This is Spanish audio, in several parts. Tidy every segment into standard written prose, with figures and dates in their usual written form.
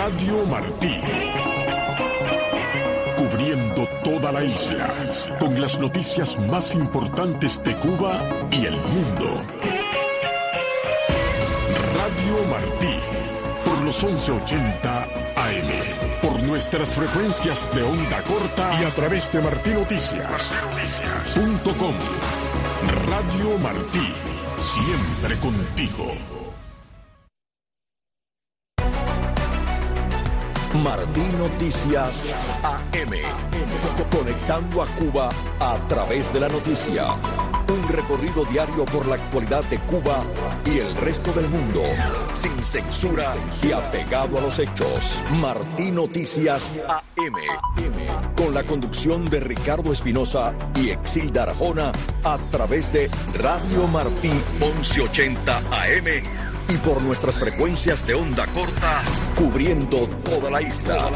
Radio Martí. Cubriendo toda la isla, con las noticias más importantes de Cuba y el mundo. Radio Martí, por los 1180 AM, por nuestras frecuencias de onda corta y a través de martinoticias.com. Radio Martí, siempre contigo. Martí Noticias AM. Conectando a Cuba a través de la noticia. Un recorrido diario por la actualidad de Cuba y el resto del mundo. Sin censura y apegado a los hechos. Martí Noticias AM. Con la conducción de Ricardo Espinosa y Exilda Arjona a través de Radio Martí 1180 AM. Y por nuestras frecuencias de onda corta, cubriendo toda la isla.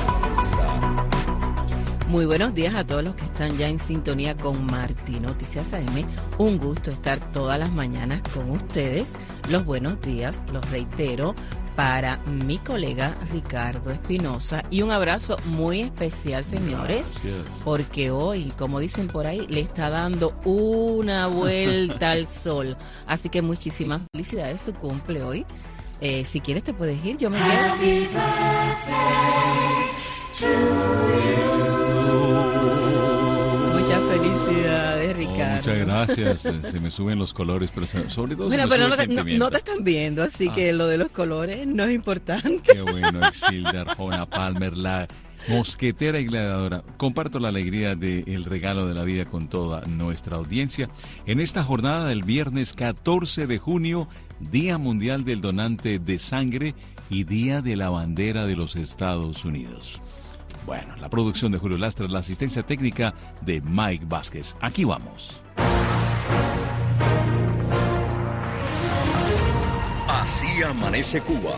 Muy buenos días a todos los que están ya en sintonía con Martí Noticias AM. Un gusto estar todas las mañanas con ustedes. Los buenos días, los reitero, para mi colega Ricardo Espinosa. Y un abrazo muy especial, señores. Gracias. Porque hoy, como dicen por ahí, le está dando una vuelta al sol. Así que muchísimas felicidades, su cumple hoy. Si quieres te puedes ir, yo me quedo. Happy birthday to you. Muchas felicidades, Ricardo. Muchas gracias. Se me suben los colores, pero sobre todo mira, se me pero sube el sentimiento. no te están viendo, así que lo de los colores no es importante. Qué bueno, Exilda Arjona Palmer, la mosquetera y gladiadora. Comparto la alegría del regalo de la vida con toda nuestra audiencia en esta jornada del viernes 14 de junio, Día Mundial del Donante de Sangre y Día de la Bandera de los Estados Unidos. Bueno, la producción de Julio Lastra, la asistencia técnica de Mike Vázquez. Aquí vamos. Así amanece Cuba.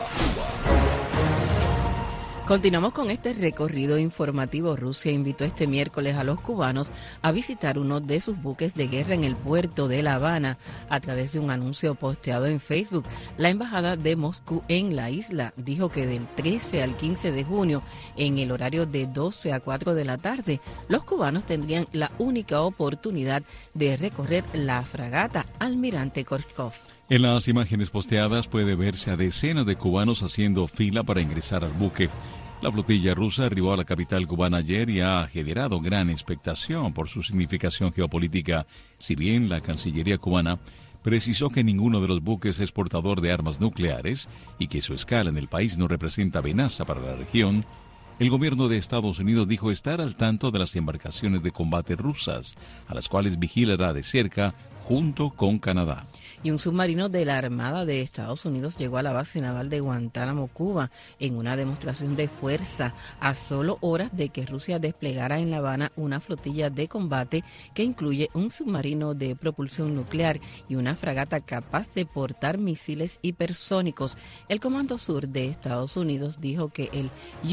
Continuamos con este recorrido informativo. Rusia invitó este miércoles a los cubanos a visitar uno de sus buques de guerra en el puerto de La Habana a través de un anuncio posteado en Facebook. La embajada de Moscú en la isla dijo que del 13 al 15 de junio, en el horario de 12 a 4 de la tarde, los cubanos tendrían la única oportunidad de recorrer la fragata Almirante Korchkov. En las imágenes posteadas puede verse a decenas de cubanos haciendo fila para ingresar al buque. La flotilla rusa arribó a la capital cubana ayer y ha generado gran expectación por su significación geopolítica, si bien la Cancillería cubana precisó que ninguno de los buques es portador de armas nucleares y que su escala en el país no representa amenaza para la región. El gobierno de Estados Unidos dijo estar al tanto de las embarcaciones de combate rusas, a las cuales vigilará de cerca junto con Canadá. Y un submarino de la Armada de Estados Unidos llegó a la base naval de Guantánamo, Cuba, en una demostración de fuerza a solo horas de que Rusia desplegara en La Habana una flotilla de combate que incluye un submarino de propulsión nuclear y una fragata capaz de portar misiles hipersónicos. El Comando Sur de Estados Unidos dijo que el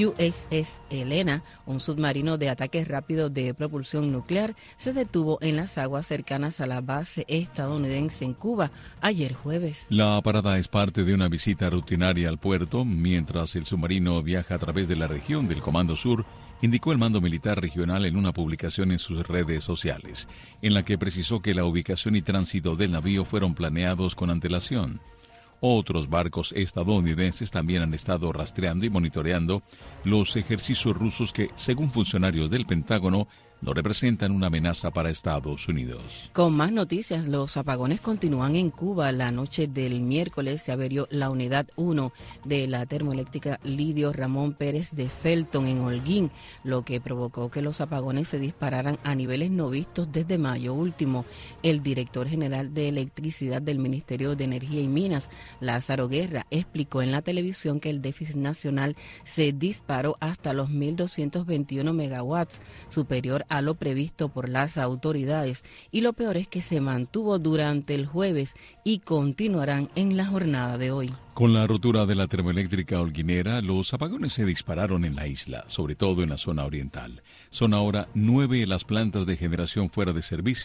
USS Helena, un submarino de ataque rápido de propulsión nuclear, se detuvo en las aguas cercanas a la base estadounidense en Cuba ayer jueves. La parada es parte de una visita rutinaria al puerto, mientras el submarino viaja a través de la región del Comando Sur, indicó el Mando Militar Regional en una publicación en sus redes sociales, en la que precisó que la ubicación y tránsito del navío fueron planeados con antelación. Otros barcos estadounidenses también han estado rastreando y monitoreando los ejercicios rusos que, según funcionarios del Pentágono, no representan una amenaza para Estados Unidos. Con más noticias, los apagones continúan en Cuba. La noche del miércoles se averió la unidad 1 de la termoeléctrica Lidio Ramón Pérez de Felton en Holguín, lo que provocó que los apagones se dispararan a niveles no vistos desde mayo último. El director general de electricidad del Ministerio de Energía y Minas, Lázaro Guerra, explicó en la televisión que el déficit nacional se disparó hasta los 1.221 megawatts, superior a lo previsto por las autoridades, y lo peor es que se mantuvo durante el jueves y continuarán en la jornada de hoy. Con la rotura de la termoeléctrica holguinera, los apagones se dispararon en la isla, sobre todo en la zona oriental. Son ahora 9 las plantas de generación fuera de servicio.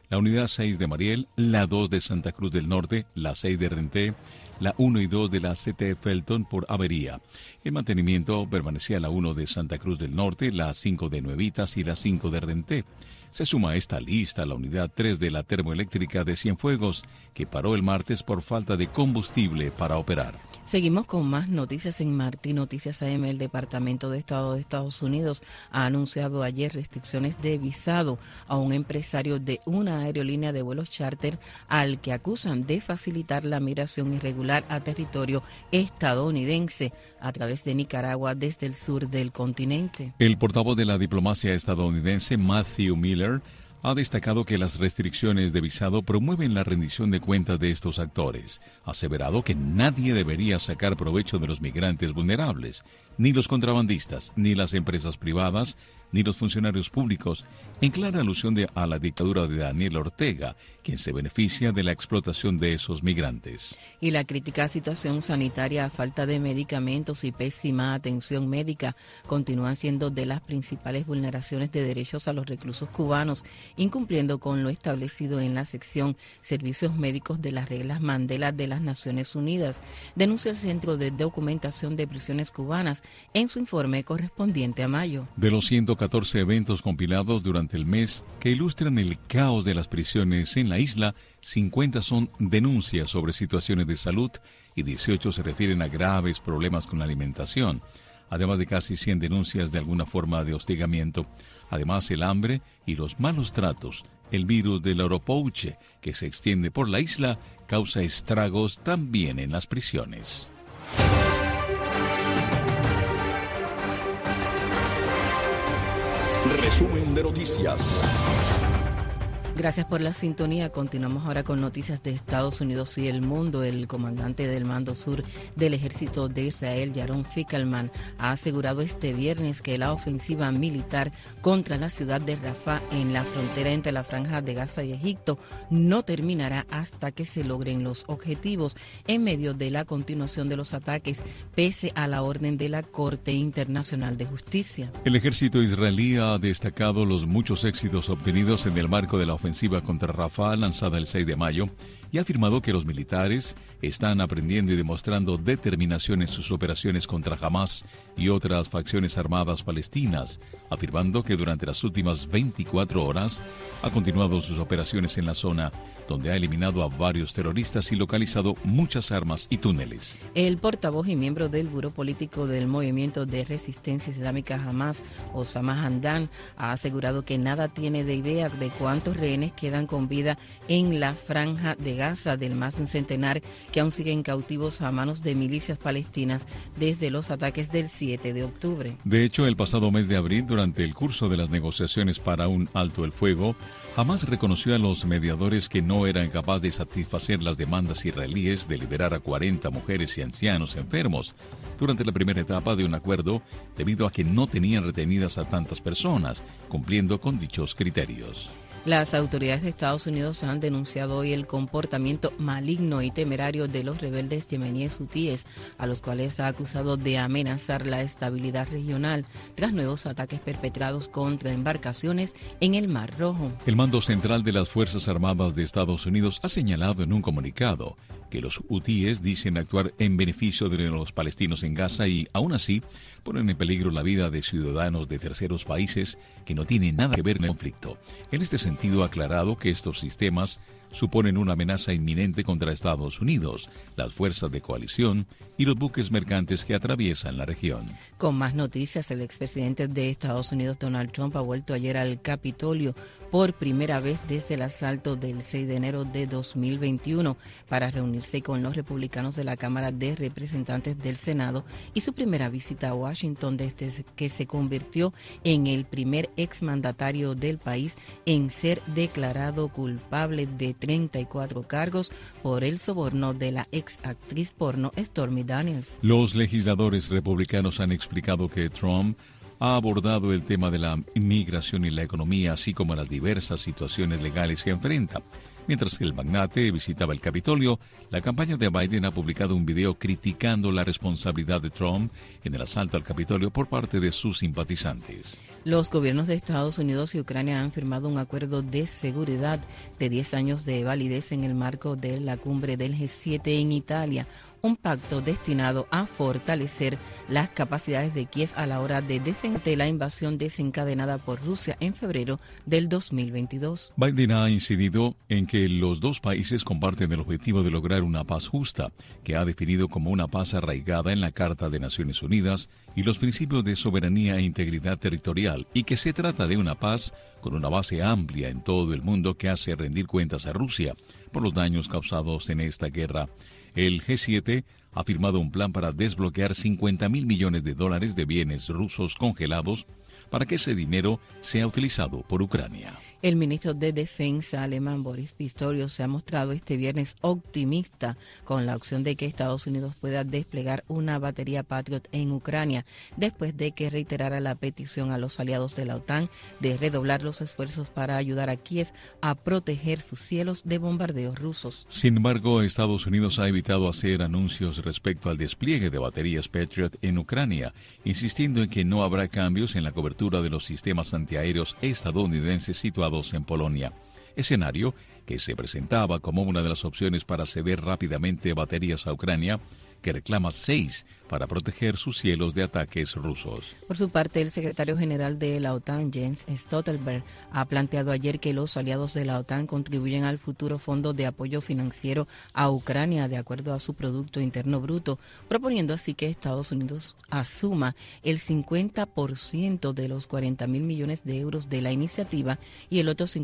la Unidad 6 de Mariel, la 2 de Santa Cruz del Norte, la 6 de Renté, la 1 y 2 de la CT Felton por avería. En mantenimiento permanecía la 1 de Santa Cruz del Norte, la 5 de Nuevitas y la 5 de Renté. Se suma a esta lista la unidad 3 de la termoeléctrica de Cienfuegos, que paró el martes por falta de combustible para operar. Seguimos con más noticias en Martí Noticias AM. El Departamento de Estado de Estados Unidos ha anunciado ayer restricciones de visado a un empresario de una aerolínea de vuelos charter al que acusan de facilitar la migración irregular a territorio estadounidense a través de Nicaragua desde el sur del continente. El portavoz de la diplomacia estadounidense, Matthew Miller, ha destacado que las restricciones de visado promueven la rendición de cuentas de estos actores. Ha aseverado que nadie debería sacar provecho de los migrantes vulnerables, ni los contrabandistas, ni las empresas privadas, ni los funcionarios públicos, en clara alusión a la dictadura de Daniel Ortega, quien se beneficia de la explotación de esos migrantes. Y la crítica situación sanitaria, falta de medicamentos y pésima atención médica continúan siendo de las principales vulneraciones de derechos a los reclusos cubanos, incumpliendo con lo establecido en la sección Servicios Médicos de las Reglas Mandela de las Naciones Unidas, denuncia el Centro de Documentación de Prisiones Cubanas en su informe correspondiente a mayo. De los 114 eventos compilados durante el mes que ilustran el caos de las prisiones en la isla, 50 son denuncias sobre situaciones de salud y 18 se refieren a graves problemas con la alimentación, además de casi 100 denuncias de alguna forma de hostigamiento. Además, el hambre y los malos tratos, el virus del oropouche que se extiende por la isla, causa estragos también en las prisiones. Resumen de noticias. Gracias por la sintonía. Continuamos ahora con noticias de Estados Unidos y el mundo. El comandante del Mando Sur del Ejército de Israel, Yaron Fickelman, ha asegurado este viernes que la ofensiva militar contra la ciudad de Rafah en la frontera entre la Franja de Gaza y Egipto no terminará hasta que se logren los objetivos en medio de la continuación de los ataques, pese a la orden de la Corte Internacional de Justicia. El ejército israelí ha destacado los muchos éxitos obtenidos en el marco de la ofensiva contra Rafah lanzada el 6 de mayo y ha afirmado que los militares están aprendiendo y demostrando determinación en sus operaciones contra Hamas y otras facciones armadas palestinas, afirmando que durante las últimas 24 horas ha continuado sus operaciones en la zona, donde ha eliminado a varios terroristas y localizado muchas armas y túneles. El portavoz y miembro del Buró Político del Movimiento de Resistencia Islámica Hamas, Osama Hamdan, ha asegurado que nada tiene de idea de cuántos rehenes quedan con vida en la Franja de Gaza, del más de un centenar que aún siguen cautivos a manos de milicias palestinas desde los ataques del 7 de octubre. De hecho, el pasado mes de abril, durante el curso de las negociaciones para un alto el fuego, Hamas reconoció a los mediadores que no eran capaces de satisfacer las demandas israelíes de liberar a 40 mujeres y ancianos enfermos durante la primera etapa de un acuerdo, debido a que no tenían retenidas a tantas personas, cumpliendo con dichos criterios. Las autoridades de Estados Unidos han denunciado hoy el comportamiento maligno y temerario de los rebeldes yemeníes hutíes, a los cuales ha acusado de amenazar la estabilidad regional tras nuevos ataques perpetrados contra embarcaciones en el Mar Rojo. El Mando Central de las Fuerzas Armadas de Estados Unidos ha señalado en un comunicado que los hutíes dicen actuar en beneficio de los palestinos en Gaza y, aún así, ponen en peligro la vida de ciudadanos de terceros países que no tienen nada que ver en el conflicto. En este sentido, ha aclarado que estos sistemas suponen una amenaza inminente contra Estados Unidos, las fuerzas de coalición y los buques mercantes que atraviesan la región. Con más noticias, el expresidente de Estados Unidos, Donald Trump, ha vuelto ayer al Capitolio por primera vez desde el asalto del 6 de enero de 2021 para reunirse con los republicanos de la Cámara de Representantes del Senado y su primera visita a Washington desde que se convirtió en el primer exmandatario del país en ser declarado culpable de 34 cargos por el soborno de la ex actriz porno Stormy Daniels. Los legisladores republicanos han explicado que Trump ha abordado el tema de la inmigración y la economía, así como las diversas situaciones legales que enfrenta. Mientras que el magnate visitaba el Capitolio, la campaña de Biden ha publicado un video criticando la responsabilidad de Trump en el asalto al Capitolio por parte de sus simpatizantes. Los gobiernos de Estados Unidos y Ucrania han firmado un acuerdo de seguridad de 10 años de validez en el marco de la cumbre del G7 en Italia, un pacto destinado a fortalecer las capacidades de Kiev a la hora de defender la invasión desencadenada por Rusia en febrero del 2022. Biden ha incidido en que los dos países comparten el objetivo de lograr una paz justa, que ha definido como una paz arraigada en la Carta de Naciones Unidas y los principios de soberanía e integridad territorial, y que se trata de una paz con una base amplia en todo el mundo que hace rendir cuentas a Rusia por los daños causados en esta guerra. El G7 ha firmado un plan para desbloquear $50.000 millones de bienes rusos congelados para que ese dinero sea utilizado por Ucrania. El ministro de Defensa alemán Boris Pistorius se ha mostrado este viernes optimista con la opción de que Estados Unidos pueda desplegar una batería Patriot en Ucrania, después de que reiterara la petición a los aliados de la OTAN de redoblar los esfuerzos para ayudar a Kiev a proteger sus cielos de bombardeos rusos. Sin embargo, Estados Unidos ha evitado hacer anuncios respecto al despliegue de baterías Patriot en Ucrania, insistiendo en que no habrá cambios en la cobertura de los sistemas antiaéreos estadounidenses situados en Polonia, escenario que se presentaba como una de las opciones para ceder rápidamente baterías a Ucrania, que reclama 6 para proteger sus cielos de ataques rusos. Por su parte, el secretario general de la OTAN, Jens Stoltenberg, ha planteado ayer que los aliados de la OTAN contribuyen al futuro fondo de apoyo financiero a Ucrania de acuerdo a su Producto Interno Bruto, proponiendo así que Estados Unidos asuma el 50% de los 40.000 millones de euros de la iniciativa y el otro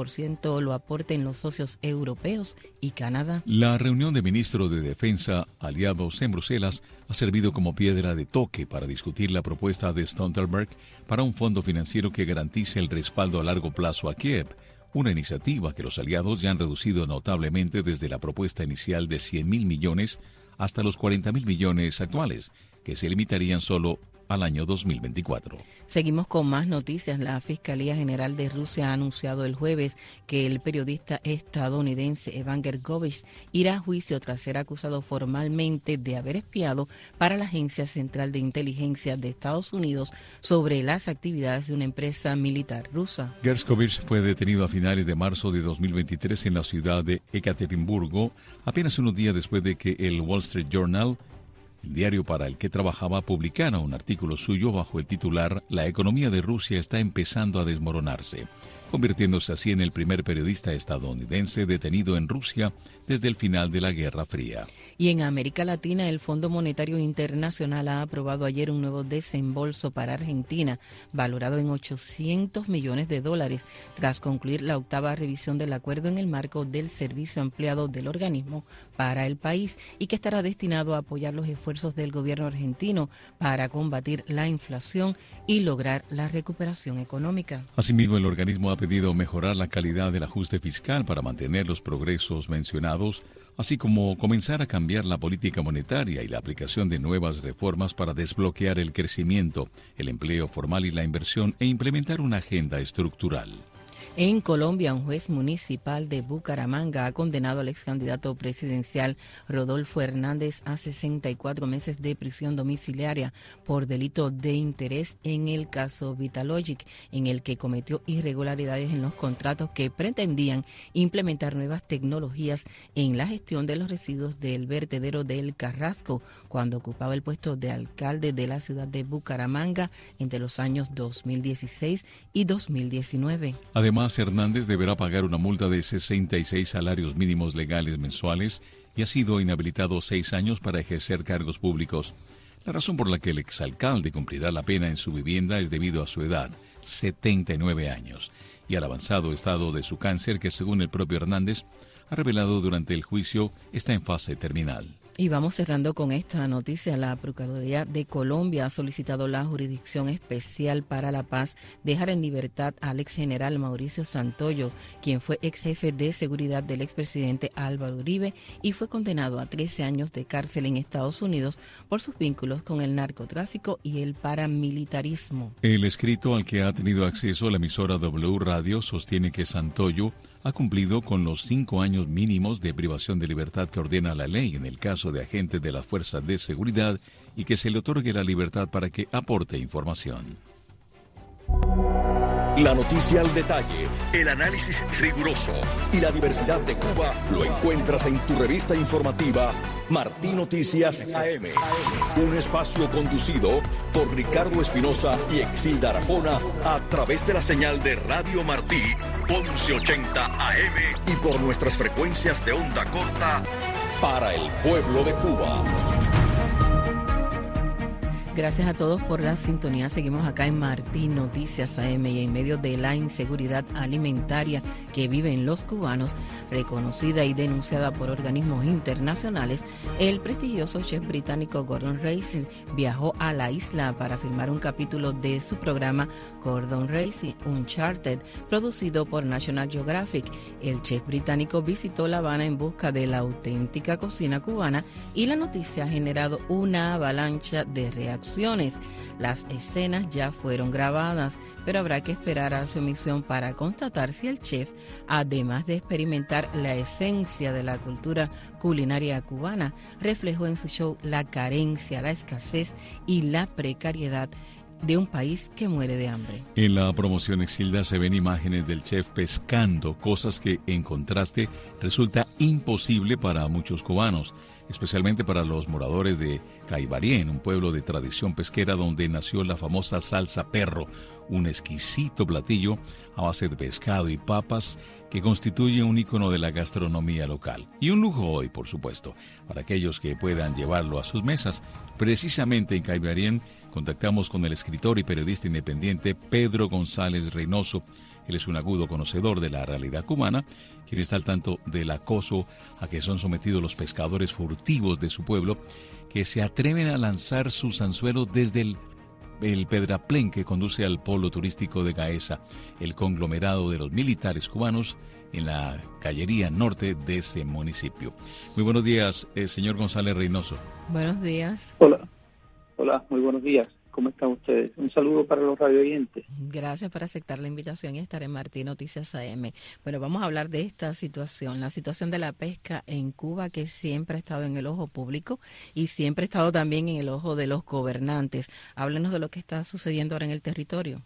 50% lo aporten los socios europeos y Canadá. La reunión de ministros de Defensa aliados en Bruselas ha servido como piedra de toque para discutir la propuesta de Stoltenberg para un fondo financiero que garantice el respaldo a largo plazo a Kiev, una iniciativa que los aliados ya han reducido notablemente desde la propuesta inicial de 100.000 millones hasta los 40.000 millones actuales, que se limitarían solo al año 2024. Seguimos con más noticias. La Fiscalía General de Rusia ha anunciado el jueves que el periodista estadounidense Evan Gershkovich irá a juicio tras ser acusado formalmente de haber espiado para la Agencia Central de Inteligencia de Estados Unidos sobre las actividades de una empresa militar rusa. Gershkovich fue detenido a finales de marzo de 2023 en la ciudad de Ekaterimburgo, apenas unos días después de que el Wall Street Journal, el diario para el que trabajaba, publicara un artículo suyo bajo el titular «La economía de Rusia está empezando a desmoronarse», convirtiéndose así en el primer periodista estadounidense detenido en Rusia desde el final de la Guerra Fría. Y en América Latina, el Fondo Monetario Internacional ha aprobado ayer un nuevo desembolso para Argentina, valorado en $800 millones, tras concluir la 8ª revisión del acuerdo en el marco del servicio ampliado del organismo para el país y que estará destinado a apoyar los esfuerzos del gobierno argentino para combatir la inflación y lograr la recuperación económica. Asimismo, el organismo ha pedido mejorar la calidad del ajuste fiscal para mantener los progresos mencionados, así como comenzar a cambiar la política monetaria y la aplicación de nuevas reformas para desbloquear el crecimiento, el empleo formal y la inversión e implementar una agenda estructural. En Colombia, un juez municipal de Bucaramanga ha condenado al ex candidato presidencial Rodolfo Hernández a 64 meses de prisión domiciliaria por delito de interés en el caso Vitalogic, en el que cometió irregularidades en los contratos que pretendían implementar nuevas tecnologías en la gestión de los residuos del vertedero del Carrasco, cuando ocupaba el puesto de alcalde de la ciudad de Bucaramanga entre los años 2016 y 2019. Además, Hernández deberá pagar una multa de 66 salarios mínimos legales mensuales y ha sido inhabilitado 6 años para ejercer cargos públicos. La razón por la que el exalcalde cumplirá la pena en su vivienda es debido a su edad, 79 años, y al avanzado estado de su cáncer que, según el propio Hernández, ha revelado durante el juicio, está en fase terminal. Y vamos cerrando con esta noticia. La Procuraduría de Colombia ha solicitado la Jurisdicción Especial para la Paz dejar en libertad al ex general Mauricio Santoyo, quien fue ex jefe de seguridad del expresidente Álvaro Uribe y fue condenado a 13 años de cárcel en Estados Unidos por sus vínculos con el narcotráfico y el paramilitarismo. El escrito al que ha tenido acceso la emisora W Radio sostiene que Santoyo ha cumplido con los 5 años mínimos de privación de libertad que ordena la ley en el caso de agentes de las fuerzas de seguridad y que se le otorgue la libertad para que aporte información. La noticia al detalle, el análisis riguroso y la diversidad de Cuba lo encuentras en tu revista informativa Martí Noticias AM. Un espacio conducido por Ricardo Espinosa y Exilda Arjona a través de la señal de Radio Martí 1180 AM y por nuestras frecuencias de onda corta para el pueblo de Cuba. Gracias a todos por la sintonía. Seguimos acá en Martí Noticias AM y en medio de la inseguridad alimentaria que viven los cubanos, reconocida y denunciada por organismos internacionales, el prestigioso chef británico Gordon Ramsay viajó a la isla para filmar un capítulo de su programa Gordon Ramsay Uncharted, producido por National Geographic. El chef británico visitó La Habana en busca de la auténtica cocina cubana y la noticia ha generado una avalancha de reacciones. Las escenas ya fueron grabadas, pero habrá que esperar a su emisión para constatar si el chef, además de experimentar la esencia de la cultura culinaria cubana, reflejó en su show la carencia, la escasez y la precariedad de un país que muere de hambre. En la promoción, Exilda, se ven imágenes del chef pescando, cosas que en contraste resulta imposible para muchos cubanos, especialmente para los moradores de Caibarien, un pueblo de tradición pesquera donde nació la famosa salsa perro, un exquisito platillo a base de pescado y papas que constituye un ícono de la gastronomía local. Y un lujo hoy, por supuesto, para aquellos que puedan llevarlo a sus mesas. Precisamente en Caibarien contactamos con el escritor y periodista independiente Pedro González Reynoso. Él es un agudo conocedor de la realidad cubana, quien está al tanto del acoso a que son sometidos los pescadores furtivos de su pueblo, que se atreven a lanzar sus anzuelos desde el pedraplén que conduce al polo turístico de Gaesa, el conglomerado de los militares cubanos en la callería norte de ese municipio. Muy buenos días, señor González Reynoso. Buenos días. Hola, muy buenos días. ¿Cómo están ustedes? Un saludo para los radioyentes. Gracias por aceptar la invitación y estar en Martí Noticias AM. Bueno, vamos a hablar de esta situación, la situación de la pesca en Cuba, que siempre ha estado en el ojo público y siempre ha estado también en el ojo de los gobernantes. Háblenos de lo que está sucediendo ahora en el territorio.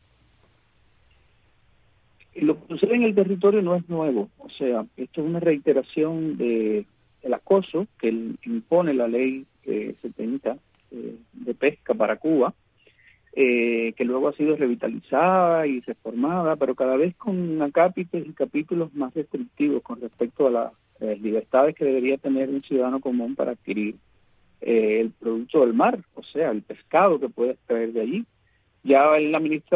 Lo que sucede en el territorio no es nuevo, o sea, esto es una reiteración del acoso que impone la ley 70 de pesca para Cuba, que luego ha sido revitalizada y reformada, pero cada vez con acápites y capítulos más restrictivos con respecto a las libertades que debería tener un ciudadano común para adquirir el producto del mar, o sea, el pescado que puede extraer de allí. Ya la ministra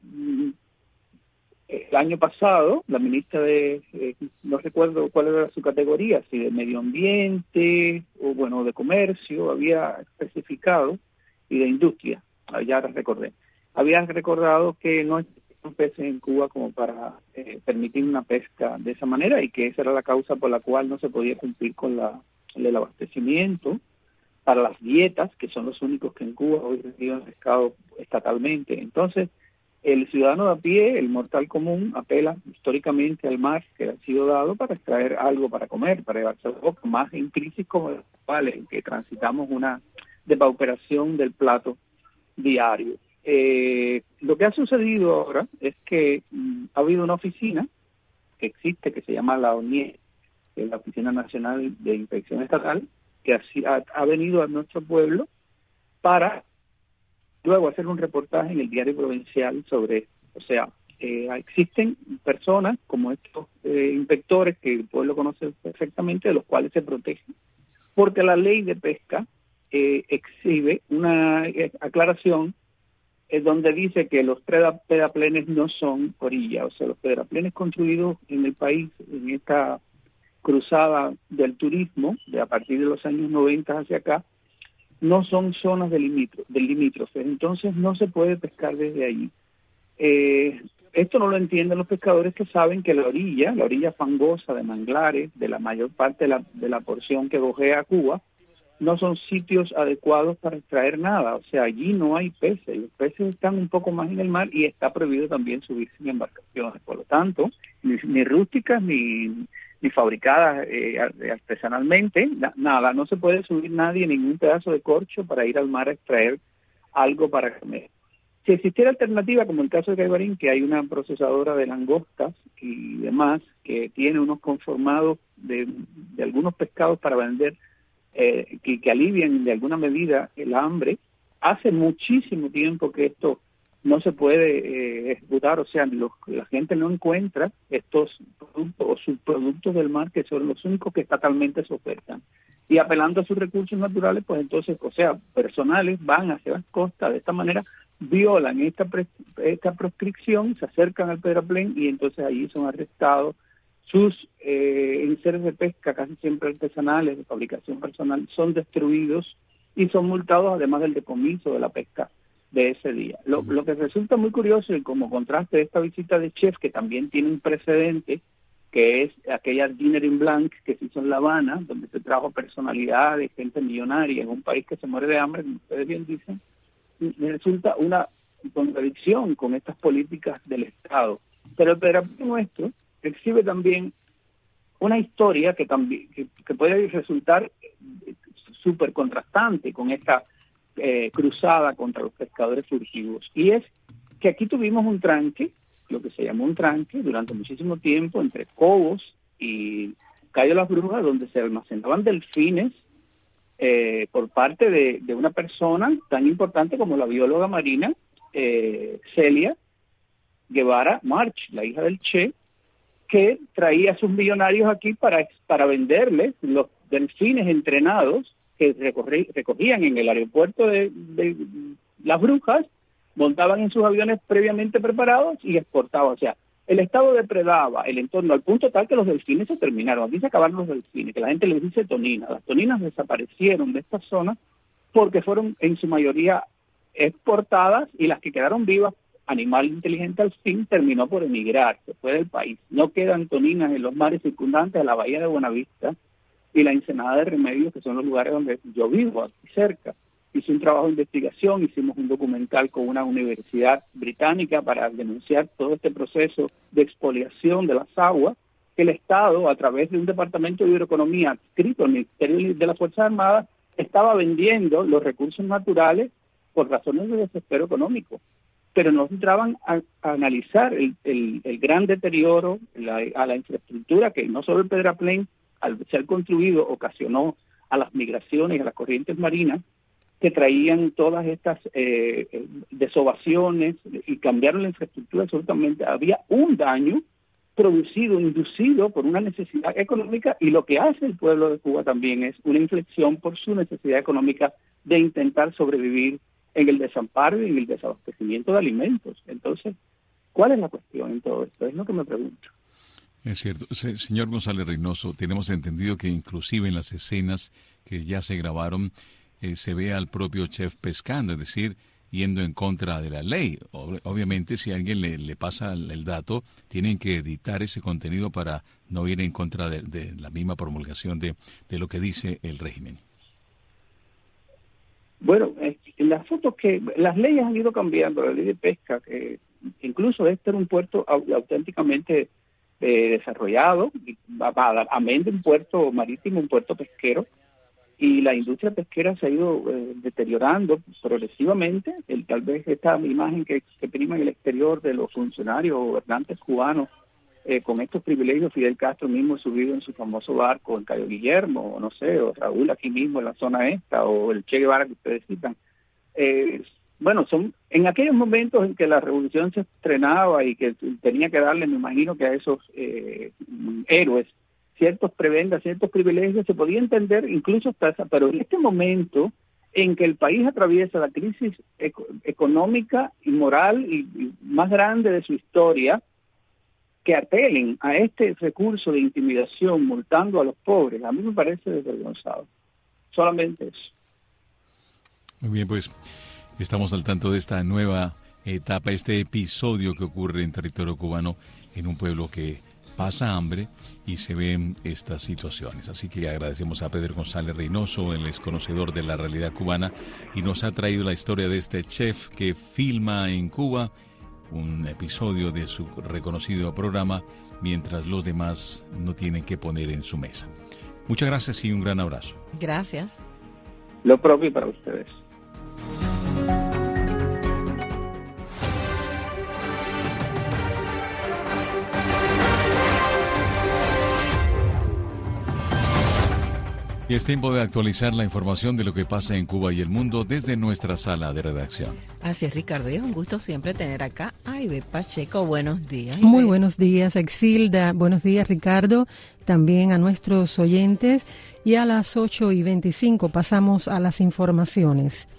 el año pasado, la ministra no recuerdo cuál era su categoría, si de medio ambiente o bueno, de comercio, había especificado, y de industria, ya recordé, había recordado que no existen peces en Cuba como para permitir una pesca de esa manera y que esa era la causa por la cual no se podía cumplir con el abastecimiento para las dietas, que son los únicos que en Cuba hoy reciben pescado estatalmente. Entonces, el ciudadano de a pie, el mortal común, apela históricamente al mar que ha sido dado para extraer algo para comer, para llevarse a la boca, más en crisis como la actual, en que transitamos una depauperación del plato diario. Lo que ha sucedido ahora es que ha habido una oficina que existe, que se llama la ONIE, que es la Oficina Nacional de Inspección Estatal, que ha venido a nuestro pueblo para luego hacer un reportaje en el diario provincial sobre esto. O sea, existen personas como estos inspectores que el pueblo conoce perfectamente, de los cuales se protegen, porque la ley de pesca exhibe una aclaración donde dice que los pedaplenes no son orillas, o sea, los pedaplenes construidos en el país en esta cruzada del turismo, de a partir de los años 90 hacia acá, no son zonas del limítrofes, entonces no se puede pescar desde allí. Esto no lo entienden los pescadores, que saben que la orilla fangosa de manglares, de la mayor parte de la porción que gojea Cuba, no son sitios adecuados para extraer nada. O sea, allí no hay peces. Los peces están un poco más en el mar y está prohibido también subirse en embarcaciones. Por lo tanto, ni rústicas ni fabricadas artesanalmente, nada. No se puede subir nadie en ningún pedazo de corcho para ir al mar a extraer algo para comer. Si existiera alternativa, como el caso de Caibarín, que hay una procesadora de langostas y demás, que tiene unos conformados de algunos pescados para vender, que alivian de alguna medida el hambre, hace muchísimo tiempo que esto no se puede ejecutar. O sea, la gente no encuentra estos productos o subproductos del mar, que son los únicos que estatalmente se ofertan. Y apelando a sus recursos naturales, pues entonces, o sea, personales, van hacia las costas, de esta manera violan esta proscripción, se acercan al peregrino y entonces allí son arrestados. Sus enseres de pesca, casi siempre artesanales, de fabricación personal, son destruidos y son multados, además del decomiso de la pesca de ese día. Lo que resulta muy curioso, y como contraste de esta visita de chef, que también tiene un precedente, que es aquella Dinner in Blanc que se hizo en La Habana, donde se trajo personalidades, gente millonaria en un país que se muere de hambre, como ustedes bien dicen, resulta una contradicción con estas políticas del Estado. Pero el peregrino nuestro exhibe también una historia que también que puede resultar súper contrastante con esta cruzada contra los pescadores furtivos, y es que aquí tuvimos un tranque, lo que se llamó un tranque durante muchísimo tiempo entre Cobos y Cayo Las Brujas, donde se almacenaban delfines por parte de una persona tan importante como la bióloga marina Celia Guevara March, la hija del Che, que traía a sus millonarios aquí para venderles los delfines entrenados que recogían en el aeropuerto de Las Brujas, montaban en sus aviones previamente preparados y exportaban. O sea, el Estado depredaba el entorno al punto tal que los delfines se terminaron. Aquí se acabaron los delfines, que la gente les dice toninas. Las toninas desaparecieron de esta zona porque fueron en su mayoría exportadas, y las que quedaron vivas, animal inteligente al fin, terminó por emigrar, se fue del país. No quedan toninas en los mares circundantes a la bahía de Buenavista y la Ensenada de Remedios, que son los lugares donde yo vivo, aquí cerca. Hice un trabajo de investigación, hicimos un documental con una universidad británica para denunciar todo este proceso de expoliación de las aguas, que el Estado, a través de un departamento de hidroeconomía adscrito al Ministerio de las Fuerzas Armadas, estaba vendiendo los recursos naturales por razones de desespero económico. Pero no entraban a analizar el gran deterioro a la infraestructura que no solo el peregrino, al ser construido, ocasionó a las migraciones, a las corrientes marinas, que traían todas estas desovaciones y cambiaron la infraestructura absolutamente. Había un daño inducido por una necesidad económica, y lo que hace el pueblo de Cuba también es una inflexión por su necesidad económica de intentar sobrevivir en el desamparo y en el desabastecimiento de alimentos. Entonces, ¿cuál es la cuestión en todo esto? Es lo que me pregunto. Es cierto. Señor González Reynoso, tenemos entendido que inclusive en las escenas que ya se grabaron se ve al propio chef pescando, es decir, yendo en contra de la ley. Obviamente, si a alguien le pasa el dato, tienen que editar ese contenido para no ir en contra de la misma promulgación de lo que dice el régimen. Bueno, las fotos que las leyes han ido cambiando, la ley de pesca, que incluso este era un puerto auténticamente desarrollado, amén de un puerto marítimo, un puerto pesquero, y la industria pesquera se ha ido deteriorando progresivamente. Tal vez esta imagen que prima en el exterior de los funcionarios o gobernantes cubanos con estos privilegios, Fidel Castro mismo subido en su famoso barco en Cayo Guillermo, o no sé, o Raúl aquí mismo en la zona esta, o el Che Guevara que ustedes citan. Bueno, son en aquellos momentos en que la revolución se estrenaba y que tenía que darle, me imagino, que a esos héroes ciertos prebendas, ciertos privilegios, se podía entender incluso hasta esa, pero en este momento en que el país atraviesa la crisis económica y moral y más grande de su historia, que apelen a este recurso de intimidación multando a los pobres, a mí me parece desvergonzado. Solamente eso. Muy bien, pues estamos al tanto de esta nueva etapa, este episodio que ocurre en territorio cubano, en un pueblo que pasa hambre y se ven estas situaciones. Así que agradecemos a Pedro González Reynoso, él es conocedor de la realidad cubana y nos ha traído la historia de este chef que filma en Cuba un episodio de su reconocido programa mientras los demás no tienen que poner en su mesa. Muchas gracias y un gran abrazo. Gracias. Lo propio para ustedes. Y es tiempo de actualizar la información de lo que pasa en Cuba y el mundo desde nuestra sala de redacción. Así es, Ricardo, y es un gusto siempre tener acá a Ivette Pacheco. Buenos días, Ivette. Muy buenos días, Exilda. Buenos días, Ricardo. También a nuestros oyentes. Y a las 8:25 pasamos a las informaciones.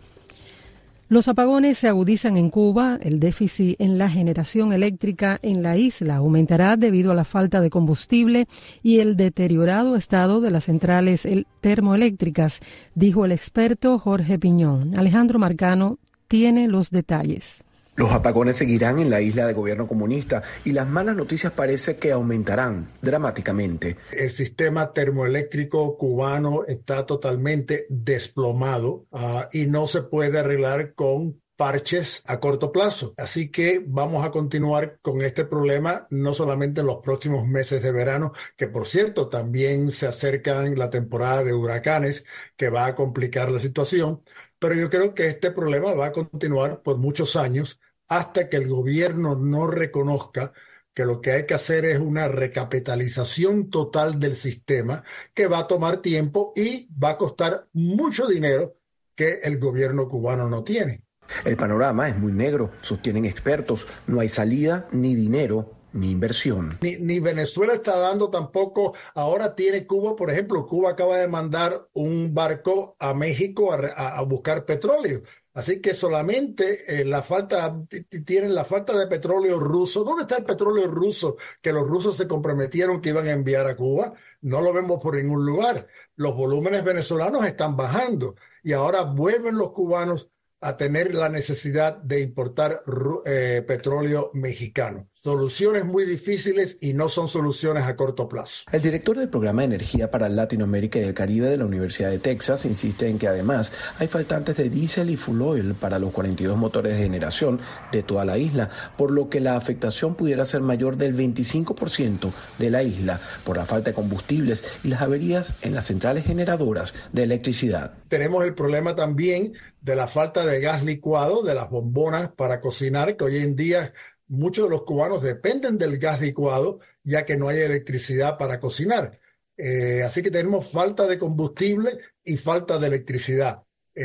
Los apagones se agudizan en Cuba. El déficit en la generación eléctrica en la isla aumentará debido a la falta de combustible y el deteriorado estado de las centrales termoeléctricas, dijo el experto Jorge Piñón. Alejandro Marcano tiene los detalles. Los apagones seguirán en la isla de gobierno comunista y las malas noticias parece que aumentarán dramáticamente. El sistema termoeléctrico cubano está totalmente desplomado y no se puede arreglar con parches a corto plazo. Así que vamos a continuar con este problema no solamente en los próximos meses de verano, que por cierto también se acercan la temporada de huracanes que va a complicar la situación, pero yo creo que este problema va a continuar por muchos años hasta que el gobierno no reconozca que lo que hay que hacer es una recapitalización total del sistema que va a tomar tiempo y va a costar mucho dinero que el gobierno cubano no tiene. El panorama es muy negro, sostienen expertos. No hay salida, ni dinero, ni inversión. Ni Venezuela está dando tampoco. Ahora tiene Cuba, por ejemplo, Cuba acaba de mandar un barco a México a buscar petróleo. Así que solamente tienen la falta de petróleo ruso. ¿Dónde está el petróleo ruso que los rusos se comprometieron que iban a enviar a Cuba? No lo vemos por ningún lugar. Los volúmenes venezolanos están bajando y ahora vuelven los cubanos a tener la necesidad de importar petróleo mexicano. Soluciones muy difíciles y no son soluciones a corto plazo. El director del Programa de Energía para Latinoamérica y el Caribe de la Universidad de Texas insiste en que además hay faltantes de diésel y fuel oil para los 42 motores de generación de toda la isla, por lo que la afectación pudiera ser mayor del 25% de la isla por la falta de combustibles y las averías en las centrales generadoras de electricidad. Tenemos el problema también de la falta de gas licuado, de las bombonas para cocinar, que hoy en día muchos de los cubanos dependen del gas licuado, ya que no hay electricidad para cocinar. Así que tenemos falta de combustible y falta de electricidad.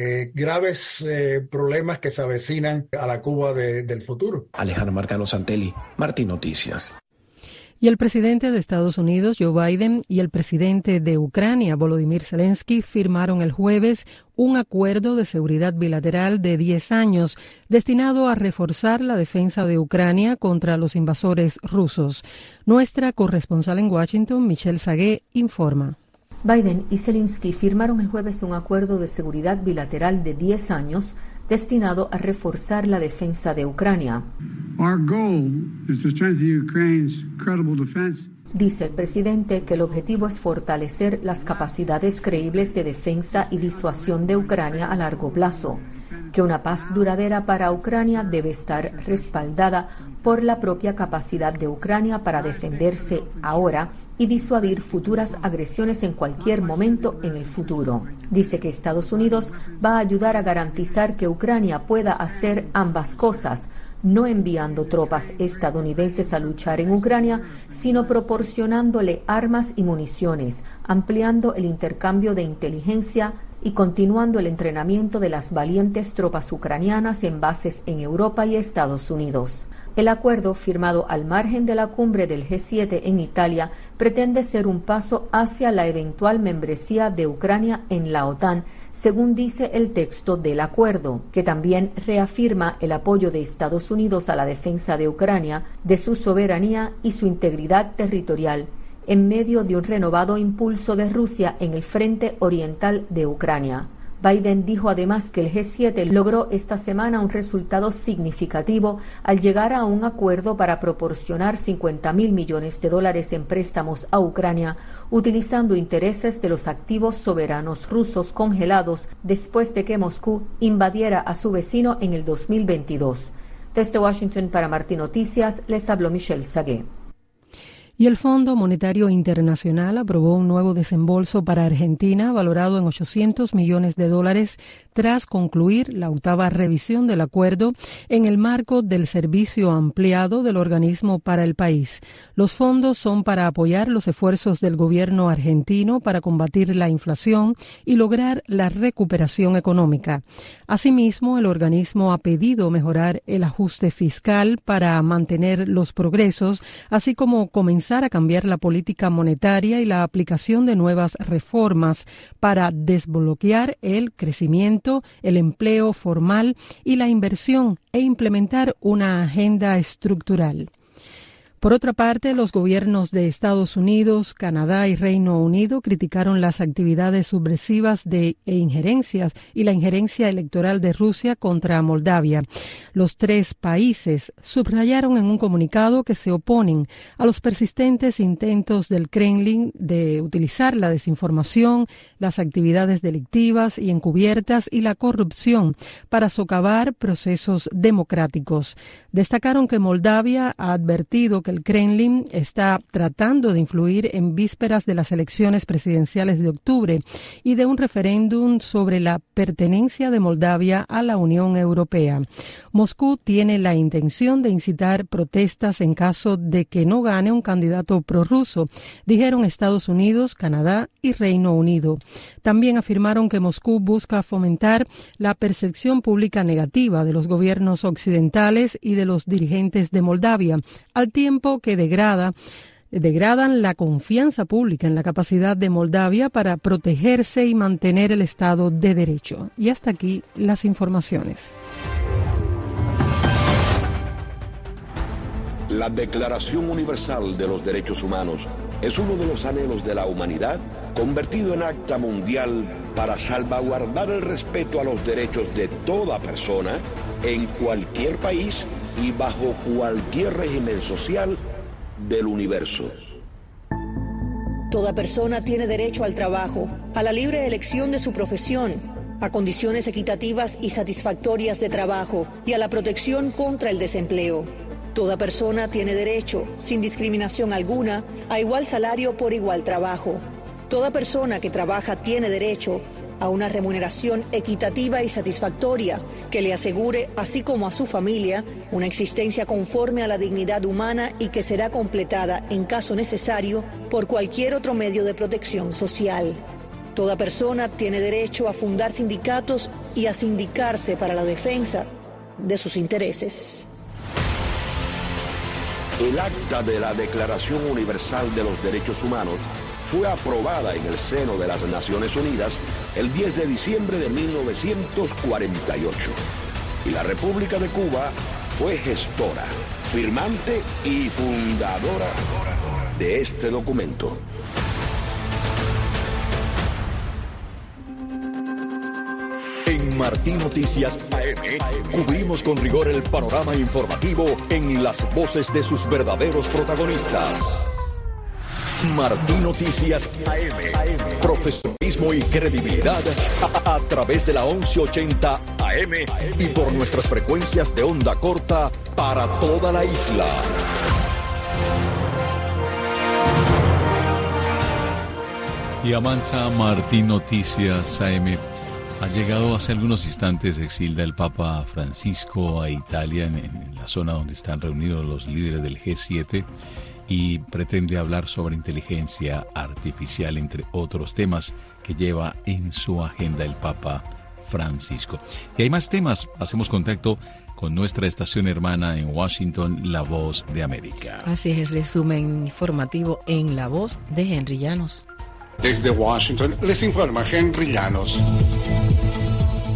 Graves problemas que se avecinan a la Cuba del futuro. Alejandro Marcano Santelli, Martín Noticias. Y el presidente de Estados Unidos, Joe Biden, y el presidente de Ucrania, Volodymyr Zelensky, firmaron el jueves un acuerdo de seguridad bilateral de 10 años destinado a reforzar la defensa de Ucrania contra los invasores rusos. Nuestra corresponsal en Washington, Michelle Sagué, informa. Biden y Zelensky firmaron el jueves un acuerdo de seguridad bilateral de 10 años destinado a reforzar la defensa de Ucrania. Dice el presidente que el objetivo es fortalecer las capacidades creíbles de defensa y disuasión de Ucrania a largo plazo, que una paz duradera para Ucrania debe estar respaldada por la propia capacidad de Ucrania para defenderse ahora y disuadir futuras agresiones en cualquier momento en el futuro. Dice que Estados Unidos va a ayudar a garantizar que Ucrania pueda hacer ambas cosas, no enviando tropas estadounidenses a luchar en Ucrania, sino proporcionándole armas y municiones, ampliando el intercambio de inteligencia y continuando el entrenamiento de las valientes tropas ucranianas en bases en Europa y Estados Unidos. El acuerdo, firmado al margen de la cumbre del G7 en Italia, pretende ser un paso hacia la eventual membresía de Ucrania en la OTAN, según dice el texto del acuerdo, que también reafirma el apoyo de Estados Unidos a la defensa de Ucrania, de su soberanía y su integridad territorial, en medio de un renovado impulso de Rusia en el frente oriental de Ucrania. Biden dijo además que el G7 logró esta semana un resultado significativo al llegar a un acuerdo para proporcionar $50,000 millones en préstamos a Ucrania, utilizando intereses de los activos soberanos rusos congelados después de que Moscú invadiera a su vecino en el 2022. Desde Washington para Martín Noticias, les habló Michelle Sagué. Y el Fondo Monetario Internacional aprobó un nuevo desembolso para Argentina valorado en $800 millones tras concluir la 8ª revisión del acuerdo en el marco del servicio ampliado del organismo para el país. Los fondos son para apoyar los esfuerzos del gobierno argentino para combatir la inflación y lograr la recuperación económica. Asimismo, el organismo ha pedido mejorar el ajuste fiscal para mantener los progresos, así como comenzar a cambiar la política monetaria y la aplicación de nuevas reformas para desbloquear el crecimiento, el empleo formal y la inversión e implementar una agenda estructural. Por otra parte, los gobiernos de Estados Unidos, Canadá y Reino Unido criticaron las actividades subversivas e injerencias y la injerencia electoral de Rusia contra Moldavia. Los 3 países subrayaron en un comunicado que se oponen a los persistentes intentos del Kremlin de utilizar la desinformación, las actividades delictivas y encubiertas y la corrupción para socavar procesos democráticos. Destacaron que Moldavia ha advertido que el Kremlin está tratando de influir en vísperas de las elecciones presidenciales de octubre y de un referéndum sobre la pertenencia de Moldavia a la Unión Europea. Moscú tiene la intención de incitar protestas en caso de que no gane un candidato prorruso, dijeron Estados Unidos, Canadá y Reino Unido. También afirmaron que Moscú busca fomentar la percepción pública negativa de los gobiernos occidentales y de los dirigentes de Moldavia, al tiempo que degradan la confianza pública en la capacidad de Moldavia para protegerse y mantener el Estado de Derecho. Y hasta aquí las informaciones. La Declaración Universal de los Derechos Humanos es uno de los anhelos de la humanidad convertido en acta mundial para salvaguardar el respeto a los derechos de toda persona en cualquier país y bajo cualquier régimen social del universo. Toda persona tiene derecho al trabajo, a la libre elección de su profesión, a condiciones equitativas y satisfactorias de trabajo y a la protección contra el desempleo. Toda persona tiene derecho, sin discriminación alguna, a igual salario por igual trabajo. Toda persona que trabaja tiene derecho a una remuneración equitativa y satisfactoria que le asegure, así como a su familia, una existencia conforme a la dignidad humana y que será completada, en caso necesario, por cualquier otro medio de protección social. Toda persona tiene derecho a fundar sindicatos y a sindicarse para la defensa de sus intereses. El acta de la Declaración Universal de los Derechos Humanos fue aprobada en el seno de las Naciones Unidas el 10 de diciembre de 1948 y la República de Cuba fue gestora, firmante y fundadora de este documento. En Martín Noticias AM cubrimos con rigor el panorama informativo en las voces de sus verdaderos protagonistas. Martín Noticias AM, profesionalismo y credibilidad a través de la 1180 AM y por nuestras frecuencias de onda corta para toda la isla. Y avanza Martín Noticias AM. Ha llegado hace algunos instantes, Exilda, el Papa Francisco a Italia, en la zona donde están reunidos los líderes del G7, y pretende hablar sobre inteligencia artificial, entre otros temas que lleva en su agenda el Papa Francisco. Y hay más temas. Hacemos contacto con nuestra estación hermana en Washington, La Voz de América. Así es el resumen informativo en La Voz de Henry Llanos. Desde Washington les informa Henry Llanos.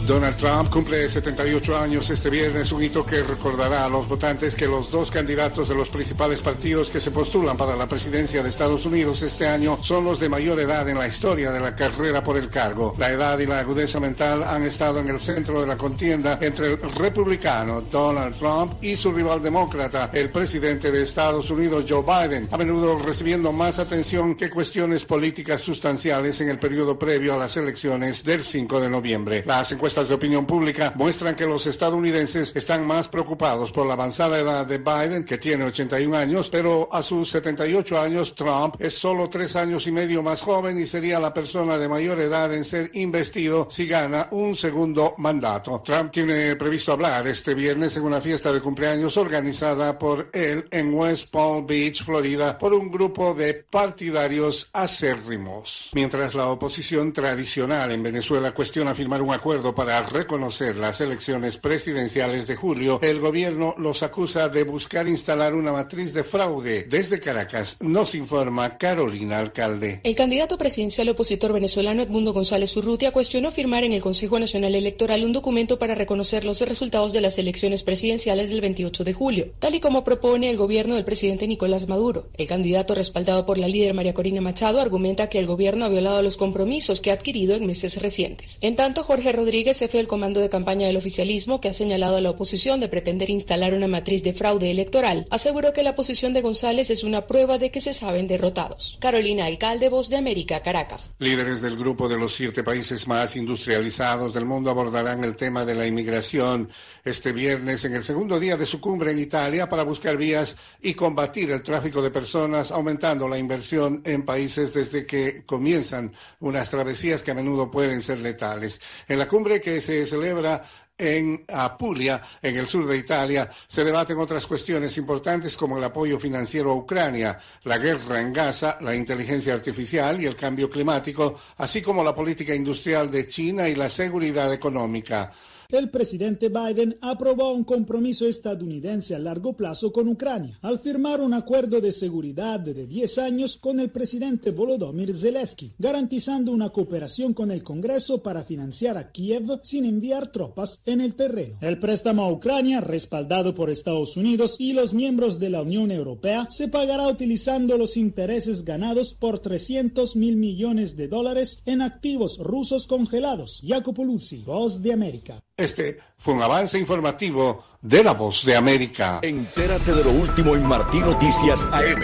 Donald Trump cumple 78 años este viernes, un hito que recordará a los votantes que los dos candidatos de los principales partidos que se postulan para la presidencia de Estados Unidos este año son los de mayor edad en la historia de la carrera por el cargo. La edad y la agudeza mental han estado en el centro de la contienda entre el republicano Donald Trump y su rival demócrata, el presidente de Estados Unidos Joe Biden, a menudo recibiendo más atención que cuestiones políticas sustanciales en el periodo previo a las elecciones del 5 de noviembre. Las encuestas de opinión pública muestran que los estadounidenses están más preocupados por la avanzada edad de Biden, que tiene 81 años, pero a sus 78 años Trump es solo 3 años y medio más joven y sería la persona de mayor edad en ser investido si gana un segundo mandato. Trump tiene previsto hablar este viernes en una fiesta de cumpleaños organizada por él en West Palm Beach, Florida, por un grupo de partidarios acérrimos. Mientras la oposición tradicional en Venezuela cuestiona firmar un acuerdo para reconocer las elecciones presidenciales de julio, el gobierno los acusa de buscar instalar una matriz de fraude. Desde Caracas nos informa Carolina Alcalde. El candidato presidencial opositor venezolano Edmundo González Urrutia cuestionó firmar en el Consejo Nacional Electoral un documento para reconocer los resultados de las elecciones presidenciales del 28 de julio, tal y como propone el gobierno del presidente Nicolás Maduro. El candidato, respaldado por la líder María Corina Machado, argumenta que el gobierno ha violado los compromisos que ha adquirido en meses recientes. En tanto, Jorge Rodríguez, jefe del comando de campaña del oficialismo, que ha señalado a la oposición de pretender instalar una matriz de fraude electoral, aseguró que la posición de González es una prueba de que se saben derrotados. Carolina Alcalde, Voz de América, Caracas. Líderes del grupo de los 7 países más industrializados del mundo abordarán el tema de la inmigración este viernes en el segundo día de su cumbre en Italia para buscar vías y combatir el tráfico de personas, aumentando la inversión en países desde que comienzan unas travesías que a menudo pueden ser letales. En la cumbre que se celebra en Apulia, en el sur de Italia, se debaten otras cuestiones importantes como el apoyo financiero a Ucrania, la guerra en Gaza, la inteligencia artificial y el cambio climático, así como la política industrial de China y la seguridad económica. El presidente Biden aprobó un compromiso estadounidense a largo plazo con Ucrania, al firmar un acuerdo de seguridad de 10 años con el presidente Volodymyr Zelensky, garantizando una cooperación con el Congreso para financiar a Kiev sin enviar tropas en el terreno. El préstamo a Ucrania, respaldado por Estados Unidos y los miembros de la Unión Europea, se pagará utilizando los intereses ganados por $300 mil millones en activos rusos congelados. Jacopo Luzzi, Voz de América. Este fue un avance informativo de La Voz de América. Entérate de lo último en Martí Noticias AM.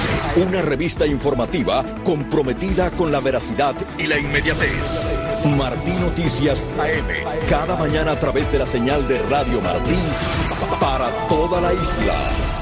Una revista informativa comprometida con la veracidad y la inmediatez. Martí Noticias AM. Cada mañana a través de la señal de Radio Martí para toda la isla.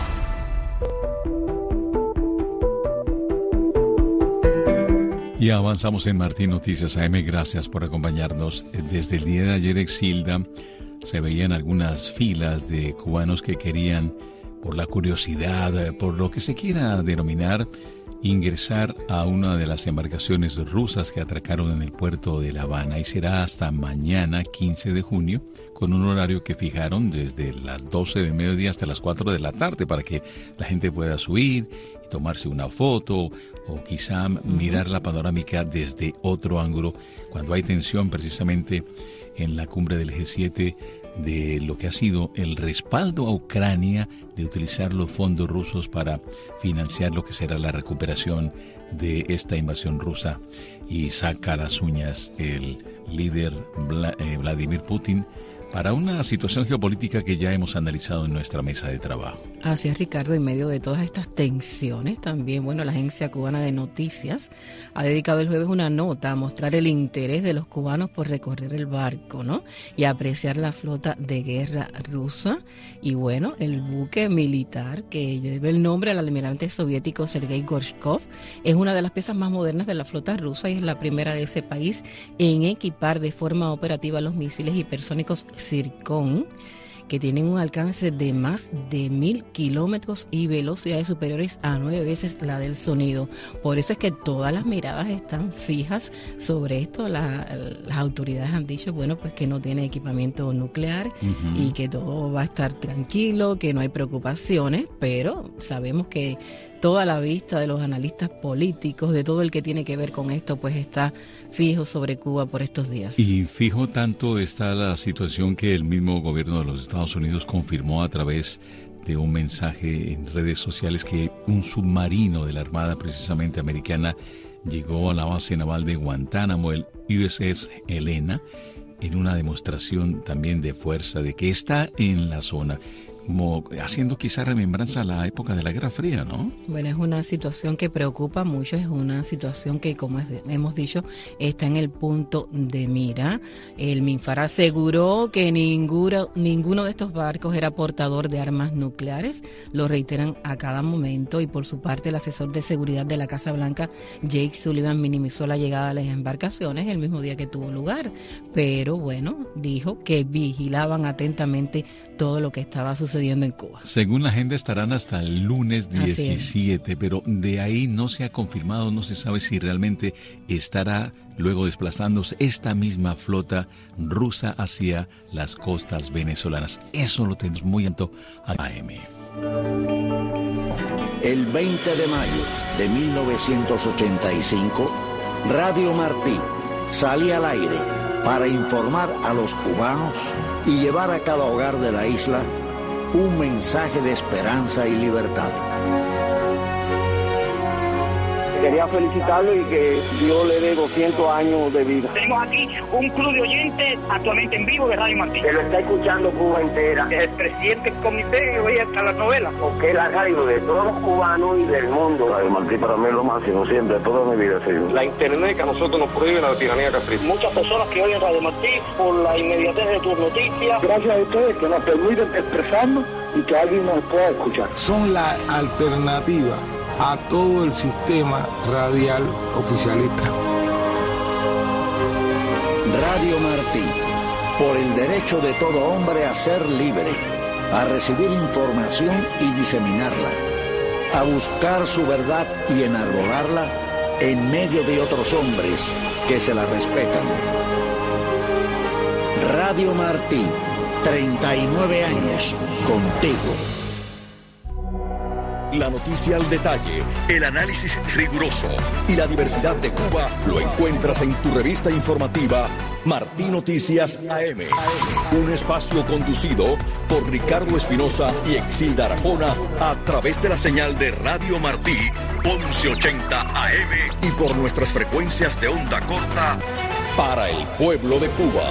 Y avanzamos en Martí Noticias AM. Gracias por acompañarnos. Desde el día de ayer, Exilda, se veían algunas filas de cubanos que querían, por la curiosidad, por lo que se quiera denominar, ingresar a una de las embarcaciones rusas que atracaron en el puerto de La Habana. Y será hasta mañana, 15 de junio, con un horario que fijaron desde las 12 de mediodía hasta las 4 de la tarde para que la gente pueda subir y tomarse una foto o quizá mirar la panorámica desde otro ángulo cuando hay tensión precisamente en la cumbre del G7 de lo que ha sido el respaldo a Ucrania de utilizar los fondos rusos para financiar lo que será la recuperación de esta invasión rusa. Y saca las uñas el líder Vladimir Putin para una situación geopolítica que ya hemos analizado en nuestra mesa de trabajo. Así es, Ricardo, en medio de todas estas tensiones, también, la Agencia Cubana de Noticias ha dedicado el jueves una nota a mostrar el interés de los cubanos por recorrer el barco, ¿no? Y apreciar la flota de guerra rusa. Y el buque militar que lleva el nombre al almirante soviético Sergei Gorshkov es una de las piezas más modernas de la flota rusa y es la primera de ese país en equipar de forma operativa los misiles hipersónicos Zircon, que tienen un alcance de más de 1,000 kilómetros y velocidades superiores a 9 veces la del sonido. Por eso es que todas las miradas están fijas sobre esto. Las autoridades han dicho, que no tiene equipamiento nuclear y que todo va a estar tranquilo, que no hay preocupaciones, pero sabemos que toda la vista de los analistas políticos, de todo el que tiene que ver con esto, pues está fijo sobre Cuba por estos días. Y fijo tanto está la situación que el mismo gobierno de los Estados Unidos confirmó a través de un mensaje en redes sociales que un submarino de la Armada precisamente americana llegó a la base naval de Guantánamo, el USS Helena, en una demostración también de fuerza, de que está en la zona, como haciendo quizá remembranza a la época de la Guerra Fría, ¿no? Bueno, es una situación que preocupa mucho, es una situación que, como hemos dicho, está en el punto de mira. El MINFAR aseguró que ninguno de estos barcos era portador de armas nucleares, lo reiteran a cada momento, y por su parte el asesor de seguridad de la Casa Blanca, Jake Sullivan, minimizó la llegada de las embarcaciones el mismo día que tuvo lugar, pero bueno, dijo que vigilaban atentamente todo lo que estaba sucediendo en Cuba. Según la agenda estarán hasta el lunes 17, pero de ahí no se ha confirmado, no se sabe si realmente estará luego desplazándose esta misma flota rusa hacia las costas venezolanas. Eso lo tenemos muy alto a AM. El 20 de mayo de 1985, Radio Martí salía al aire para informar a los cubanos y llevar a cada hogar de la isla un mensaje de esperanza y libertad. Quería felicitarlo y que Dios le dé 200 años de vida. Tenemos aquí un club de oyentes actualmente en vivo de Radio Martí. Que lo está escuchando Cuba entera. El presidente del comité oye hasta la novela. Porque es la radio de todos los cubanos y del mundo. Radio Martí para mí es lo máximo, siempre, toda mi vida. Sí. La internet que a nosotros nos prohíbe la tiranía caprichosa. Muchas personas que oyen Radio Martí por la inmediatez de tus noticias. Gracias a ustedes que nos permiten expresarnos y que alguien nos pueda escuchar. Son la alternativa a todo el sistema radial oficialista. Radio Martí, por el derecho de todo hombre a ser libre, a recibir información y diseminarla, a buscar su verdad y enarbolarla en medio de otros hombres que se la respetan. Radio Martí, 39 años contigo. La noticia al detalle, el análisis riguroso y la diversidad de Cuba lo encuentras en tu revista informativa Martí Noticias AM. Un espacio conducido por Ricardo Espinosa y Exilda Arjona a través de la señal de Radio Martí 1180 AM y por nuestras frecuencias de onda corta para el pueblo de Cuba.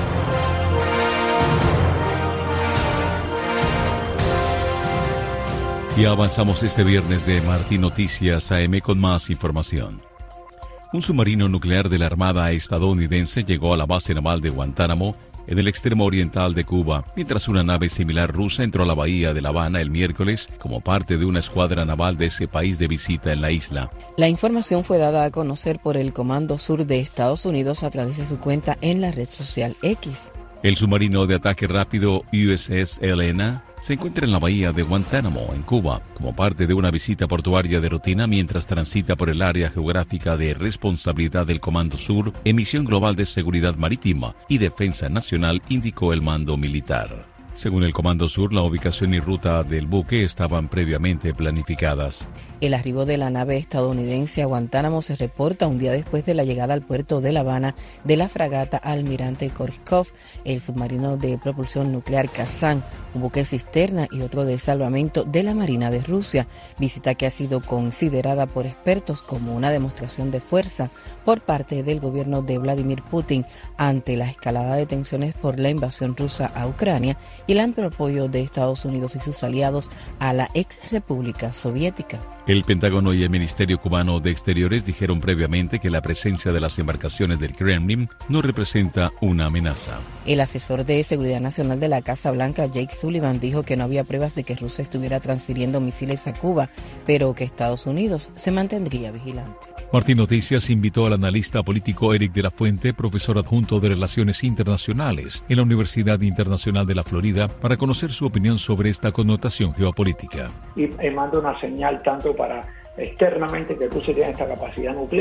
Y avanzamos este viernes de Martí Noticias AM con más información. Un submarino nuclear de la Armada estadounidense llegó a la base naval de Guantánamo, en el extremo oriental de Cuba, mientras una nave similar rusa entró a la bahía de La Habana el miércoles como parte de una escuadra naval de ese país de visita en la isla. La información fue dada a conocer por el Comando Sur de Estados Unidos a través de su cuenta en la red social X. El submarino de ataque rápido USS Helena se encuentra en la bahía de Guantánamo, en Cuba, como parte de una visita portuaria de rutina mientras transita por el área geográfica de responsabilidad del Comando Sur en misión global de seguridad marítima y defensa nacional, indicó el mando militar. Según el Comando Sur, la ubicación y ruta del buque estaban previamente planificadas. El arribo de la nave estadounidense a Guantánamo se reporta un día después de la llegada al puerto de La Habana de la fragata Almirante Korchkov, el submarino de propulsión nuclear Kazán, un buque cisterna y otro de salvamento de la Marina de Rusia, visita que ha sido considerada por expertos como una demostración de fuerza por parte del gobierno de Vladimir Putin ante la escalada de tensiones por la invasión rusa a Ucrania y el amplio apoyo de Estados Unidos y sus aliados a la ex República Soviética. El Pentágono y el Ministerio Cubano de Exteriores dijeron previamente que la presencia de las embarcaciones del Kremlin no representa una amenaza. El asesor de Seguridad Nacional de la Casa Blanca, Jake Sullivan, dijo que no había pruebas de que Rusia estuviera transfiriendo misiles a Cuba, pero que Estados Unidos se mantendría vigilante. Martí Noticias invitó al analista político Eric de la Fuente, profesor adjunto de Relaciones Internacionales en la Universidad Internacional de la Florida, para conocer su opinión sobre esta connotación geopolítica. Y manda una señal tanto para externamente que Rusia tiene esta capacidad nuclear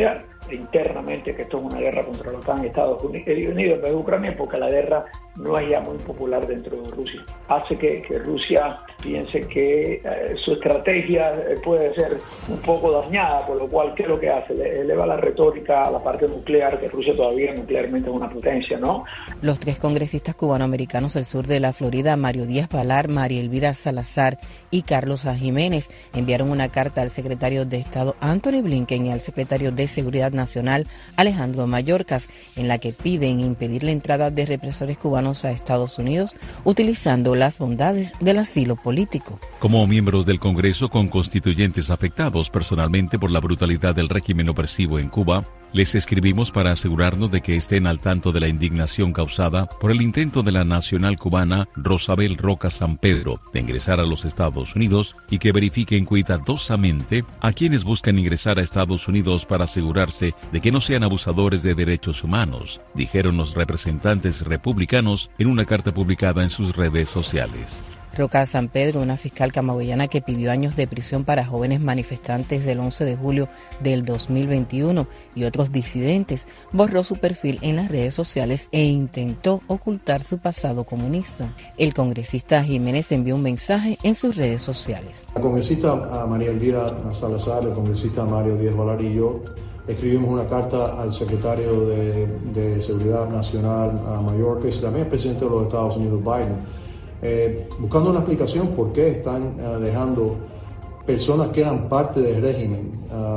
internamente que esto es una guerra contra la OTAN y Estados Unidos en vez de Ucrania, porque la guerra no es ya muy popular dentro de Rusia. Hace que Rusia piense que su estrategia puede ser un poco dañada, por lo cual, ¿qué es lo que hace? Le eleva la retórica a la parte nuclear, que Rusia todavía nuclearmente es una potencia, ¿no? Los 3 congresistas cubanoamericanos del sur de la Florida, Mario Díaz Balar, María Elvira Salazar y Carlos A. Jiménez, enviaron una carta al secretario de Estado Anthony Blinken y al secretario de Seguridad Nacional Alejandro Mayorkas, en la que piden impedir la entrada de represores cubanos a Estados Unidos utilizando las bondades del asilo político. Como miembros del Congreso con constituyentes afectados personalmente por la brutalidad del régimen opresivo en Cuba, les escribimos para asegurarnos de que estén al tanto de la indignación causada por el intento de la nacional cubana Rosabel Roca San Pedro de ingresar a los Estados Unidos y que verifiquen cuidadosamente a quienes buscan ingresar a Estados Unidos para asegurarse de que no sean abusadores de derechos humanos, dijeron los representantes republicanos en una carta publicada en sus redes sociales. Roca San Pedro, una fiscal camagüeyana que pidió años de prisión para jóvenes manifestantes del 11 de julio del 2021 y otros disidentes, borró su perfil en las redes sociales e intentó ocultar su pasado comunista. El congresista Jiménez envió un mensaje en sus redes sociales. La congresista María Elvira Salazar, el congresista Mario Díaz Balar y yo escribimos una carta al secretario de Seguridad Nacional, a Mayorkas, y también al presidente de los Estados Unidos, Biden, buscando una explicación por qué están dejando personas que eran parte del régimen,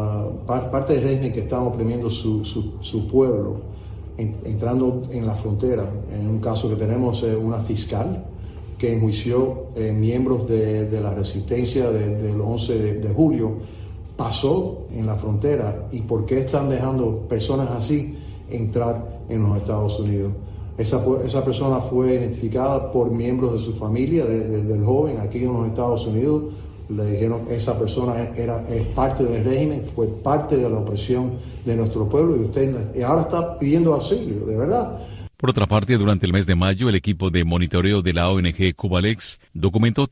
que estaban oprimiendo su pueblo, entrando en la frontera. En un caso que tenemos una fiscal que enjuició miembros de la resistencia del 11 de julio, pasó en la frontera. ¿Y por qué están dejando personas así entrar en los Estados Unidos? Esa persona fue identificada por miembros de su familia, del joven aquí en los Estados Unidos. Le dijeron esa persona es parte del régimen, fue parte de la opresión de nuestro pueblo y ahora está pidiendo auxilio, de verdad. Por otra parte, durante el mes de mayo, el equipo de monitoreo de la ONG Cubalex documentó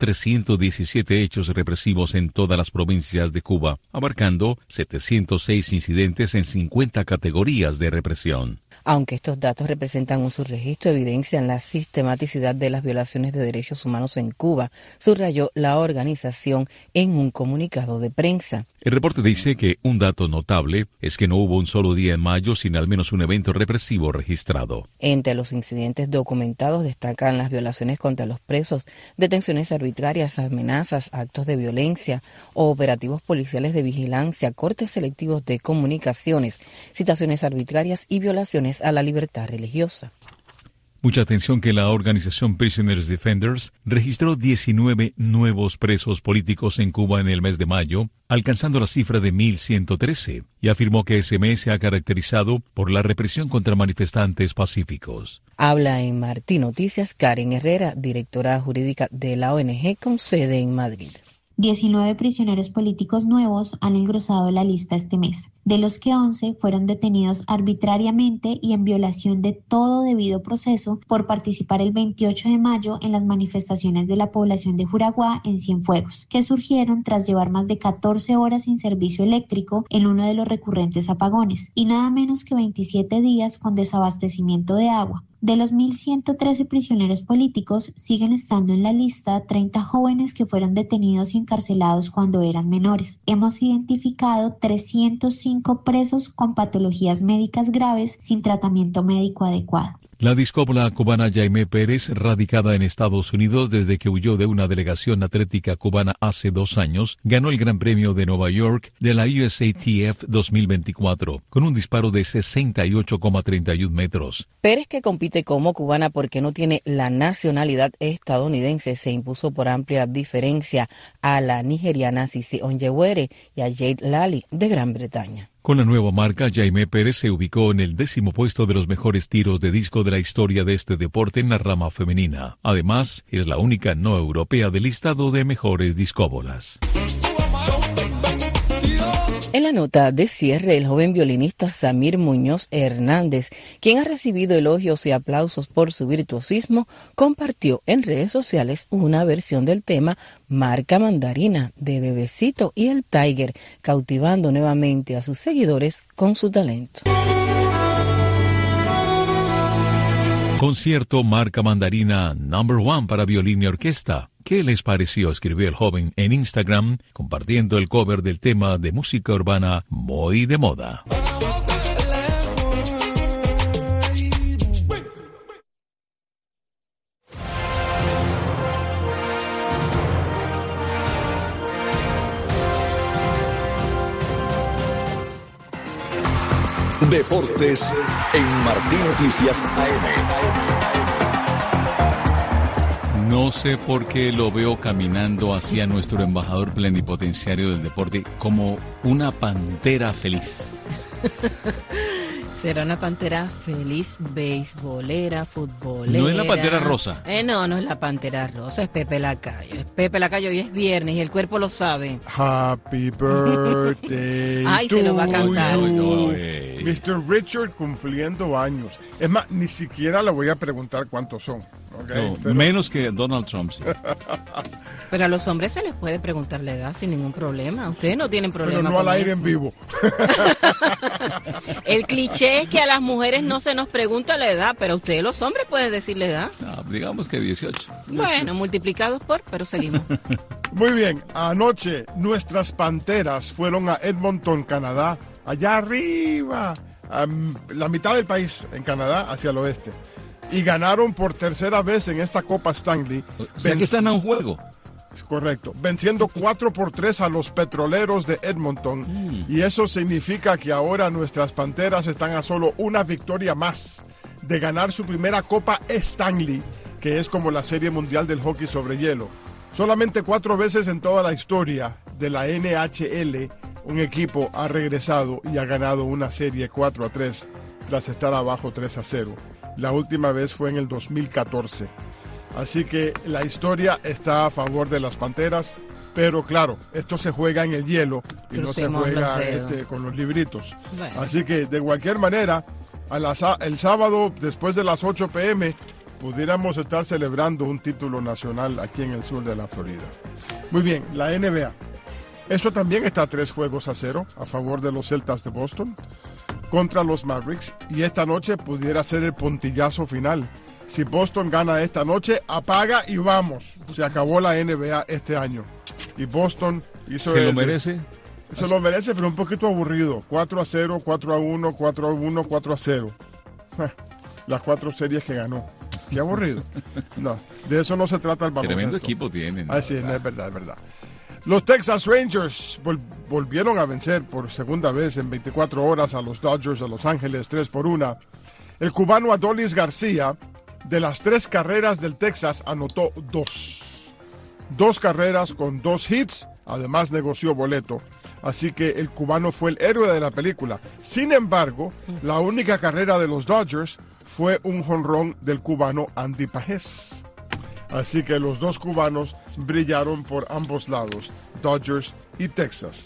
317 hechos represivos en todas las provincias de Cuba, abarcando 706 incidentes en 50 categorías de represión. Aunque estos datos representan un subregistro, evidencian la sistematicidad de las violaciones de derechos humanos en Cuba, subrayó la organización en un comunicado de prensa. El reporte dice que un dato notable es que no hubo un solo día en mayo sin al menos un evento represivo registrado. Entre los incidentes documentados destacan las violaciones contra los presos, detenciones arbitrarias, amenazas, actos de violencia, operativos policiales de vigilancia, cortes selectivos de comunicaciones, citaciones arbitrarias y violaciones a la libertad religiosa. Mucha atención que la organización Prisoners Defenders registró 19 nuevos presos políticos en Cuba en el mes de mayo, alcanzando la cifra de 1.113, y afirmó que ese mes se ha caracterizado por la represión contra manifestantes pacíficos. Habla en Martí Noticias Karen Herrera, directora jurídica de la ONG con sede en Madrid. 19 prisioneros políticos nuevos han engrosado la lista este mes, de los que 11 fueron detenidos arbitrariamente y en violación de todo debido proceso por participar el 28 de mayo en las manifestaciones de la población de Juraguá en Cienfuegos, que surgieron tras llevar más de 14 horas sin servicio eléctrico en uno de los recurrentes apagones, y nada menos que 27 días con desabastecimiento de agua. De los 1.113 prisioneros políticos, siguen estando en la lista 30 jóvenes que fueron detenidos y encarcelados cuando eran menores. Hemos identificado 305 presos con patologías médicas graves sin tratamiento médico adecuado. La discípula cubana Jaime Pérez, radicada en Estados Unidos desde que huyó de una delegación atlética cubana hace 2 años, ganó el Gran Premio de Nueva York de la USATF 2024 con un disparo de 68,31 metros. Pérez, que compite como cubana porque no tiene la nacionalidad estadounidense, se impuso por amplia diferencia a la nigeriana Sisi Onyewere y a Jade Lally de Gran Bretaña. Con la nueva marca, Jaime Pérez se ubicó en el 10º puesto de los mejores tiros de disco de la historia de este deporte en la rama femenina. Además, es la única no europea del listado de mejores discóbolas. En la nota de cierre, el joven violinista Samir Muñoz Hernández, quien ha recibido elogios y aplausos por su virtuosismo, compartió en redes sociales una versión del tema Marca Mandarina de Bebecito y el Tiger, cautivando nuevamente a sus seguidores con su talento. Concierto Marca Mandarina No. 1 para violín y orquesta. ¿Qué les pareció?, escribió el joven en Instagram, compartiendo el cover del tema de música urbana muy de moda. Deportes en Martín Noticias AM. No sé por qué lo veo caminando hacia nuestro embajador plenipotenciario del deporte como una pantera feliz. Será una pantera feliz, beisbolera, futbolera. No es la pantera rosa. No es la pantera rosa, es Pepe Lacayo. Es Pepe Lacayo y es viernes y el cuerpo lo sabe. Happy birthday. Ay, se lo va a cantar. Mr. Richard cumpliendo años. Es más, ni siquiera le voy a preguntar cuántos son. Okay, no, pero... menos que Donald Trump. Sí. Pero a los hombres se les puede preguntar la edad sin ningún problema. Ustedes no tienen problema. Pero no con al aire eso. En vivo. El cliché es que a las mujeres no se nos pregunta la edad, pero ustedes los hombres pueden decir la edad. No, digamos que 18. Bueno, multiplicados por, pero seguimos. Muy bien, anoche nuestras Panteras fueron a Edmonton, Canadá, allá arriba, la mitad del país en Canadá, hacia el oeste. Y ganaron por tercera vez en esta Copa Stanley. O sea que están a un juego. Es correcto. Venciendo 4-3 a los Petroleros de Edmonton. Y eso significa que ahora nuestras Panteras están a solo una victoria más de ganar su primera Copa Stanley, que es como la Serie Mundial del Hockey sobre hielo. Solamente 4 veces en toda la historia de la NHL un equipo ha regresado y ha ganado una serie 4-3 tras estar abajo 3-0. La última vez fue en el 2014. Así que la historia está a favor de las Panteras, pero claro, esto se juega en el hielo y no se juega con los libritos. Bueno. Así que de cualquier manera, el sábado después de las 8 p.m. pudiéramos estar celebrando un título nacional aquí en el sur de la Florida. Muy bien, la NBA. Eso también está 3-0 a favor de los Celtas de Boston contra los Mavericks, y esta noche pudiera ser el puntillazo final. Si Boston gana esta noche, apaga y vamos. Se acabó la NBA este año. Y Boston hizo... ¿Se lo merece? Se lo merece, pero un poquito aburrido. 4-0, 4-1, 4-1, 4-0. Las 4 series que ganó. Qué aburrido. No, de eso no se trata el baloncesto. Tremendo equipo tienen. Ah, sí, no, es verdad, es verdad. Los Texas Rangers volvieron a vencer por segunda vez en 24 horas a los Dodgers de Los Ángeles 3-1. El cubano Adolis García, de las 3 carreras del Texas, anotó 2. 2 carreras con 2 hits, además negoció boleto. Así que el cubano fue el héroe de la película. Sin embargo, la única carrera de los Dodgers fue un jonrón del cubano Andy Pajés. Así que los 2 cubanos brillaron por ambos lados, Dodgers y Texas.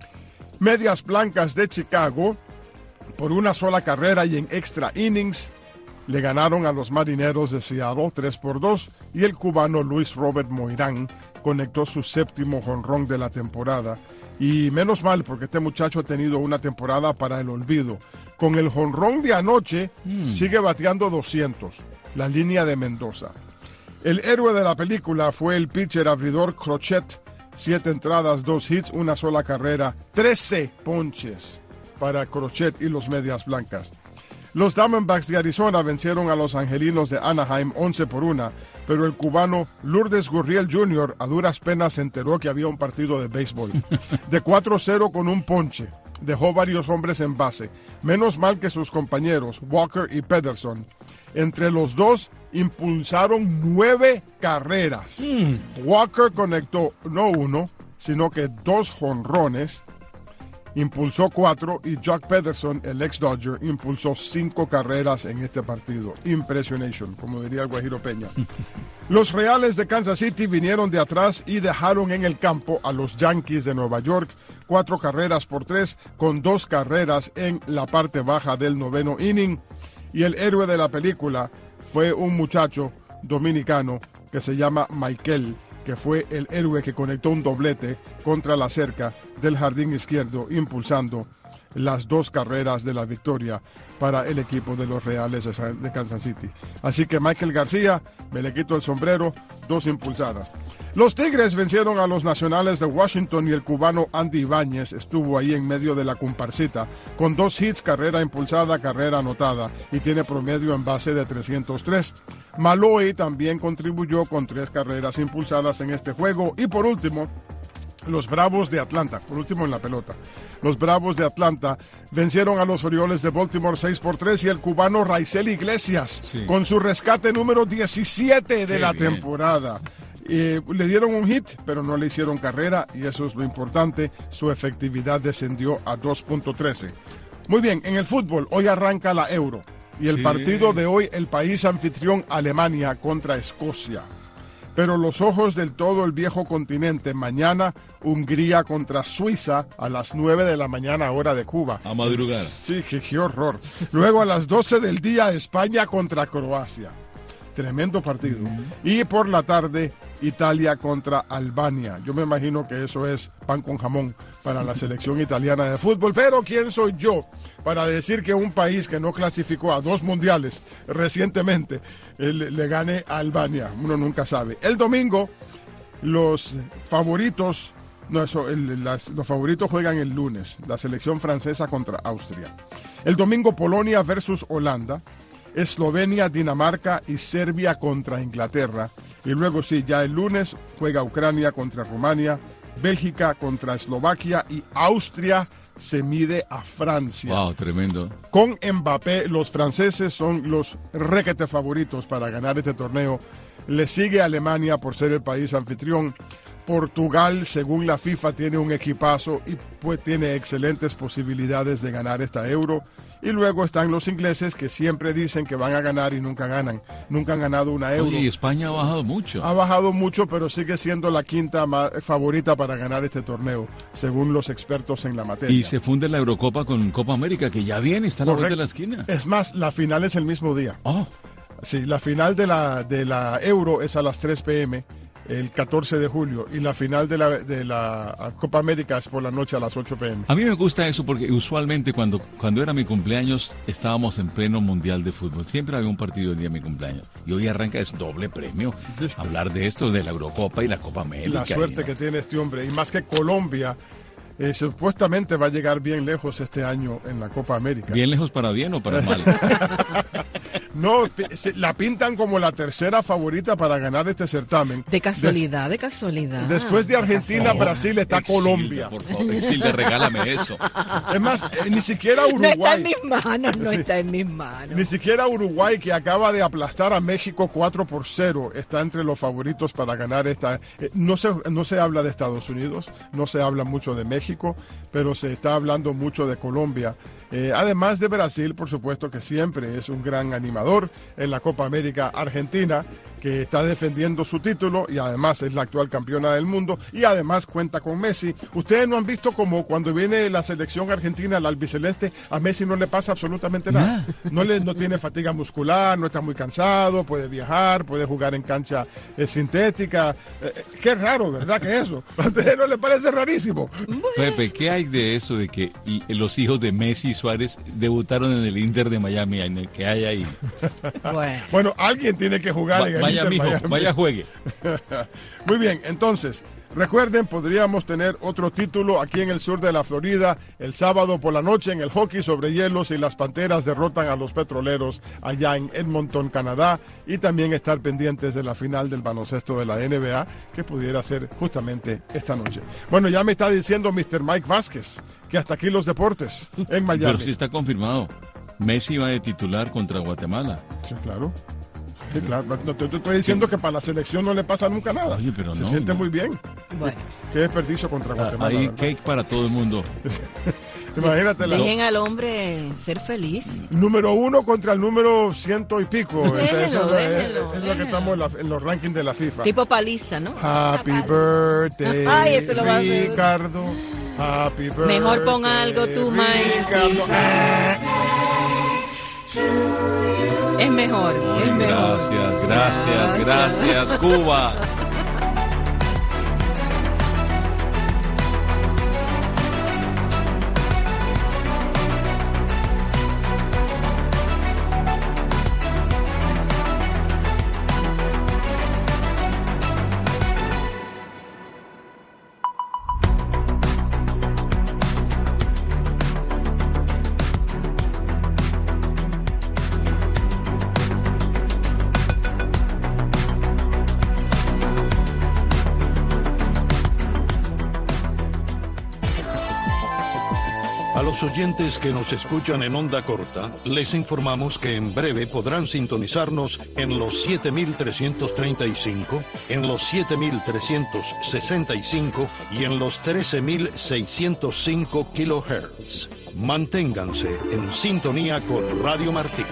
Medias Blancas de Chicago, por una sola carrera y en extra innings, le ganaron a los Marineros de Seattle 3-2, y el cubano Luis Robert Moirán conectó su 7º jonrón de la temporada. Y menos mal, porque este muchacho ha tenido una temporada para el olvido. Con el jonrón de anoche, sigue bateando 200, la línea de Mendoza. El héroe de la película fue el pitcher abridor Crochet, 7 entradas, 2 hits, una sola carrera, 13 ponches para Crochet y los Medias Blancas. Los Diamondbacks de Arizona vencieron a los Angelinos de Anaheim 11-1, pero el cubano Lourdes Gurriel Jr. a duras penas se enteró que había un partido de béisbol. De 4-0 con un ponche, dejó varios hombres en base. Menos mal que sus compañeros, Walker y Pederson, entre los dos impulsaron 9 carreras. Walker conectó no 1, sino que 2 jonrones, impulsó 4, y Jock Pederson, el ex-Dodger, impulsó 5 carreras en este partido. Impressionation, como diría el Guajiro Peña. Los Reales de Kansas City vinieron de atrás y dejaron en el campo a los Yankees de Nueva York 4 carreras por 3, con 2 carreras en la parte baja del 9º inning. Y el héroe de la película fue un muchacho dominicano que se llama Michael, que fue el héroe que conectó un doblete contra la cerca del jardín izquierdo, impulsando las 2 carreras de la victoria para el equipo de los Reales de Kansas City. Así que Michael García, me le quito el sombrero, 2 impulsadas. Los Tigres vencieron a los Nacionales de Washington y el cubano Andy Ibáñez estuvo ahí en medio de la comparsita con 2 hits, carrera impulsada, carrera anotada, y tiene promedio en base de 303. Malloy también contribuyó con 3 carreras impulsadas en este juego. Y por último, los Bravos de Atlanta, por último en la pelota, los Bravos de Atlanta vencieron a los Orioles de Baltimore 6-3 y el cubano Raisel Iglesias, con su rescate número 17 de la temporada. Le dieron un hit, pero no le hicieron carrera, y eso es lo importante. Su efectividad descendió a 2.13. Muy bien, en el fútbol, hoy arranca la Euro, y el partido de hoy, el país anfitrión Alemania contra Escocia. Pero los ojos del todo el viejo continente, mañana Hungría contra Suiza a las 9 de la mañana, hora de Cuba. A madrugar. Sí, qué horror. Luego a las 12 del día, España contra Croacia. Tremendo partido. Y por la tarde, Italia contra Albania. Yo me imagino que eso es pan con jamón para la selección italiana de fútbol. Pero ¿quién soy yo para decir que un país que no clasificó a 2 mundiales recientemente le gane a Albania? Uno nunca sabe. El domingo, los favoritos juegan el lunes. La selección francesa contra Austria. El domingo, Polonia versus Holanda. Eslovenia, Dinamarca y Serbia contra Inglaterra. Y luego sí, ya el lunes juega Ucrania contra Rumania, Bélgica contra Eslovaquia y Austria se mide a Francia. Wow, tremendo. Con Mbappé, los franceses son los requete favoritos para ganar este torneo. Le sigue Alemania por ser el país anfitrión. Portugal, según la FIFA, tiene un equipazo y pues tiene excelentes posibilidades de ganar esta Euro. Y luego están los ingleses, que siempre dicen que van a ganar y nunca ganan. Nunca han ganado una Euro. Oye, y España ha bajado mucho. Ha bajado mucho, pero sigue siendo la quinta favorita para ganar este torneo, según los expertos en la materia. Y se funde la Eurocopa con Copa América, que ya viene, está a la vuelta de la esquina. Es más, la final es el mismo día. Oh. Sí, la final de la Euro es a las 3 p.m., el 14 de julio, y la final de la Copa América es por la noche a las 8 p.m. A mí me gusta eso porque usualmente cuando era mi cumpleaños estábamos en pleno mundial de fútbol. Siempre había un partido el día de mi cumpleaños. Y hoy arranca, es doble premio. Hablar de esto, de la Eurocopa y la Copa América. La suerte que tiene este hombre. Y más que Colombia, supuestamente va a llegar bien lejos este año en la Copa América. ¿Bien lejos para bien o para mal? No, la pintan como la tercera favorita para ganar este certamen. De casualidad, de casualidad. Después de Argentina, Brasil, está Exilda, Colombia. Por favor, Exilda, regálame eso. Es más, ni siquiera Uruguay. No está en mis manos, no está en mis manos. Ni siquiera Uruguay, que acaba de aplastar a México 4-0, está entre los favoritos para ganar esta. No se habla de Estados Unidos, no se habla mucho de México, pero se está hablando mucho de Colombia. Además de Brasil, por supuesto, que siempre es un gran animador en la Copa América. Argentina, que está defendiendo su título y además es la actual campeona del mundo y además cuenta con Messi. Ustedes no han visto como cuando viene la selección argentina, la albiceleste, a Messi no le pasa absolutamente nada. No tiene fatiga muscular, no está muy cansado, puede viajar, puede jugar en cancha sintética. Qué raro, ¿verdad? Que eso. ¿A ustedes no les parece rarísimo? Pepe, ¿qué hay de eso de que los hijos de Messi y Suárez debutaron en el Inter de Miami? ¿Qué hay ahí? Bueno, alguien tiene que jugar en el Vaya, mijo, vaya, juegue. Muy bien, entonces, recuerden, podríamos tener otro título aquí en el sur de la Florida el sábado por la noche en el hockey sobre hielo si las Panteras derrotan a los Petroleros allá en Edmonton, Canadá, y también estar pendientes de la final del baloncesto de la NBA que pudiera ser justamente esta noche. Bueno, ya me está diciendo Mr. Mike Vázquez que hasta aquí los deportes en Miami. Pero sí está confirmado. Messi va de titular contra Guatemala. Sí, claro. Sí, claro. No, te estoy diciendo que para la selección no le pasa nunca nada. Oye, pero se siente muy bien. Bueno. Qué desperdicio contra Guatemala. Hay cake para todo el mundo. Imagínate. Dejen al hombre ser feliz. Número 1 contra el número 100 y pico. Déjelo, Es lo que estamos en los rankings de la FIFA. Tipo paliza, ¿no? Happy birthday, Ay, eso lo va a hacer. Ricardo. Happy birthday. Mejor pon algo tú, Mike. Ricardo. Es mejor, es mejor. Gracias, Cuba. A los oyentes que nos escuchan en onda corta, les informamos que en breve podrán sintonizarnos en los 7.335, en los 7.365 y en los 13.605 kHz. Manténganse en sintonía con Radio Martí.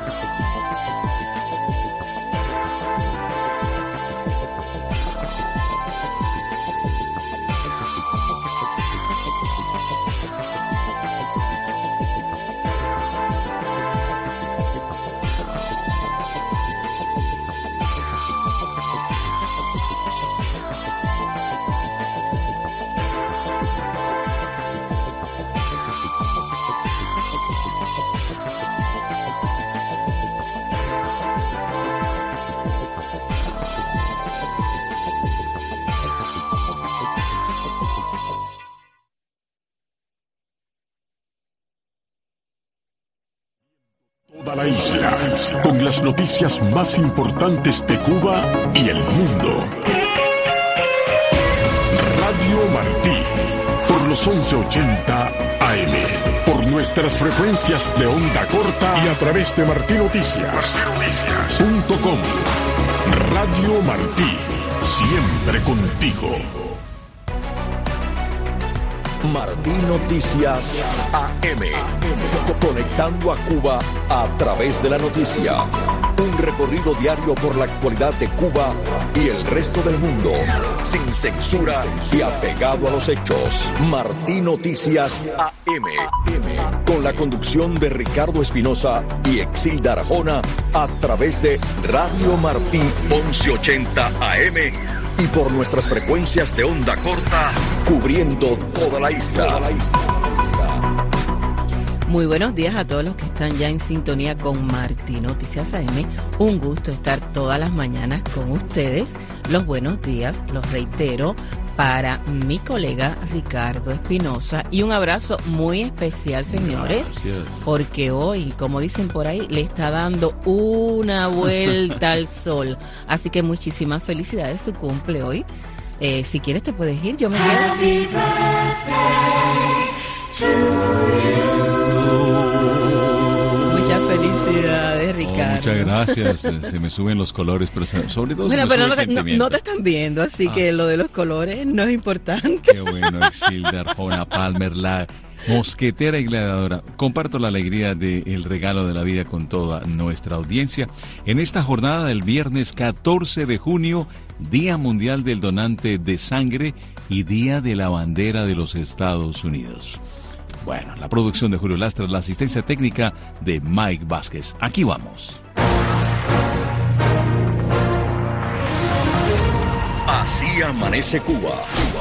Toda la isla, con las noticias más importantes de Cuba y el mundo. Radio Martí, por los 1180 AM, por nuestras frecuencias de onda corta y a través de martinoticias.com. Radio Martí, siempre contigo. Martí Noticias AM. Conectando a Cuba a través de la noticia. Un recorrido diario por la actualidad de Cuba y el resto del mundo. Sin censura y apegado a los hechos. Martí Noticias AM. Con la conducción de Ricardo Espinosa y Exilda Arjona a través de Radio Martí 1180 AM. Y por nuestras frecuencias de onda corta, cubriendo toda la isla. Muy buenos días a todos los que están ya en sintonía con Martí Noticias AM. Un gusto estar todas las mañanas con ustedes. Los buenos días, los reitero, para mi colega Ricardo Espinosa. Y un abrazo muy especial, señores. Gracias. Porque hoy, como dicen por ahí, le está dando una vuelta al sol. Así que muchísimas felicidades, su cumple hoy. Si quieres te puedes ir, yo me quedo. Muchas felicidades, Ricardo. Muchas gracias. Se me suben los colores, pero sobre todo bueno, se me pero sube el sentimiento. no te están viendo, así que lo de los colores no es importante. Qué bueno, Exilda Arjona Palmer, la mosquetera y gladiadora. Comparto la alegría del regalo de la vida con toda nuestra audiencia en esta jornada del viernes 14 de junio, Día Mundial del Donante de Sangre y Día de la Bandera de los Estados Unidos. Bueno, la producción de Julio Lastra, la asistencia técnica de Mike Vázquez. Aquí vamos. Así amanece Cuba.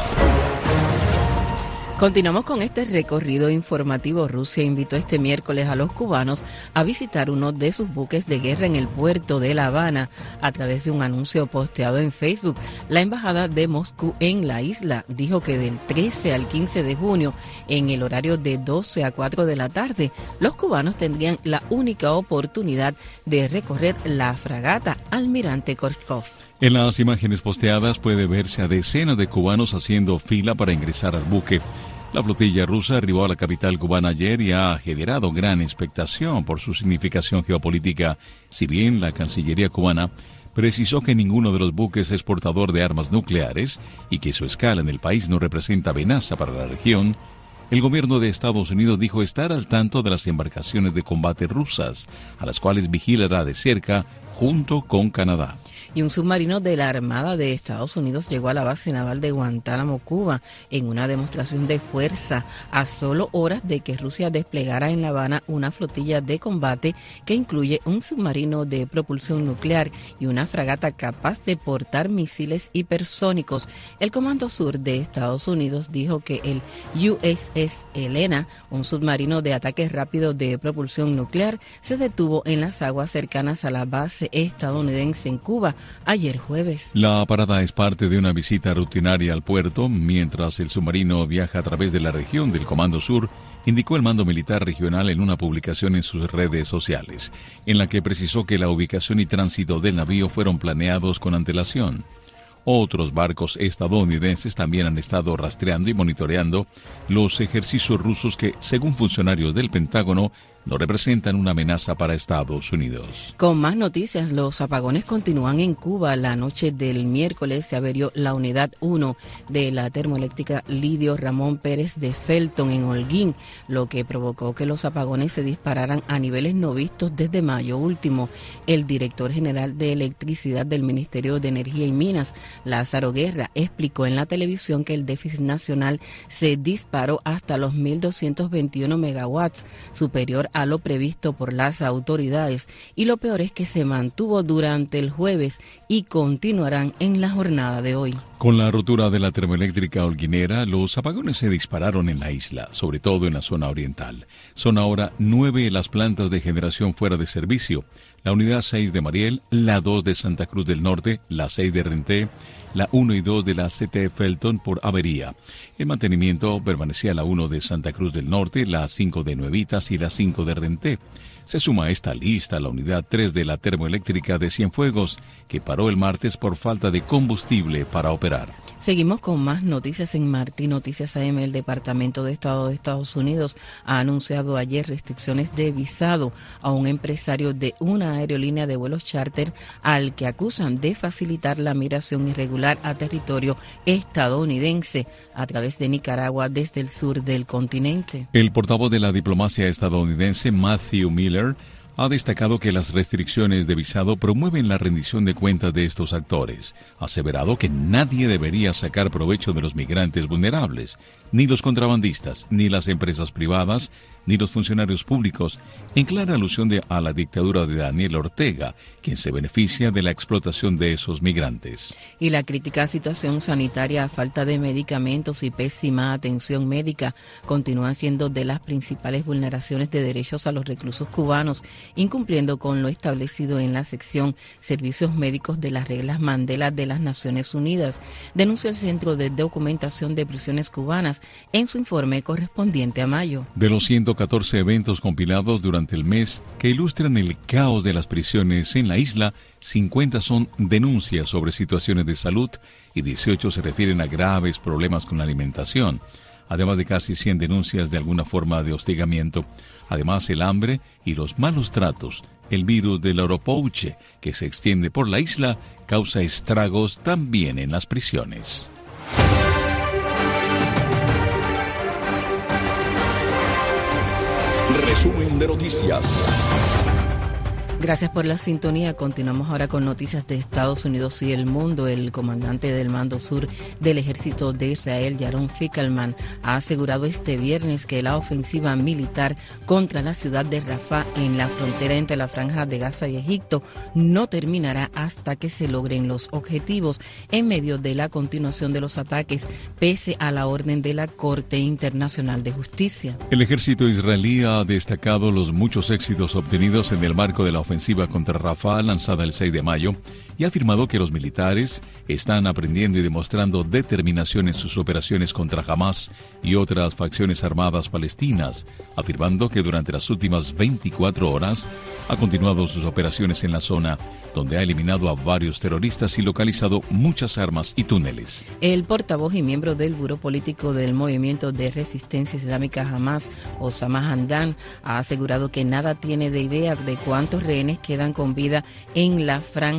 Continuamos con este recorrido informativo. Rusia invitó este miércoles a los cubanos a visitar uno de sus buques de guerra en el puerto de La Habana a través de un anuncio posteado en Facebook. La embajada de Moscú en la isla dijo que del 13 al 15 de junio, en el horario de 12 a 4 de la tarde, los cubanos tendrían la única oportunidad de recorrer la fragata Almirante Korchkov. En las imágenes posteadas puede verse a decenas de cubanos haciendo fila para ingresar al buque. La flotilla rusa arribó a la capital cubana ayer y ha generado gran expectación por su significación geopolítica, si bien la Cancillería cubana precisó que ninguno de los buques es portador de armas nucleares y que su escala en el país no representa amenaza para la región. El gobierno de Estados Unidos dijo estar al tanto de las embarcaciones de combate rusas, a las cuales vigilará de cerca junto con Canadá. Y un submarino de la Armada de Estados Unidos llegó a la base naval de Guantánamo, Cuba, en una demostración de fuerza, a solo horas de que Rusia desplegara en La Habana una flotilla de combate que incluye un submarino de propulsión nuclear y una fragata capaz de portar misiles hipersónicos. El Comando Sur de Estados Unidos dijo que el USS Helena, un submarino de ataque rápido de propulsión nuclear, se detuvo en las aguas cercanas a la base estadounidense en Cuba ayer jueves. La parada es parte de una visita rutinaria al puerto mientras el submarino viaja a través de la región del Comando Sur, indicó el mando militar regional en una publicación en sus redes sociales, en la que precisó que la ubicación y tránsito del navío fueron planeados con antelación. Otros barcos estadounidenses también han estado rastreando y monitoreando los ejercicios rusos que, según funcionarios del Pentágono, no representan una amenaza para Estados Unidos. Con más noticias, los apagones continúan en Cuba. La noche del miércoles se averió la unidad 1 de la termoeléctrica Lidio Ramón Pérez de Felton en Holguín, lo que provocó que los apagones se dispararan a niveles no vistos desde mayo último. El director general de electricidad del Ministerio de Energía y Minas, Lázaro Guerra, explicó en la televisión que el déficit nacional se disparó hasta los 1.221 megawatts, superior a lo previsto por las autoridades, y lo peor es que se mantuvo durante el jueves y continuarán en la jornada de hoy. Con la rotura de la termoeléctrica holguinera, los apagones se dispararon en la isla, sobre todo en la zona oriental. Son ahora 9 las plantas de generación fuera de servicio: la unidad 6 de Mariel, la 2 de Santa Cruz del Norte, la 6 de Renté, la 1 y 2 de la CTE Felton por avería. En mantenimiento permanecía la 1 de Santa Cruz del Norte, la 5 de Nuevitas y la 5 de Renté. Se suma a esta lista la unidad 3 de la termoeléctrica de Cienfuegos, que paró el martes por falta de combustible para operar. Seguimos con más noticias en Martí Noticias AM. El Departamento de Estado de Estados Unidos ha anunciado ayer restricciones de visado a un empresario de una aerolínea de vuelos charter al que acusan de facilitar la migración irregular a territorio estadounidense a través de Nicaragua desde el sur del continente. El portavoz de la diplomacia estadounidense, Matthew Miller, ha destacado que las restricciones de visado promueven la rendición de cuentas de estos actores. Ha aseverado que nadie debería sacar provecho de los migrantes vulnerables, ni los contrabandistas, ni las empresas privadas, ni los funcionarios públicos, en clara alusión a la dictadura de Daniel Ortega, quien se beneficia de la explotación de esos migrantes. Y la crítica situación sanitaria, falta de medicamentos y pésima atención médica continúan siendo de las principales vulneraciones de derechos a los reclusos cubanos, incumpliendo con lo establecido en la sección Servicios Médicos de las Reglas Mandela de las Naciones Unidas, denunció el Centro de Documentación de Prisiones Cubanas en su informe correspondiente a mayo. De los 114 eventos compilados durante el mes que ilustran el caos de las prisiones en la isla, 50 son denuncias sobre situaciones de salud y 18 se refieren a graves problemas con la alimentación, además de casi 100 denuncias de alguna forma de hostigamiento. Además, el hambre y los malos tratos, el virus del oropouche, que se extiende por la isla, causa estragos también en las prisiones. Resumen de noticias. Gracias por la sintonía. Continuamos ahora con noticias de Estados Unidos y el mundo. El comandante del Mando Sur del Ejército de Israel, Yaron Fickelman, ha asegurado este viernes que la ofensiva militar contra la ciudad de Rafah en la frontera entre la Franja de Gaza y Egipto no terminará hasta que se logren los objetivos en medio de la continuación de los ataques, pese a la orden de la Corte Internacional de Justicia. El ejército israelí ha destacado los muchos éxitos obtenidos en el marco de la ofensiva contra Rafah lanzada el 6 de mayo y ha afirmado que los militares están aprendiendo y demostrando determinación en sus operaciones contra Hamas y otras facciones armadas palestinas, afirmando que durante las últimas 24 horas ha continuado sus operaciones en la zona, donde ha eliminado a varios terroristas y localizado muchas armas y túneles. El portavoz y miembro del Buró Político del Movimiento de Resistencia Islámica Hamas, Osama Hamdan, ha asegurado que nada tiene de idea de cuántos rehenes quedan con vida en la Franja de Gaza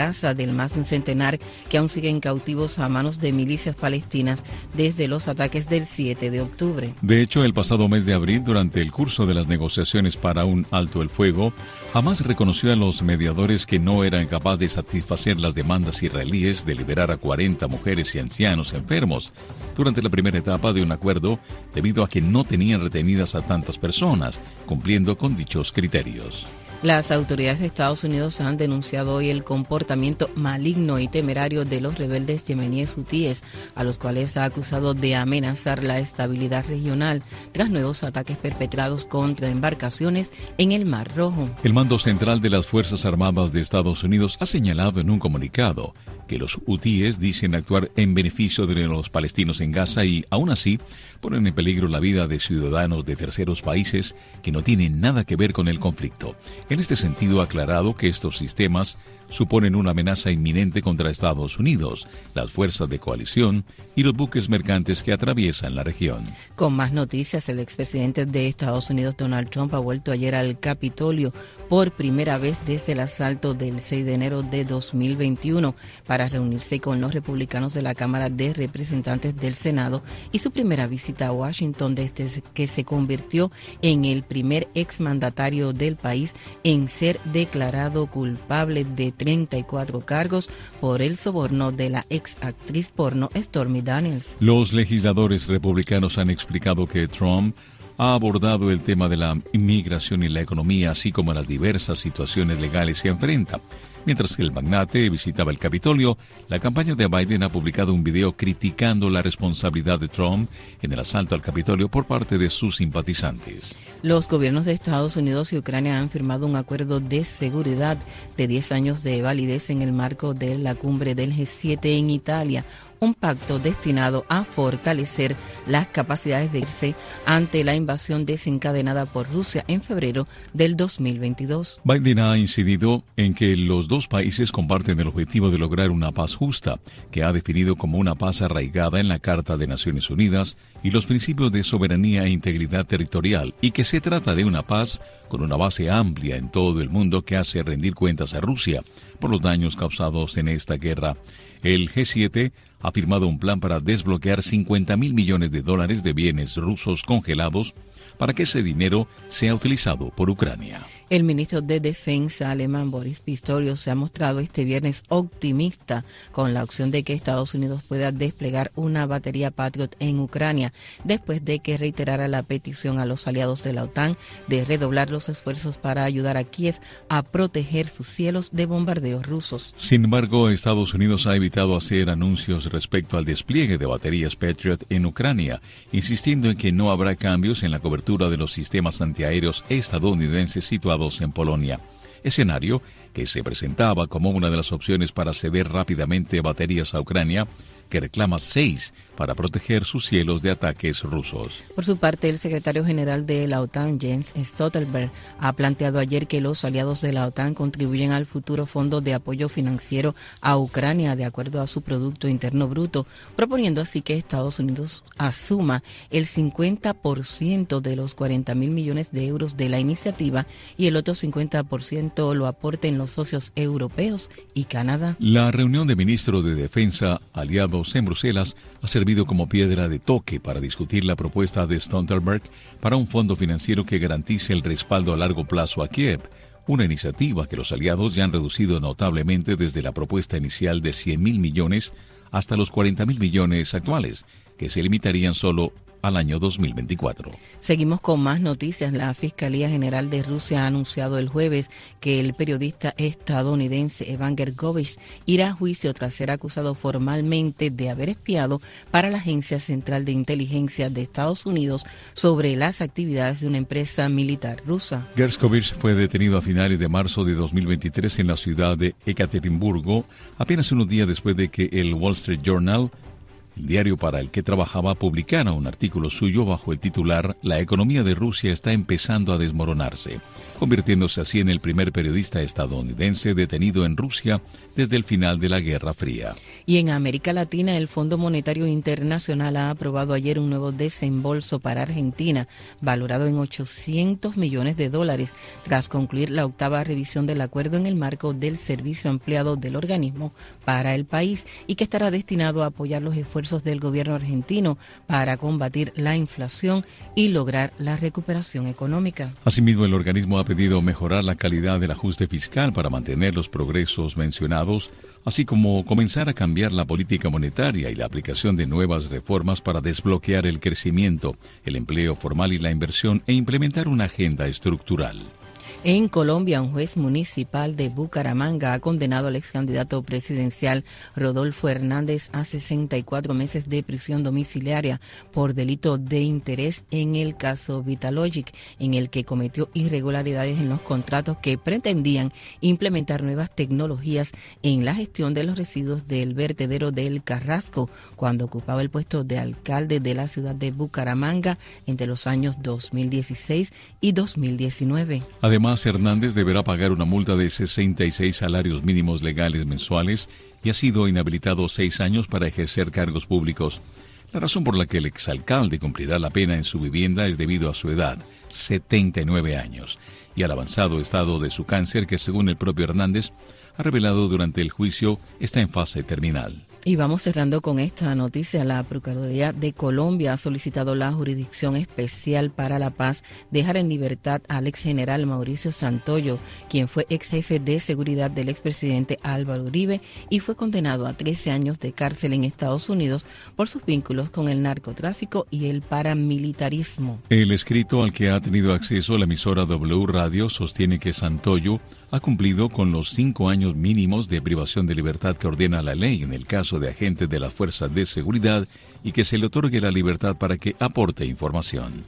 Gaza del más de un centenar que aún siguen cautivos a manos de milicias palestinas desde los ataques del 7 de octubre. De hecho, el pasado mes de abril, durante el curso de las negociaciones para un alto el fuego, Hamás reconoció a los mediadores que no eran capaces de satisfacer las demandas israelíes de liberar a 40 mujeres y ancianos enfermos durante la primera etapa de un acuerdo, debido a que no tenían retenidas a tantas personas, cumpliendo con dichos criterios. Las autoridades de Estados Unidos han denunciado hoy el comportamiento maligno y temerario de los rebeldes yemeníes hutíes, a los cuales ha acusado de amenazar la estabilidad regional tras nuevos ataques perpetrados contra embarcaciones en el Mar Rojo. El mando central de las Fuerzas Armadas de Estados Unidos ha señalado en un comunicado que los hutíes dicen actuar en beneficio de los palestinos en Gaza y, aún así, ponen en peligro la vida de ciudadanos de terceros países que no tienen nada que ver con el conflicto. En este sentido, ha aclarado que estos sistemas suponen una amenaza inminente contra Estados Unidos, las fuerzas de coalición y los buques mercantes que atraviesan la región. Con más noticias, el expresidente de Estados Unidos, Donald Trump, ha vuelto ayer al Capitolio por primera vez desde el asalto del 6 de enero de 2021 para reunirse con los republicanos de la Cámara de Representantes del Senado y su primera visita a Washington desde que se convirtió en el primer exmandatario del país en ser declarado culpable de 34 cargos por el soborno de la ex actriz porno Stormy Daniels. Los legisladores republicanos han explicado que Trump ha abordado el tema de la inmigración y la economía, así como las diversas situaciones legales que enfrenta. Mientras que el magnate visitaba el Capitolio, la campaña de Biden ha publicado un video criticando la responsabilidad de Trump en el asalto al Capitolio por parte de sus simpatizantes. Los gobiernos de Estados Unidos y Ucrania han firmado un acuerdo de seguridad de 10 años de validez en el marco de la cumbre del G7 en Italia, un pacto destinado a fortalecer las capacidades de irse ante la invasión desencadenada por Rusia en febrero del 2022. Biden ha incidido en que los dos países comparten el objetivo de lograr una paz justa, que ha definido como una paz arraigada en la Carta de Naciones Unidas y los principios de soberanía e integridad territorial, y que se trata de una paz con una base amplia en todo el mundo que hace rendir cuentas a Rusia por los daños causados en esta guerra. El G7 ha firmado un plan para desbloquear $50.000 millones de bienes rusos congelados para que ese dinero sea utilizado por Ucrania. El ministro de Defensa alemán Boris Pistorius se ha mostrado este viernes optimista con la opción de que Estados Unidos pueda desplegar una batería Patriot en Ucrania, después de que reiterara la petición a los aliados de la OTAN de redoblar los esfuerzos para ayudar a Kiev a proteger sus cielos de bombardeos rusos. Sin embargo, Estados Unidos ha evitado hacer anuncios respecto al despliegue de baterías Patriot en Ucrania, insistiendo en que no habrá cambios en la cobertura de los sistemas antiaéreos estadounidenses situados en Polonia, escenario que se presentaba como una de las opciones para ceder rápidamente baterías a Ucrania, que reclama 6 para proteger sus cielos de ataques rusos. Por su parte, el secretario general de la OTAN, Jens Stoltenberg, ha planteado ayer que los aliados de la OTAN contribuyen al futuro fondo de apoyo financiero a Ucrania de acuerdo a su Producto Interno Bruto, proponiendo así que Estados Unidos asuma el 50% de los 40.000 millones de euros de la iniciativa y el otro 50% lo aporten los socios europeos y Canadá. La reunión de ministros de Defensa aliados en Bruselas ha servido como piedra de toque para discutir la propuesta de Stoltenberg para un fondo financiero que garantice el respaldo a largo plazo a Kiev, una iniciativa que los aliados ya han reducido notablemente desde la propuesta inicial de 100.000 millones hasta los 40.000 millones actuales, que se limitarían solo al año 2024. Seguimos con más noticias. La Fiscalía General de Rusia ha anunciado el jueves que el periodista estadounidense Evan Gershkovich irá a juicio tras ser acusado formalmente de haber espiado para la Agencia Central de Inteligencia de Estados Unidos sobre las actividades de una empresa militar rusa. Gershkovich fue detenido a finales de marzo de 2023 en la ciudad de Ekaterimburgo, apenas unos días después de que el Wall Street Journal El diario para el que trabajaba publicara un artículo suyo bajo el titular «La economía de Rusia está empezando a desmoronarse», convirtiéndose así en el primer periodista estadounidense detenido en Rusia desde el final de la Guerra Fría. Y en América Latina, el Fondo Monetario Internacional ha aprobado ayer un nuevo desembolso para Argentina, valorado en $800 millones, tras concluir la octava revisión del acuerdo en el marco del servicio ampliado del organismo para el país y que estará destinado a apoyar los esfuerzos del gobierno argentino para combatir la inflación y lograr la recuperación económica. Asimismo, el organismo ha pedido mejorar la calidad del ajuste fiscal para mantener los progresos mencionados, así como comenzar a cambiar la política monetaria y la aplicación de nuevas reformas para desbloquear el crecimiento, el empleo formal y la inversión e implementar una agenda estructural. En Colombia, un juez municipal de Bucaramanga ha condenado al ex candidato presidencial Rodolfo Hernández a 64 meses de prisión domiciliaria por delito de interés en el caso Vitalogic, en el que cometió irregularidades en los contratos que pretendían implementar nuevas tecnologías en la gestión de los residuos del vertedero del Carrasco, cuando ocupaba el puesto de alcalde de la ciudad de Bucaramanga entre los años 2016 y 2019. Además, Hernández deberá pagar una multa de 66 salarios mínimos legales mensuales y ha sido inhabilitado 6 años para ejercer cargos públicos. La razón por la que el exalcalde cumplirá la pena en su vivienda es debido a su edad, 79 años, y al avanzado estado de su cáncer que, según el propio Hernández, ha revelado durante el juicio, está en fase terminal. Y vamos cerrando con esta noticia. La Procuraduría de Colombia ha solicitado la Jurisdicción Especial para la Paz dejar en libertad al ex general Mauricio Santoyo, quien fue ex jefe de seguridad del expresidente Álvaro Uribe y fue condenado a 13 años de cárcel en Estados Unidos por sus vínculos con el narcotráfico y el paramilitarismo. El escrito al que ha tenido acceso la emisora W Radio sostiene que Santoyo ha cumplido con los 5 años mínimos de privación de libertad que ordena la ley en el caso de agentes de las fuerzas de seguridad y que se le otorgue la libertad para que aporte información.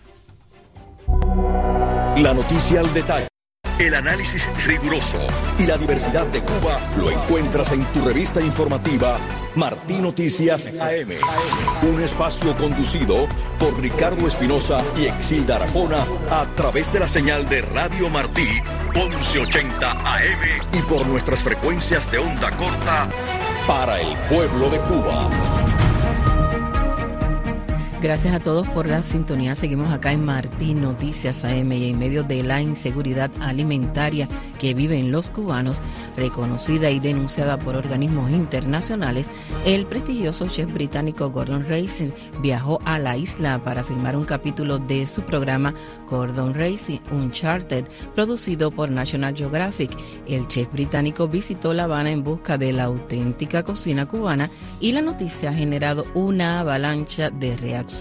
La noticia al detalle, el análisis riguroso y la diversidad de Cuba lo encuentras en tu revista informativa Martí Noticias AM. Un espacio conducido por Ricardo Espinosa y Exilda Arjona a través de la señal de Radio Martí 1180 AM y por nuestras frecuencias de onda corta para el pueblo de Cuba. Gracias a todos por la sintonía. Seguimos acá en Martí Noticias AM y en medio de la inseguridad alimentaria que viven los cubanos, reconocida y denunciada por organismos internacionales, el prestigioso chef británico Gordon Ramsay viajó a la isla para filmar un capítulo de su programa Gordon Ramsay Uncharted, producido por National Geographic. El chef británico visitó La Habana en busca de la auténtica cocina cubana y la noticia ha generado una avalancha de reacciones.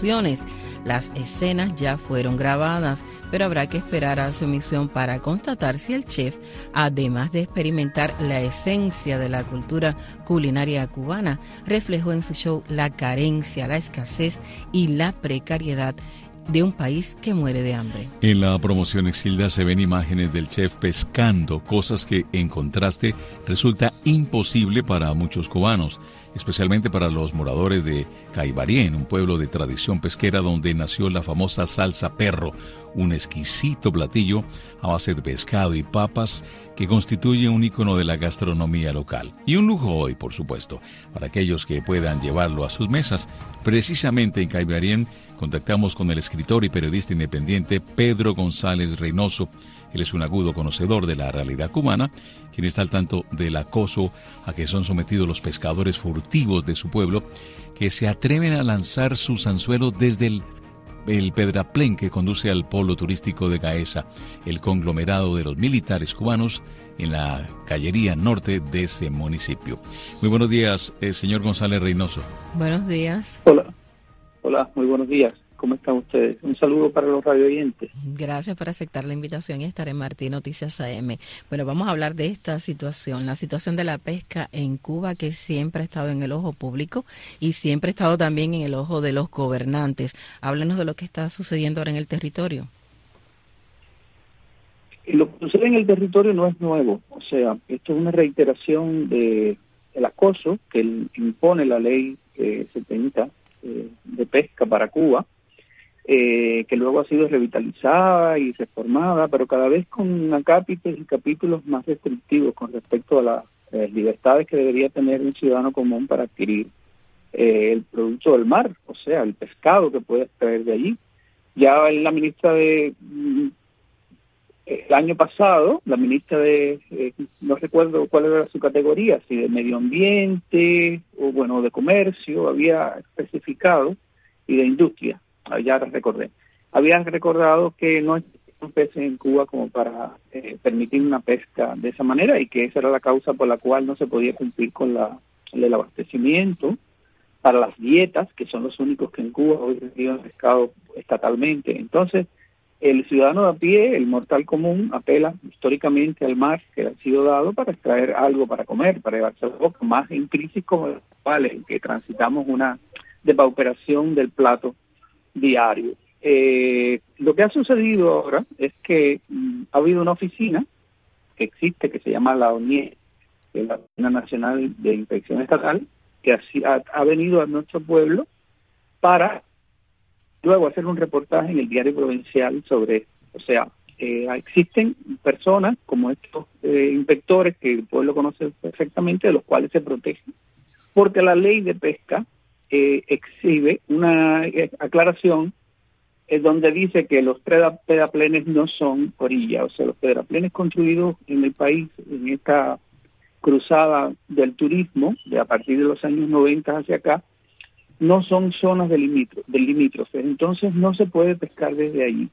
Las escenas ya fueron grabadas, pero habrá que esperar a su emisión para constatar si el chef, además de experimentar la esencia de la cultura culinaria cubana, reflejó en su show la carencia, la escasez y la precariedad de un país que muere de hambre. En la promoción Exilda se ven imágenes del chef pescando, cosas que en contraste resulta imposible para muchos cubanos, especialmente para los moradores de Caibarien, un pueblo de tradición pesquera donde nació la famosa salsa perro, un exquisito platillo a base de pescado y papas que constituye un ícono de la gastronomía local. Y un lujo hoy, por supuesto, para aquellos que puedan llevarlo a sus mesas. Precisamente en Caibarien contactamos con el escritor y periodista independiente Pedro González Reynoso. Él es un agudo conocedor de la realidad cubana, quien está al tanto del acoso a que son sometidos los pescadores furtivos de su pueblo, que se atreven a lanzar sus anzuelos desde el pedraplén que conduce al polo turístico de Gaesa, el conglomerado de los militares cubanos en la callería norte de ese municipio. Muy buenos días, señor González Reynoso. Buenos días. Hola, muy buenos días. ¿Cómo están ustedes? Un saludo para los radioyentes. Gracias por aceptar la invitación y estar en Martí Noticias AM. Bueno, vamos a hablar de esta situación, la situación de la pesca en Cuba, que siempre ha estado en el ojo público y siempre ha estado también en el ojo de los gobernantes. Háblenos de lo que está sucediendo ahora en el territorio. Lo que sucede en el territorio no es nuevo, o sea, esto es una reiteración de el acoso que impone la ley 70 de pesca para Cuba, que luego ha sido revitalizada y reformada, pero cada vez con acápites y capítulos más restrictivos con respecto a las libertades que debería tener un ciudadano común para adquirir el producto del mar, o sea, el pescado que puede extraer de allí. Ya la ministra el año pasado, la ministra no recuerdo cuál era su categoría, si de medio ambiente o bueno, de comercio, había especificado, y de industria, ya recordé, habían recordado que no existen peces en Cuba como para permitir una pesca de esa manera, y que esa era la causa por la cual no se podía cumplir con el abastecimiento para las dietas, que son los únicos que en Cuba hoy reciben pescado estatalmente. Entonces, el ciudadano de a pie, el mortal común, apela históricamente al mar que ha sido dado para extraer algo para comer, para llevarse a la boca, más en crisis como las cuales en que transitamos una depauperación del plato diario. Lo que ha sucedido ahora es que ha habido una oficina que existe, que se llama la ONIE, que es la Oficina Nacional de Inspección Estatal, que ha venido a nuestro pueblo para luego hacer un reportaje en el Diario Provincial sobre, o sea, existen personas como estos inspectores que el pueblo conoce perfectamente, de los cuales se protege, porque la ley de pesca exhibe una aclaración donde dice que los pedaplenes no son orillas, o sea, los pedaplenes construidos en el país en esta cruzada del turismo, de a partir de los años 90 hacia acá, no son zonas del limítrofes, entonces no se puede pescar desde allí.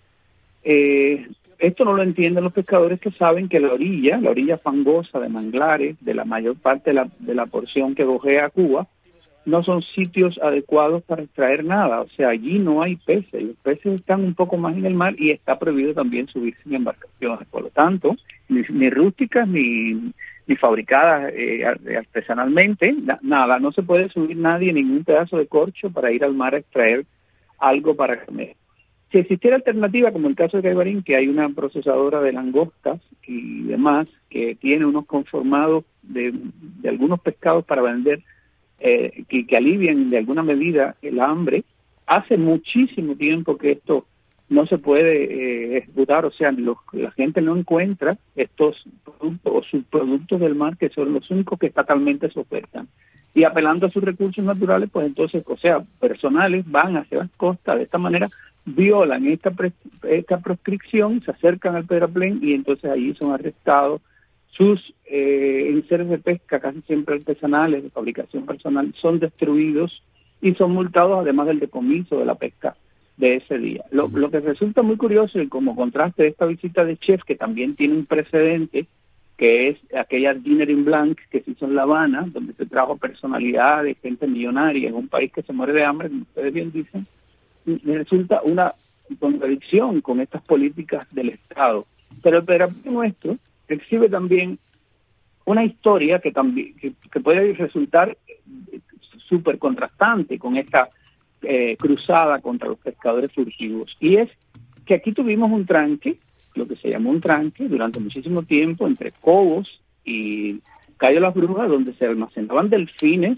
Esto no lo entienden los pescadores, que saben que la orilla fangosa de manglares, de la mayor parte de la porción que gojea Cuba, no son sitios adecuados para extraer nada, o sea, allí no hay peces, los peces están un poco más en el mar y está prohibido también subirse en embarcaciones, por lo tanto, ni rústicas ni fabricadas artesanalmente, nada, no se puede subir nadie ningún pedazo de corcho para ir al mar a extraer algo para comer. Si existiera alternativa, como el caso de Caibarín, que hay una procesadora de langostas y demás, que tiene unos conformados de algunos pescados para vender, que alivian de alguna medida el hambre, hace muchísimo tiempo que esto no se puede ejecutar, o sea, la gente no encuentra estos productos o subproductos del mar, que son los únicos que estatalmente se ofertan. Y apelando a sus recursos naturales, pues entonces, o sea, personales van hacia las costas, de esta manera violan esta proscripción, se acercan al pedaplén y entonces allí son arrestados. Sus enseres de pesca, casi siempre artesanales, de fabricación personal, son destruidos y son multados, además del decomiso de la pesca de ese día. Lo que resulta muy curioso, y como contraste de esta visita de Chef, que también tiene un precedente, que es aquella Dinner in Blanc que se hizo en La Habana, donde se trajo personalidades, gente millonaria, en un país que se muere de hambre, como ustedes bien dicen, resulta una contradicción con estas políticas del Estado. Pero el pedaplén nuestro exhibe también una historia que también que puede resultar súper contrastante con esta cruzada contra los pescadores furtivos, y es que aquí tuvimos un tranque, lo que se llamó un tranque durante muchísimo tiempo entre Cobos y Cayo Las Brujas, donde se almacenaban delfines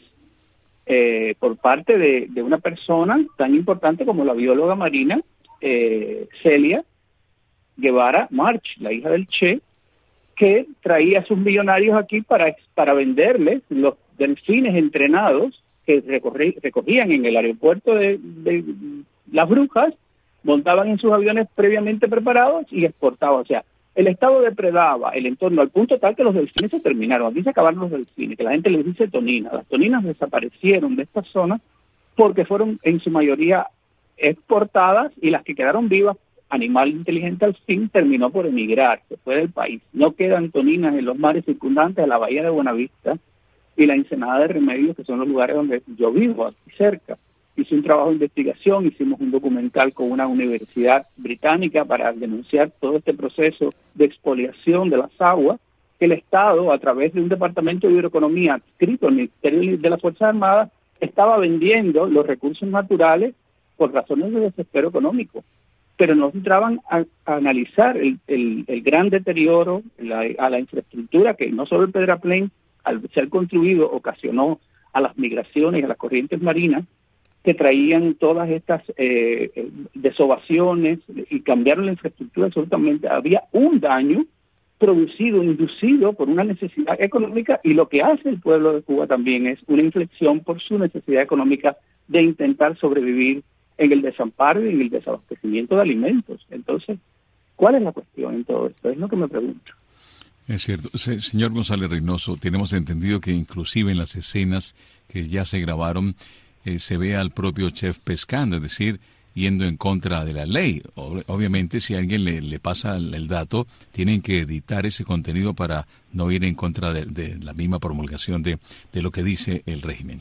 por parte de una persona tan importante como la bióloga marina Celia Guevara March, la hija del Che, que traía a sus millonarios aquí para venderles los delfines entrenados que recogían en el aeropuerto de Las Brujas, montaban en sus aviones previamente preparados y exportaban. O sea, el Estado depredaba el entorno al punto tal que los delfines se terminaron. Aquí se acabaron los delfines, que la gente les dice toninas. Las toninas desaparecieron de esta zona porque fueron en su mayoría exportadas, y las que quedaron vivas, animal inteligente al fin, terminó por emigrar, se fue del país. No quedan toninas en los mares circundantes a la bahía de Buenavista y la Ensenada de Remedios, que son los lugares donde yo vivo, aquí cerca. Hice un trabajo de investigación, hicimos un documental con una universidad británica para denunciar todo este proceso de expoliación de las aguas, que el Estado, a través de un departamento de hidroeconomía adscrito al Ministerio de las Fuerzas Armadas, estaba vendiendo los recursos naturales por razones de desespero económico. Pero no entraban a analizar el gran deterioro a la infraestructura, que no solo el pedaplén al ser construido, ocasionó a las migraciones, a las corrientes marinas, que traían todas estas desovaciones y cambiaron la infraestructura absolutamente. Había un daño inducido por una necesidad económica, y lo que hace el pueblo de Cuba también es una inflexión por su necesidad económica de intentar sobrevivir en el desamparo y en el desabastecimiento de alimentos. Entonces, ¿cuál es la cuestión en todo esto? Es lo que me pregunto. Es cierto. Señor González Reynoso, tenemos entendido que inclusive en las escenas que ya se grabaron se ve al propio chef pescando, es decir, yendo en contra de la ley. Obviamente, si a alguien le pasa el dato, tienen que editar ese contenido para no ir en contra de la misma promulgación de lo que dice el régimen.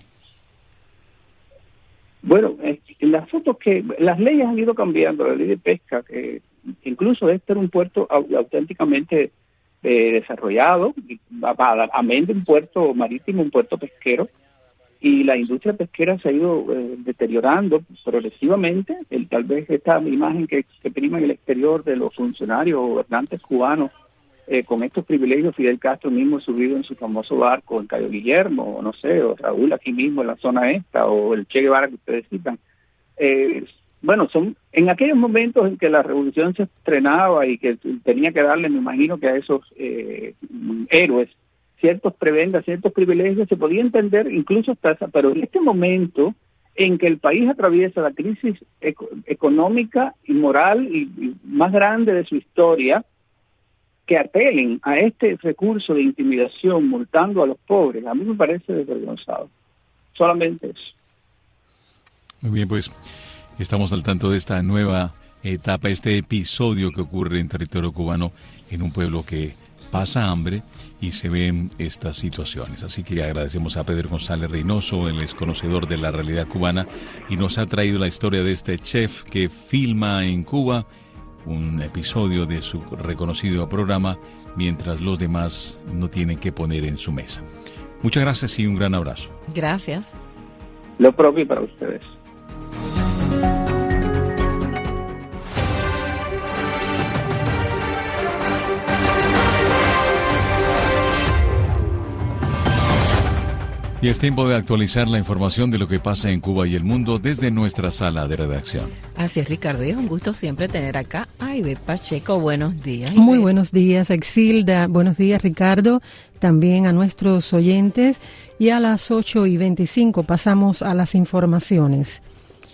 Bueno, las fotos las leyes han ido cambiando. La ley de pesca, que incluso este era un puerto auténticamente desarrollado, amén de un puerto marítimo, un puerto pesquero, y la industria pesquera se ha ido deteriorando progresivamente. Tal vez esta imagen que prima en el exterior de los funcionarios o gobernantes cubanos con estos privilegios, Fidel Castro mismo subido en su famoso barco en Cayo Guillermo, o no sé, o Raúl aquí mismo en la zona esta, o el Che Guevara que ustedes citan. Bueno, son en aquellos momentos en que la revolución se estrenaba y que tenía que darle, me imagino, que a esos héroes ciertos prebendas, ciertos privilegios, se podía entender incluso hasta esa, pero en este momento en que el país atraviesa la crisis económica y moral y más grande de su historia, que apelen a este recurso de intimidación multando a los pobres, a mí me parece desvergonzado. Solamente eso. Muy bien, pues estamos al tanto de esta nueva etapa, este episodio que ocurre en territorio cubano en un pueblo que pasa hambre y se ven estas situaciones. Así que agradecemos a Pedro González Reynoso, él es conocedor de la realidad cubana y nos ha traído la historia de este chef que filma en Cuba un episodio de su reconocido programa mientras los demás no tienen que poner en su mesa. Muchas gracias y un gran abrazo. Gracias. Lo propio para ustedes. Y es tiempo de actualizar la información de lo que pasa en Cuba y el mundo desde nuestra sala de redacción. Así es, Ricardo, y es un gusto siempre tener acá a Ivette Pacheco. Buenos días, Ivette. Muy buenos días, Exilda. Buenos días, Ricardo. También a nuestros oyentes. Y a las 8:25 pasamos a las informaciones.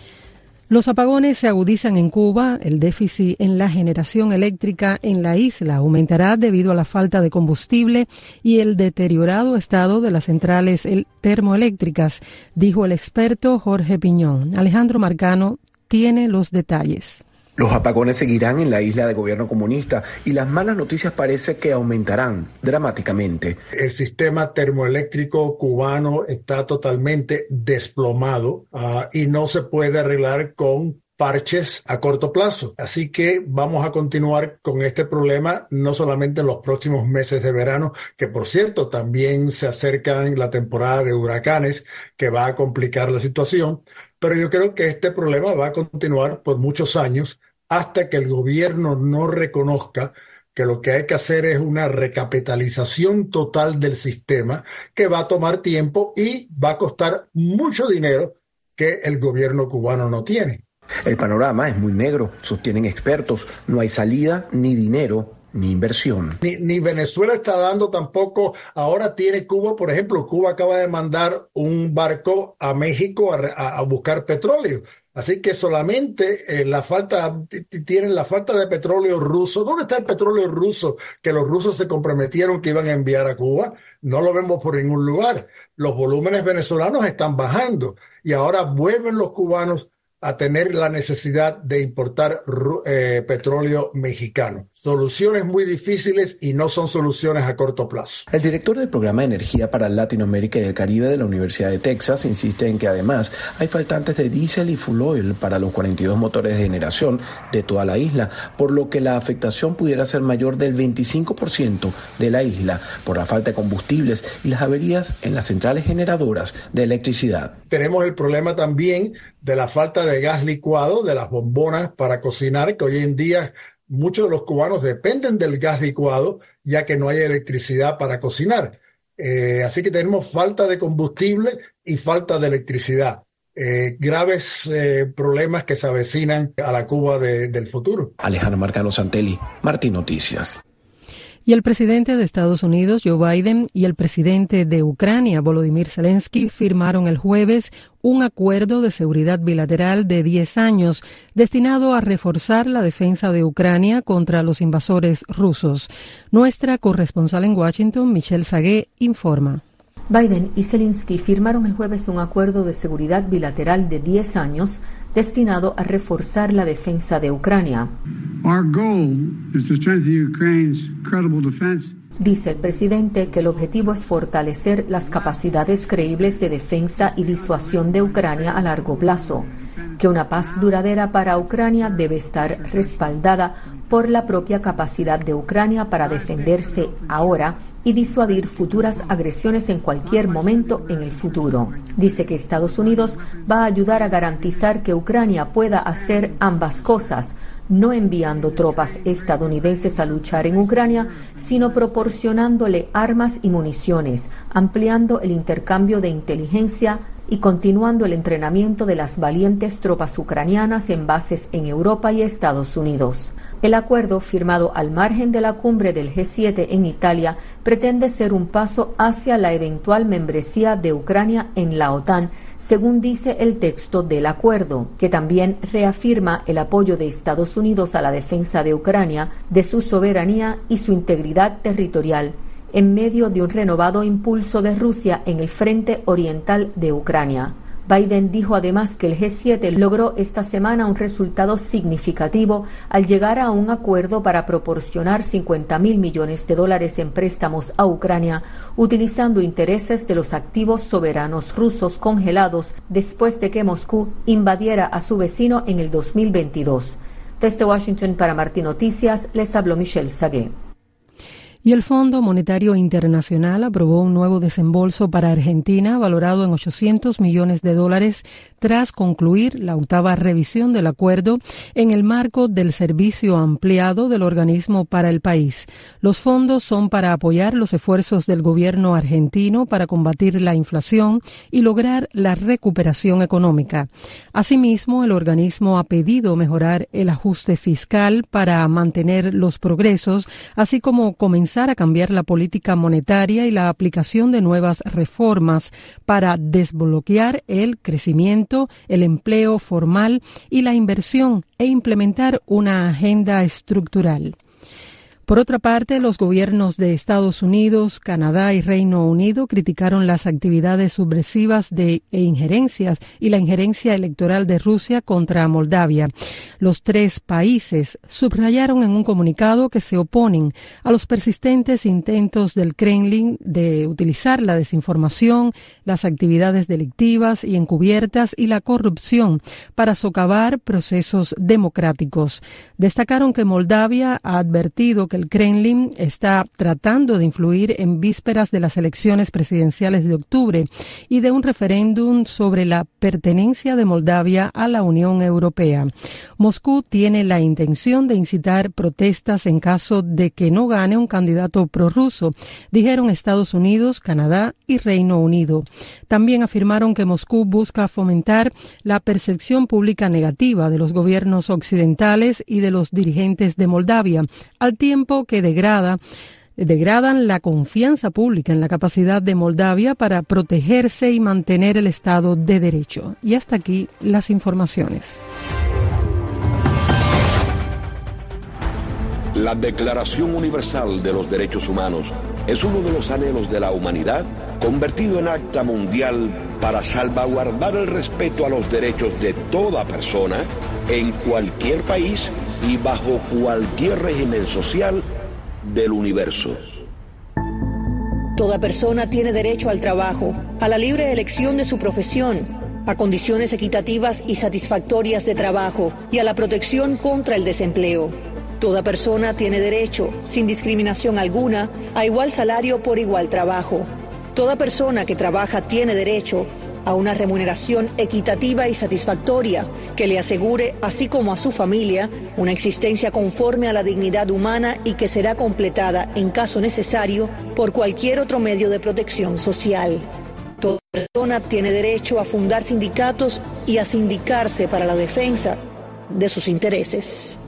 Los apagones se agudizan en Cuba. El déficit en la generación eléctrica en la isla aumentará debido a la falta de combustible y el deteriorado estado de las centrales termoeléctricas, dijo el experto Jorge Piñón. Alejandro Marcano tiene los detalles. Los apagones seguirán en la isla de gobierno comunista y las malas noticias parece que aumentarán dramáticamente. El sistema termoeléctrico cubano está totalmente desplomado y no se puede arreglar con parches a corto plazo. Así que vamos a continuar con este problema no solamente en los próximos meses de verano, que por cierto también se acercan la temporada de huracanes que va a complicar la situación, pero yo creo que este problema va a continuar por muchos años hasta que el gobierno no reconozca que lo que hay que hacer es una recapitalización total del sistema que va a tomar tiempo y va a costar mucho dinero que el gobierno cubano no tiene. El panorama es muy negro, sostienen expertos. No hay salida, ni dinero, ni inversión. Ni Venezuela está dando tampoco. Ahora tiene Cuba, por ejemplo, Cuba acaba de mandar un barco a México a buscar petróleo. Así que solamente tienen la falta de petróleo ruso. ¿Dónde está el petróleo ruso que los rusos se comprometieron que iban a enviar a Cuba? No lo vemos por ningún lugar. Los volúmenes venezolanos están bajando y ahora vuelven los cubanos a tener la necesidad de importar petróleo mexicano. Soluciones muy difíciles y no son soluciones a corto plazo. El director del Programa de Energía para Latinoamérica y el Caribe de la Universidad de Texas insiste en que además hay faltantes de diésel y fuel oil para los 42 motores de generación de toda la isla, por lo que la afectación pudiera ser mayor del 25% de la isla por la falta de combustibles y las averías en las centrales generadoras de electricidad. Tenemos el problema también de la falta de gas licuado, de las bombonas para cocinar, que hoy en día muchos de los cubanos dependen del gas licuado, ya que no hay electricidad para cocinar. Así que tenemos falta de combustible y falta de electricidad. Graves problemas que se avecinan a la Cuba del futuro. Alejandro Marcano Santelli, Martín Noticias. Y el presidente de Estados Unidos, Joe Biden, y el presidente de Ucrania, Volodymyr Zelensky, firmaron el jueves un acuerdo de seguridad bilateral de 10 años destinado a reforzar la defensa de Ucrania contra los invasores rusos. Nuestra corresponsal en Washington, Michelle Sagué, informa. Biden y Zelensky firmaron el jueves un acuerdo de seguridad bilateral de 10 años destinado a reforzar la defensa de Ucrania. Dice el presidente que el objetivo es fortalecer las capacidades creíbles de defensa y disuasión de Ucrania a largo plazo, que una paz duradera para Ucrania debe estar respaldada por la propia capacidad de Ucrania para defenderse ahora y disuadir futuras agresiones en cualquier momento en el futuro. Dice que Estados Unidos va a ayudar a garantizar que Ucrania pueda hacer ambas cosas, no enviando tropas estadounidenses a luchar en Ucrania, sino proporcionándole armas y municiones, ampliando el intercambio de inteligencia y continuando el entrenamiento de las valientes tropas ucranianas en bases en Europa y Estados Unidos. El acuerdo, firmado al margen de la cumbre del G7 en Italia, pretende ser un paso hacia la eventual membresía de Ucrania en la OTAN, según dice el texto del acuerdo, que también reafirma el apoyo de Estados Unidos a la defensa de Ucrania, de su soberanía y su integridad territorial, en medio de un renovado impulso de Rusia en el frente oriental de Ucrania. Biden dijo además que el G7 logró esta semana un resultado significativo al llegar a un acuerdo para proporcionar $50,000 millones en préstamos a Ucrania, utilizando intereses de los activos soberanos rusos congelados después de que Moscú invadiera a su vecino en el 2022. Desde Washington para Martín Noticias, les habló Michelle Sagué. Y el Fondo Monetario Internacional aprobó un nuevo desembolso para Argentina valorado en $800 millones tras concluir la 8ª revisión del acuerdo en el marco del servicio ampliado del organismo para el país. Los fondos son para apoyar los esfuerzos del gobierno argentino para combatir la inflación y lograr la recuperación económica. Asimismo, el organismo ha pedido mejorar el ajuste fiscal para mantener los progresos, así como comenzar a cambiar la política monetaria y la aplicación de nuevas reformas para desbloquear el crecimiento, el empleo formal y la inversión e implementar una agenda estructural. Por otra parte, los gobiernos de Estados Unidos, Canadá y Reino Unido criticaron las actividades subversivas e injerencias y la injerencia electoral de Rusia contra Moldavia. Los tres países subrayaron en un comunicado que se oponen a los persistentes intentos del Kremlin de utilizar la desinformación, las actividades delictivas y encubiertas y la corrupción para socavar procesos democráticos. Destacaron que Moldavia ha advertido que el Kremlin está tratando de influir en vísperas de las elecciones presidenciales de octubre y de un referéndum sobre la pertenencia de Moldavia a la Unión Europea. Moscú tiene la intención de incitar protestas en caso de que no gane un candidato prorruso, dijeron Estados Unidos, Canadá y Reino Unido. También afirmaron que Moscú busca fomentar la percepción pública negativa de los gobiernos occidentales y de los dirigentes de Moldavia, al tiempo que degradan la confianza pública en la capacidad de Moldavia para protegerse y mantener el Estado de Derecho. Y hasta aquí las informaciones. La Declaración Universal de los Derechos Humanos es uno de los anhelos de la humanidad convertido en acta mundial para salvaguardar el respeto a los derechos de toda persona en cualquier país y bajo cualquier régimen social del universo. Toda persona tiene derecho al trabajo, a la libre elección de su profesión, a condiciones equitativas y satisfactorias de trabajo y a la protección contra el desempleo. Toda persona tiene derecho, sin discriminación alguna, a igual salario por igual trabajo. Toda persona que trabaja tiene derecho a una remuneración equitativa y satisfactoria que le asegure, así como a su familia, una existencia conforme a la dignidad humana y que será completada, en caso necesario, por cualquier otro medio de protección social. Toda persona tiene derecho a fundar sindicatos y a sindicarse para la defensa de sus intereses.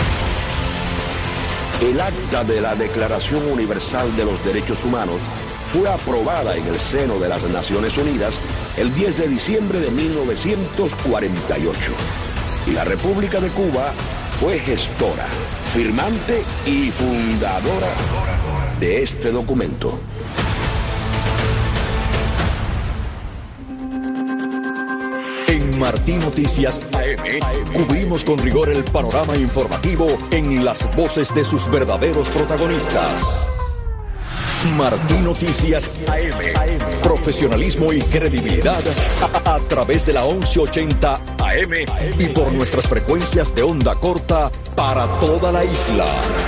El acta de la Declaración Universal de los Derechos Humanos fue aprobada en el seno de las Naciones Unidas el 10 de diciembre de 1948. Y la República de Cuba fue gestora, firmante y fundadora de este documento. En Martí Noticias AM cubrimos con rigor el panorama informativo en las voces de sus verdaderos protagonistas. Martí Noticias AM. Profesionalismo y credibilidad a través de la 1180 AM y por nuestras frecuencias de onda corta para toda la isla.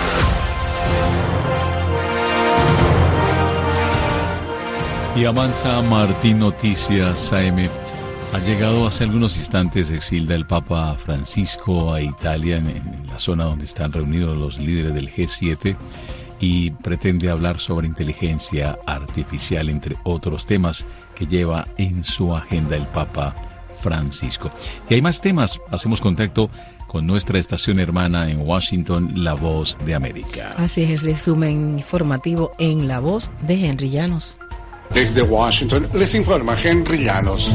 Y avanza Martí Noticias AM. Ha llegado hace algunos instantes, Exilda, el Papa Francisco a Italia, en la zona donde están reunidos los líderes del G7, y pretende hablar sobre inteligencia artificial, entre otros temas que lleva en su agenda el Papa Francisco. Y hay más temas. Hacemos contacto con nuestra estación hermana en Washington, La Voz de América. Así es el resumen informativo en La Voz de Henry Llanos. Desde Washington les informa Henry Llanos.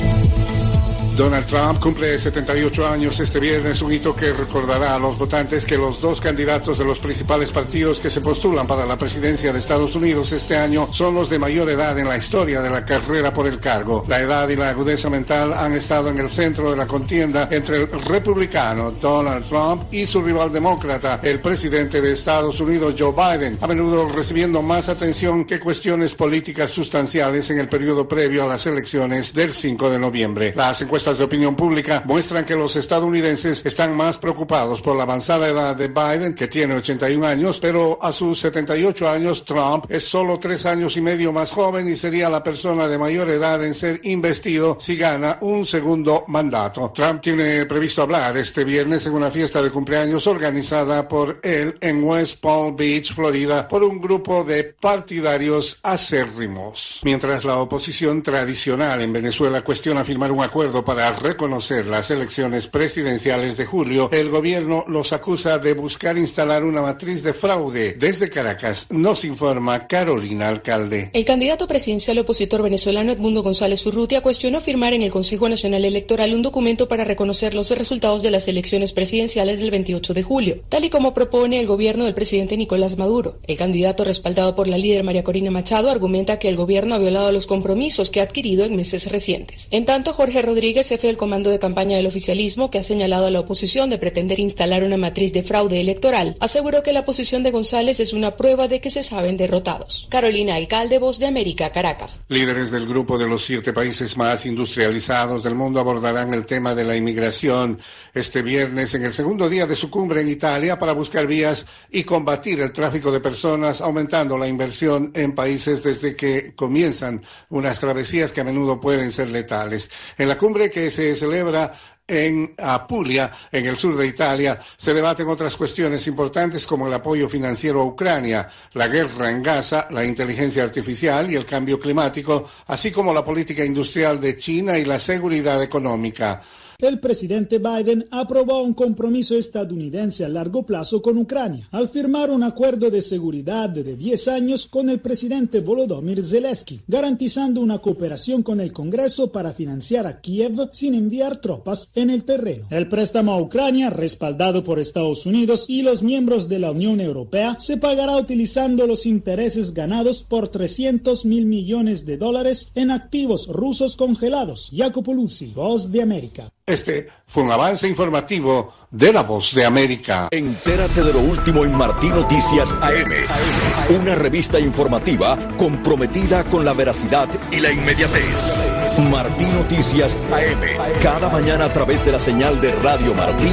Donald Trump cumple 78 años este viernes, un hito que recordará a los votantes que los dos candidatos de los principales partidos que se postulan para la presidencia de Estados Unidos este año son los de mayor edad en la historia de la carrera por el cargo. La edad y la agudeza mental han estado en el centro de la contienda entre el republicano Donald Trump y su rival demócrata, el presidente de Estados Unidos Joe Biden, a menudo recibiendo más atención que cuestiones políticas sustanciales en el periodo previo a las elecciones del 5 de noviembre. Las encuestas de opinión pública muestran que los estadounidenses están más preocupados por la avanzada edad de Biden, que tiene 81 años, pero a sus 78 años Trump es solo 3 años y medio más joven y sería la persona de mayor edad en ser investido si gana un segundo mandato. Trump tiene previsto hablar este viernes en una fiesta de cumpleaños organizada por él en West Palm Beach, Florida, por un grupo de partidarios acérrimos. Mientras la oposición tradicional en Venezuela cuestiona firmar un acuerdo para reconocer las elecciones presidenciales de julio, el gobierno los acusa de buscar instalar una matriz de fraude. Desde Caracas nos informa Carolina Alcalde. El candidato presidencial opositor venezolano Edmundo González Urrutia cuestionó firmar en el Consejo Nacional Electoral un documento para reconocer los resultados de las elecciones presidenciales del 28 de julio, tal y como propone el gobierno del presidente Nicolás Maduro. El candidato, respaldado por la líder María Corina Machado, argumenta que el gobierno ha violado los compromisos que ha adquirido en meses recientes. En tanto, Jorge Rodríguez, jefe del comando de campaña del oficialismo, que ha señalado a la oposición de pretender instalar una matriz de fraude electoral, aseguró que la posición de González es una prueba de que se saben derrotados. Carolina Alcalde, Voz de América, Caracas. Líderes del grupo de los 7 países más industrializados del mundo abordarán el tema de la inmigración este viernes en el segundo día de su cumbre en Italia para buscar vías y combatir el tráfico de personas, aumentando la inversión en países desde que comienzan unas travesías que a menudo pueden ser letales. En la cumbre que se celebra en Apulia, en el sur de Italia, se debaten otras cuestiones importantes como el apoyo financiero a Ucrania, la guerra en Gaza, la inteligencia artificial y el cambio climático, así como la política industrial de China y la seguridad económica. El presidente Biden aprobó un compromiso estadounidense a largo plazo con Ucrania, al firmar un acuerdo de seguridad de 10 años con el presidente Volodymyr Zelensky, garantizando una cooperación con el Congreso para financiar a Kiev sin enviar tropas en el terreno. El préstamo a Ucrania, respaldado por Estados Unidos y los miembros de la Unión Europea, se pagará utilizando los intereses ganados por $300 mil millones en activos rusos congelados. Jacopo Luzzi, Voz de América. Este fue un avance informativo de La Voz de América. Entérate de lo último en Martí Noticias AM. Una revista informativa comprometida con la veracidad y la inmediatez. Martí Noticias AM. Cada mañana a través de la señal de Radio Martí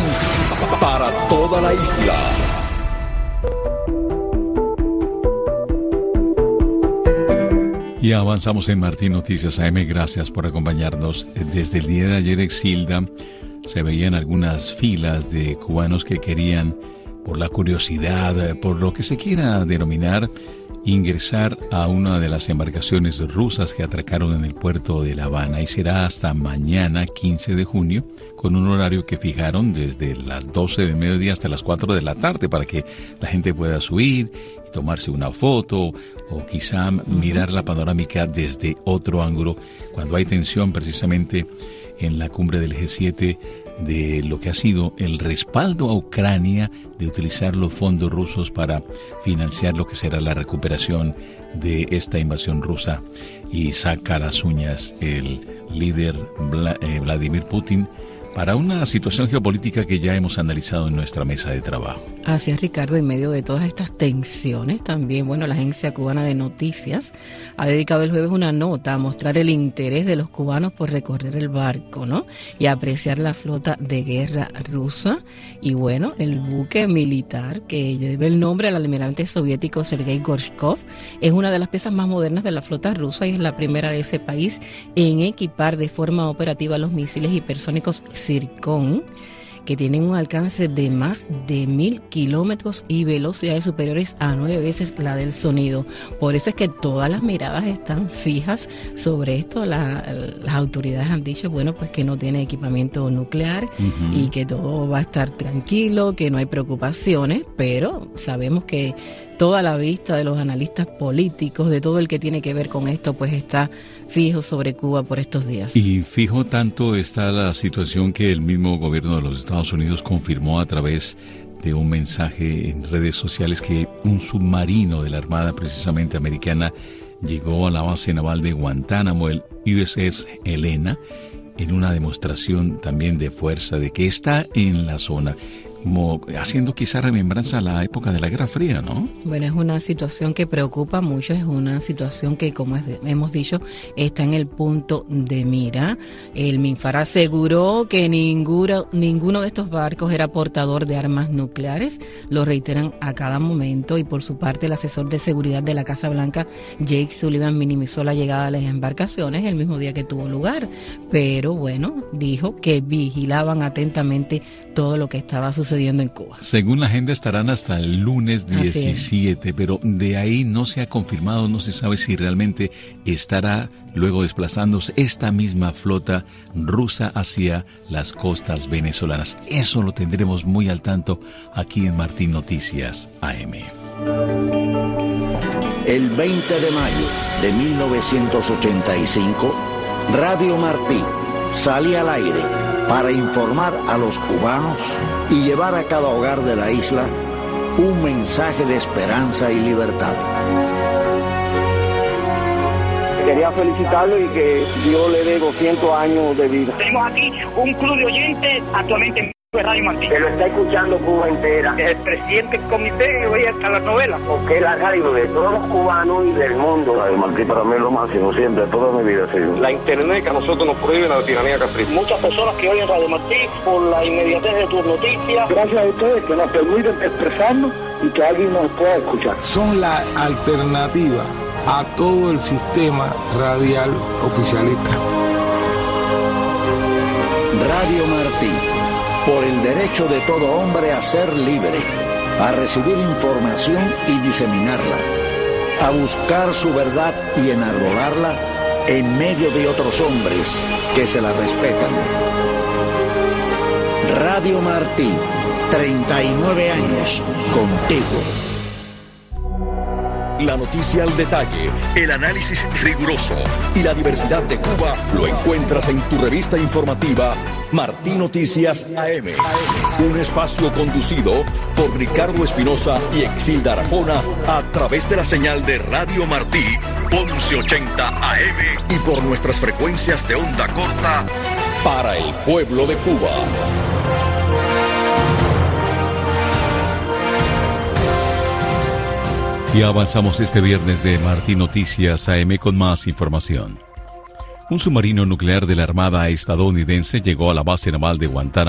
para toda la isla. Y Y avanzamos en Martín Noticias AM. Gracias por acompañarnos. Desde el día de ayer, Exilda, se veían algunas filas de cubanos que querían, por la curiosidad, por lo que se quiera denominar, ingresar a una de las embarcaciones rusas que atracaron en el puerto de La Habana, y será hasta mañana 15 de junio con un horario que fijaron desde las 12 del mediodía hasta las 4 de la tarde para que la gente pueda subir y tomarse una foto o quizá mirar la panorámica desde otro ángulo cuando hay tensión precisamente en la cumbre del G7 de lo que ha sido el respaldo a Ucrania de utilizar los fondos rusos para financiar lo que será la recuperación de esta invasión rusa, y saca las uñas el líder Vladimir Putin para una situación geopolítica que ya hemos analizado en nuestra mesa de trabajo. Así es, Ricardo, en medio de todas estas tensiones, también, la Agencia Cubana de Noticias ha dedicado el jueves una nota a mostrar el interés de los cubanos por recorrer el barco, ¿no? Y apreciar la flota de guerra rusa. Y el buque militar que lleva el nombre al almirante soviético Sergei Gorshkov es una de las piezas más modernas de la flota rusa y es la primera de ese país en equipar de forma operativa los misiles hipersónicos Zircon, que tienen un alcance de más de 1.000 kilómetros y velocidades superiores a 9 veces la del sonido. Por eso es que todas las miradas están fijas sobre esto. Las autoridades han dicho, que no tiene equipamiento nuclear y que todo va a estar tranquilo, que no hay preocupaciones, pero sabemos que toda la vista de los analistas políticos, de todo el que tiene que ver con esto, está fijo sobre Cuba por estos días. Y fijo tanto está la situación que el mismo gobierno de los Estados Unidos confirmó a través de un mensaje en redes sociales que un submarino de la Armada precisamente americana llegó a la base naval de Guantánamo, el USS Helena, en una demostración también de fuerza, de que está en la zona, como haciendo quizá remembranza a la época de la Guerra Fría, ¿no? Es una situación que preocupa mucho, es una situación que, como hemos dicho, está en el punto de mira. El MINFAR aseguró que ninguno de estos barcos era portador de armas nucleares, lo reiteran a cada momento, y por su parte el asesor de seguridad de la Casa Blanca, Jake Sullivan, minimizó la llegada de las embarcaciones el mismo día que tuvo lugar, pero dijo que vigilaban atentamente todo lo que estaba sucediendo en Cuba. Según la agenda estarán hasta el lunes 17, pero de ahí no se ha confirmado, no se sabe si realmente estará luego desplazándose esta misma flota rusa hacia las costas venezolanas. Eso lo tendremos muy al tanto aquí en Martín Noticias AM. El 20 de mayo de 1985, Radio Martí salía al aire para informar a los cubanos y llevar a cada hogar de la isla un mensaje de esperanza y libertad. Quería felicitarlo y que Dios le dé 200 años de vida. Tenemos aquí un club de oyentes actualmente en Radio Martí. Que lo está escuchando Cuba entera. El presidente del comité oye hasta las novelas. Porque es la radio de todos los cubanos y del mundo. Radio Martí para mí es lo máximo, siempre, toda mi vida ha sido. La internet que a nosotros nos prohíbe la tiranía caprichosa. Muchas personas que oyen Radio Martí por la inmediatez de tus noticias. Gracias a ustedes que nos permiten expresarnos y que alguien nos pueda escuchar. Son la alternativa a todo el sistema radial oficialista. Radio Martí, por el derecho de todo hombre a ser libre, a recibir información y diseminarla, a buscar su verdad y enarbolarla en medio de otros hombres que se la respetan. Radio Martí, 39 años contigo. La noticia al detalle, el análisis riguroso y la diversidad de Cuba lo encuentras en tu revista informativa Martín Noticias AM. Un espacio conducido por Ricardo Espinosa y Exilda Arjona a través de la señal de Radio Martí 1180 AM y por nuestras frecuencias de onda corta para el pueblo de Cuba. Y avanzamos este viernes de Martín Noticias AM con más información. Un submarino nuclear de la Armada estadounidense llegó a la base naval de Guantánamo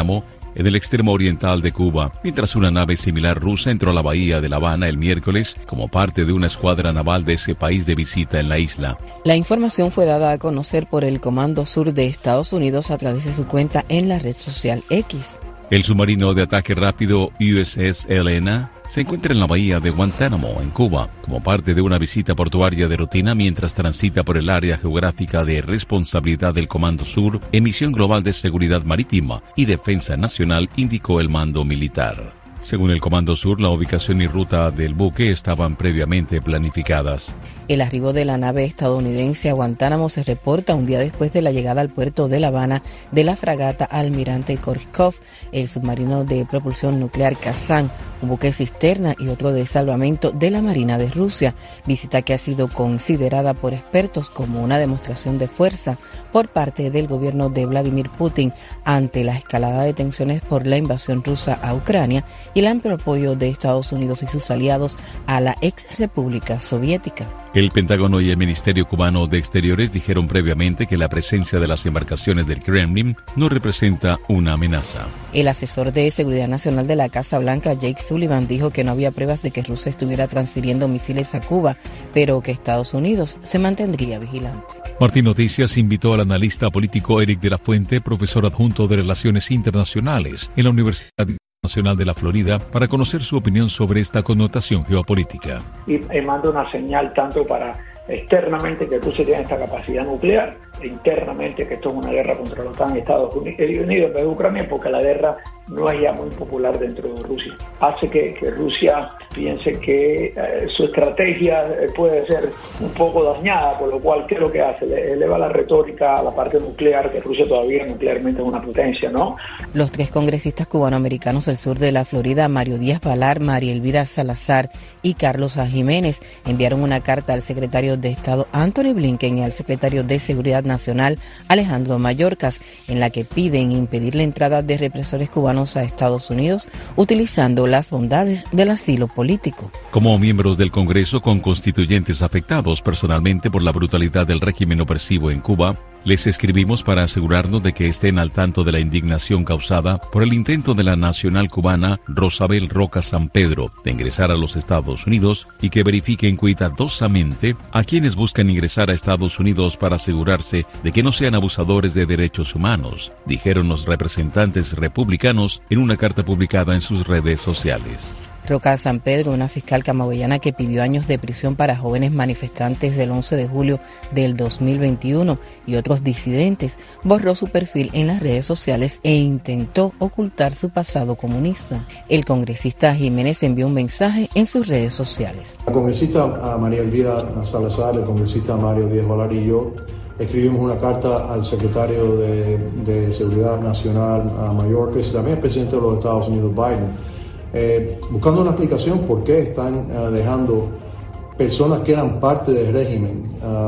en el extremo oriental de Cuba, mientras una nave similar rusa entró a la bahía de La Habana el miércoles como parte de una escuadra naval de ese país de visita en la isla. La información fue dada a conocer por el Comando Sur de Estados Unidos a través de su cuenta en la red social X. El submarino de ataque rápido USS Elena se encuentra en la bahía de Guantánamo, en Cuba, como parte de una visita portuaria de rutina mientras transita por el área geográfica de responsabilidad del Comando Sur en misión global de seguridad marítima y defensa nacional, indicó el mando militar. Según el Comando Sur, la ubicación y ruta del buque estaban previamente planificadas. El arribo de la nave estadounidense a Guantánamo se reporta un día después de la llegada al puerto de La Habana de la fragata Almirante Korchkov, el submarino de propulsión nuclear Kazán, un buque cisterna y otro de salvamento de la Marina de Rusia, visita que ha sido considerada por expertos como una demostración de fuerza por parte del gobierno de Vladimir Putin ante la escalada de tensiones por la invasión rusa a Ucrania y el amplio apoyo de Estados Unidos y sus aliados a la ex República Soviética. El Pentágono y el Ministerio Cubano de Exteriores dijeron previamente que la presencia de las embarcaciones del Kremlin no representa una amenaza. El asesor de Seguridad Nacional de la Casa Blanca, Jake Sullivan, dijo que no había pruebas de que Rusia estuviera transfiriendo misiles a Cuba, pero que Estados Unidos se mantendría vigilante. Martín Noticias invitó al analista político Eric de la Fuente, profesor adjunto de Relaciones Internacionales en la Universidad Nacional de la Florida, para conocer su opinión sobre esta connotación geopolítica. Y manda una señal tanto para externamente que Rusia tiene esta capacidad nuclear, e internamente que esto es una guerra contra la OTAN y Estados Unidos en vez de Ucrania, porque la guerra no es ya muy popular dentro de Rusia. Hace que Rusia piense que su estrategia puede ser un poco dañada, por lo cual, ¿qué es lo que hace? Le eleva la retórica a la parte nuclear, que Rusia todavía nuclearmente es una potencia, ¿no? Los tres congresistas cubanoamericanos del sur de la Florida, Mario Díaz Balar, María Elvira Salazar y Carlos A. Jiménez, enviaron una carta al secretario de Estado Anthony Blinken y al secretario de Seguridad Nacional Alejandro Mayorkas, en la que piden impedir la entrada de represores cubanos a Estados Unidos utilizando las bondades del asilo político. Como miembros del Congreso con constituyentes afectados personalmente por la brutalidad del régimen opresivo en Cuba, les escribimos para asegurarnos de que estén al tanto de la indignación causada por el intento de la nacional cubana Rosabel Roca San Pedro de ingresar a los Estados Unidos y que verifiquen cuidadosamente a quienes buscan ingresar a Estados Unidos para asegurarse de que no sean abusadores de derechos humanos, dijeron los representantes republicanos en una carta publicada en sus redes sociales. Roca San Pedro, una fiscal camagüeyana que pidió años de prisión para jóvenes manifestantes del 11 de julio del 2021 y otros disidentes, borró su perfil en las redes sociales e intentó ocultar su pasado comunista. El congresista Jiménez envió un mensaje en sus redes sociales. La congresista María Elvira Salazar, el congresista Mario Díaz Balar y yo escribimos una carta al secretario de Seguridad Nacional, a Mayorkas, y también al presidente de los Estados Unidos, Biden, buscando una explicación por qué están dejando personas que eran parte del régimen,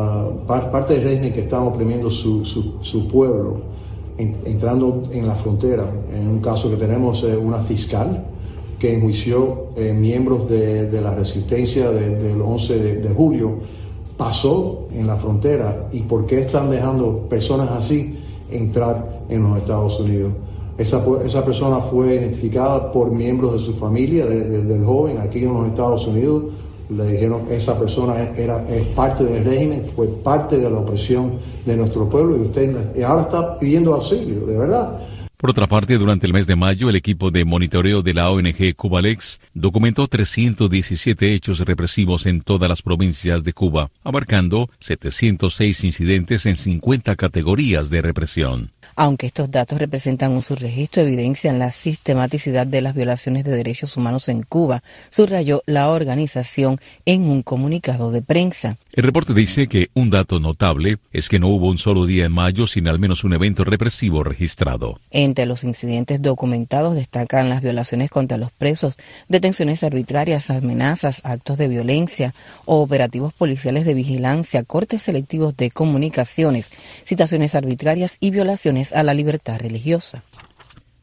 que estaban oprimiendo su pueblo, entrando en la frontera. En un caso que tenemos una fiscal que enjuició miembros de la resistencia del 11 de julio, pasó en la frontera. ¿Y por qué están dejando personas así entrar en los Estados Unidos? Esa persona fue identificada por miembros de su familia, del joven aquí en los Estados Unidos. Le dijeron que esa persona es parte del régimen, fue parte de la opresión de nuestro pueblo y ahora está pidiendo auxilio, de verdad. Por otra parte, durante el mes de mayo, el equipo de monitoreo de la ONG Cubalex documentó 317 hechos represivos en todas las provincias de Cuba, abarcando 706 incidentes en 50 categorías de represión. Aunque estos datos representan un subregistro, evidencian la sistematicidad de las violaciones de derechos humanos en Cuba, subrayó la organización en un comunicado de prensa. El reporte dice que un dato notable es que no hubo un solo día en mayo sin al menos un evento represivo registrado. Entre los incidentes documentados destacan las violaciones contra los presos, detenciones arbitrarias, amenazas, actos de violencia o operativos policiales de vigilancia, cortes selectivos de comunicaciones, citaciones arbitrarias y violaciones a la libertad religiosa.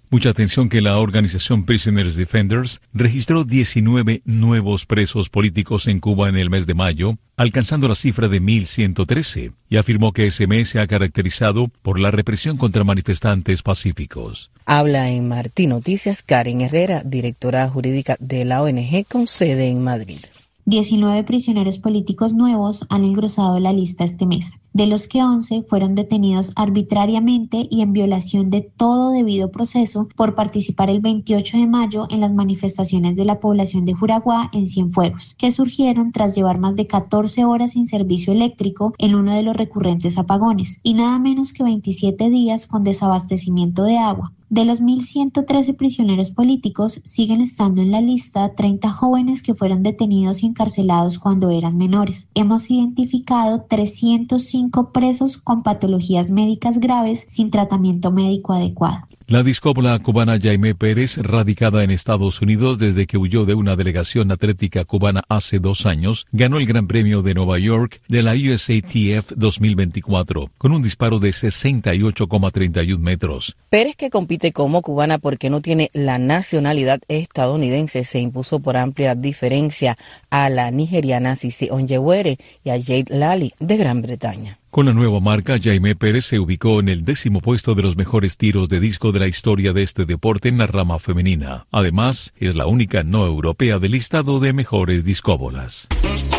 Mucha atención que la organización Prisoners Defenders registró 19 nuevos presos políticos en Cuba en el mes de mayo, alcanzando la cifra de 1.113, y afirmó que ese mes se ha caracterizado por la represión contra manifestantes pacíficos. Habla en Martí Noticias Karen Herrera, directora jurídica de la ONG con sede en Madrid. 19 prisioneros políticos nuevos han engrosado la lista este mes, de los que 11 fueron detenidos arbitrariamente y en violación de todo debido proceso por participar el 28 de mayo en las manifestaciones de la población de Juraguá en Cienfuegos, que surgieron tras llevar más de 14 horas sin servicio eléctrico en uno de los recurrentes apagones, y nada menos que 27 días con desabastecimiento de agua. De los 1.113 prisioneros políticos, siguen estando en la lista 30 jóvenes que fueron detenidos y encarcelados cuando eran menores. Hemos identificado 305 presos con patologías médicas graves sin tratamiento médico adecuado. La discípula cubana Jaime Pérez, radicada en Estados Unidos desde que huyó de una delegación atlética cubana hace 2 años, ganó el Gran Premio de Nueva York de la USATF 2024 con un disparo de 68,31 metros. Pérez, que compite como cubana porque no tiene la nacionalidad estadounidense, se impuso por amplia diferencia a la nigeriana Sisi Onyewere y a Jade Lally de Gran Bretaña. Con la nueva marca, Jaime Pérez se ubicó en el 10º puesto de los mejores tiros de disco de la historia de este deporte en la rama femenina. Además, es la única no europea del listado de mejores discóbolas.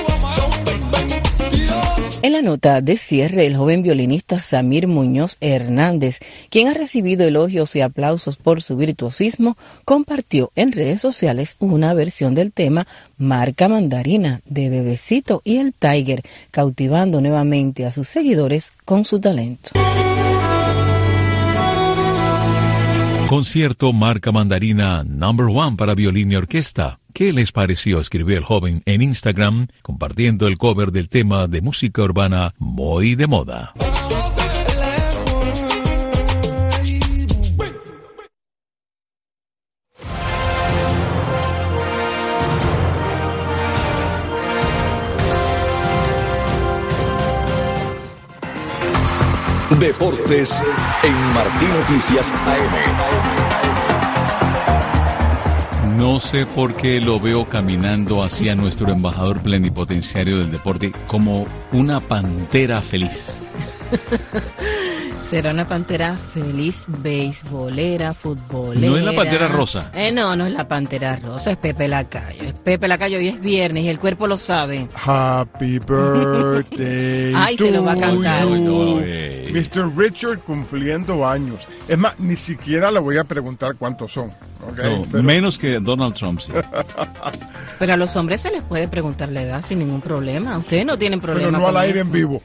En la nota de cierre, el joven violinista Samir Muñoz Hernández, quien ha recibido elogios y aplausos por su virtuosismo, compartió en redes sociales una versión del tema Marca Mandarina de Bebecito y el Tiger, cautivando nuevamente a sus seguidores con su talento. Concierto Marca Mandarina #1 para violín y orquesta. ¿Qué les pareció?, escribió el joven en Instagram, compartiendo el cover del tema de música urbana muy de moda. Deportes en Martí Noticias AM. No sé por qué lo veo caminando hacia nuestro embajador plenipotenciario del deporte como una pantera feliz. Será una pantera feliz, beisbolera, futbolera. No es la pantera rosa. No es la pantera rosa, es Pepe Lacayo. Es Pepe Lacayo y es viernes y el cuerpo lo sabe. Happy birthday. Ay, se lo va a cantar. Mr. Richard cumpliendo años. Es más, ni siquiera le voy a preguntar cuántos son. Okay, no, pero... menos que Donald Trump, sí. Pero a los hombres se les puede preguntar la edad sin ningún problema. Ustedes no tienen problema. Pero no al aire en vivo.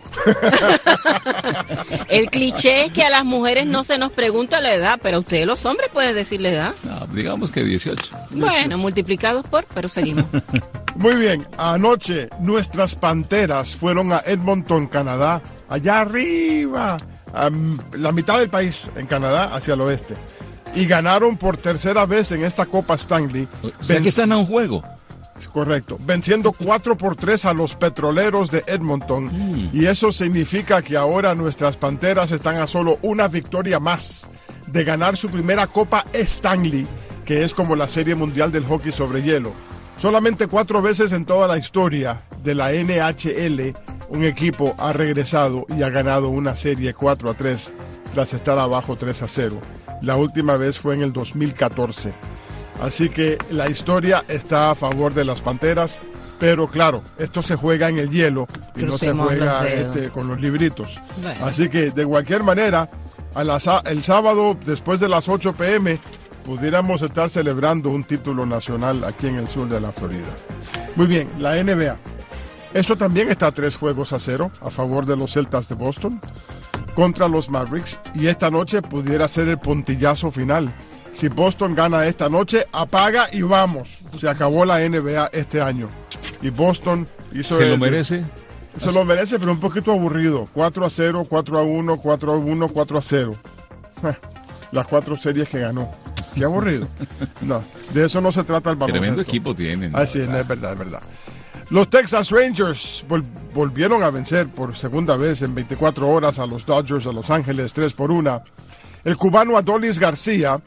El cliché es que a las mujeres no se nos pregunta la edad, pero a ustedes los hombres pueden decir la edad. No, digamos que 18. Bueno, multiplicados por, pero seguimos. Muy bien, anoche nuestras panteras fueron a Edmonton, Canadá, allá arriba, la mitad del país en Canadá, hacia el oeste. Y ganaron por tercera vez en esta Copa Stanley. O sea que están a un juego. Correcto, venciendo 4-3 a los Petroleros de Edmonton. Y eso significa que ahora nuestras Panteras están a solo una victoria más de ganar su primera Copa Stanley, que es como la Serie Mundial del Hockey sobre hielo. Solamente 4 veces en toda la historia de la NHL un equipo ha regresado y ha ganado una serie 4-3 tras estar abajo 3-0. La última vez fue en el 2014. Así que la historia está a favor de las Panteras, pero claro, esto se juega en el hielo y Crucemos no se juega con los libritos. Bueno. Así que de cualquier manera, el sábado después de las 8 p.m. pudiéramos estar celebrando un título nacional aquí en el sur de la Florida. Muy bien, la NBA. Esto también está 3-0 a favor de los Celtas de Boston contra los Mavericks, y esta noche pudiera ser el puntillazo final. Si Boston gana esta noche, apaga y vamos. Se acabó la NBA este año. Y Boston hizo... ¿Se lo merece? Se lo merece, pero un poquito aburrido. 4-0, 4-1, 4-1, 4-0. Las 4 series que ganó. Qué aburrido. No, de eso no se trata el baloncesto. Tremendo equipo tienen. Así es, es verdad, es verdad. Los Texas Rangers volvieron a vencer por segunda vez en 24 horas a los Dodgers de Los Ángeles 3-1. El cubano Adolis García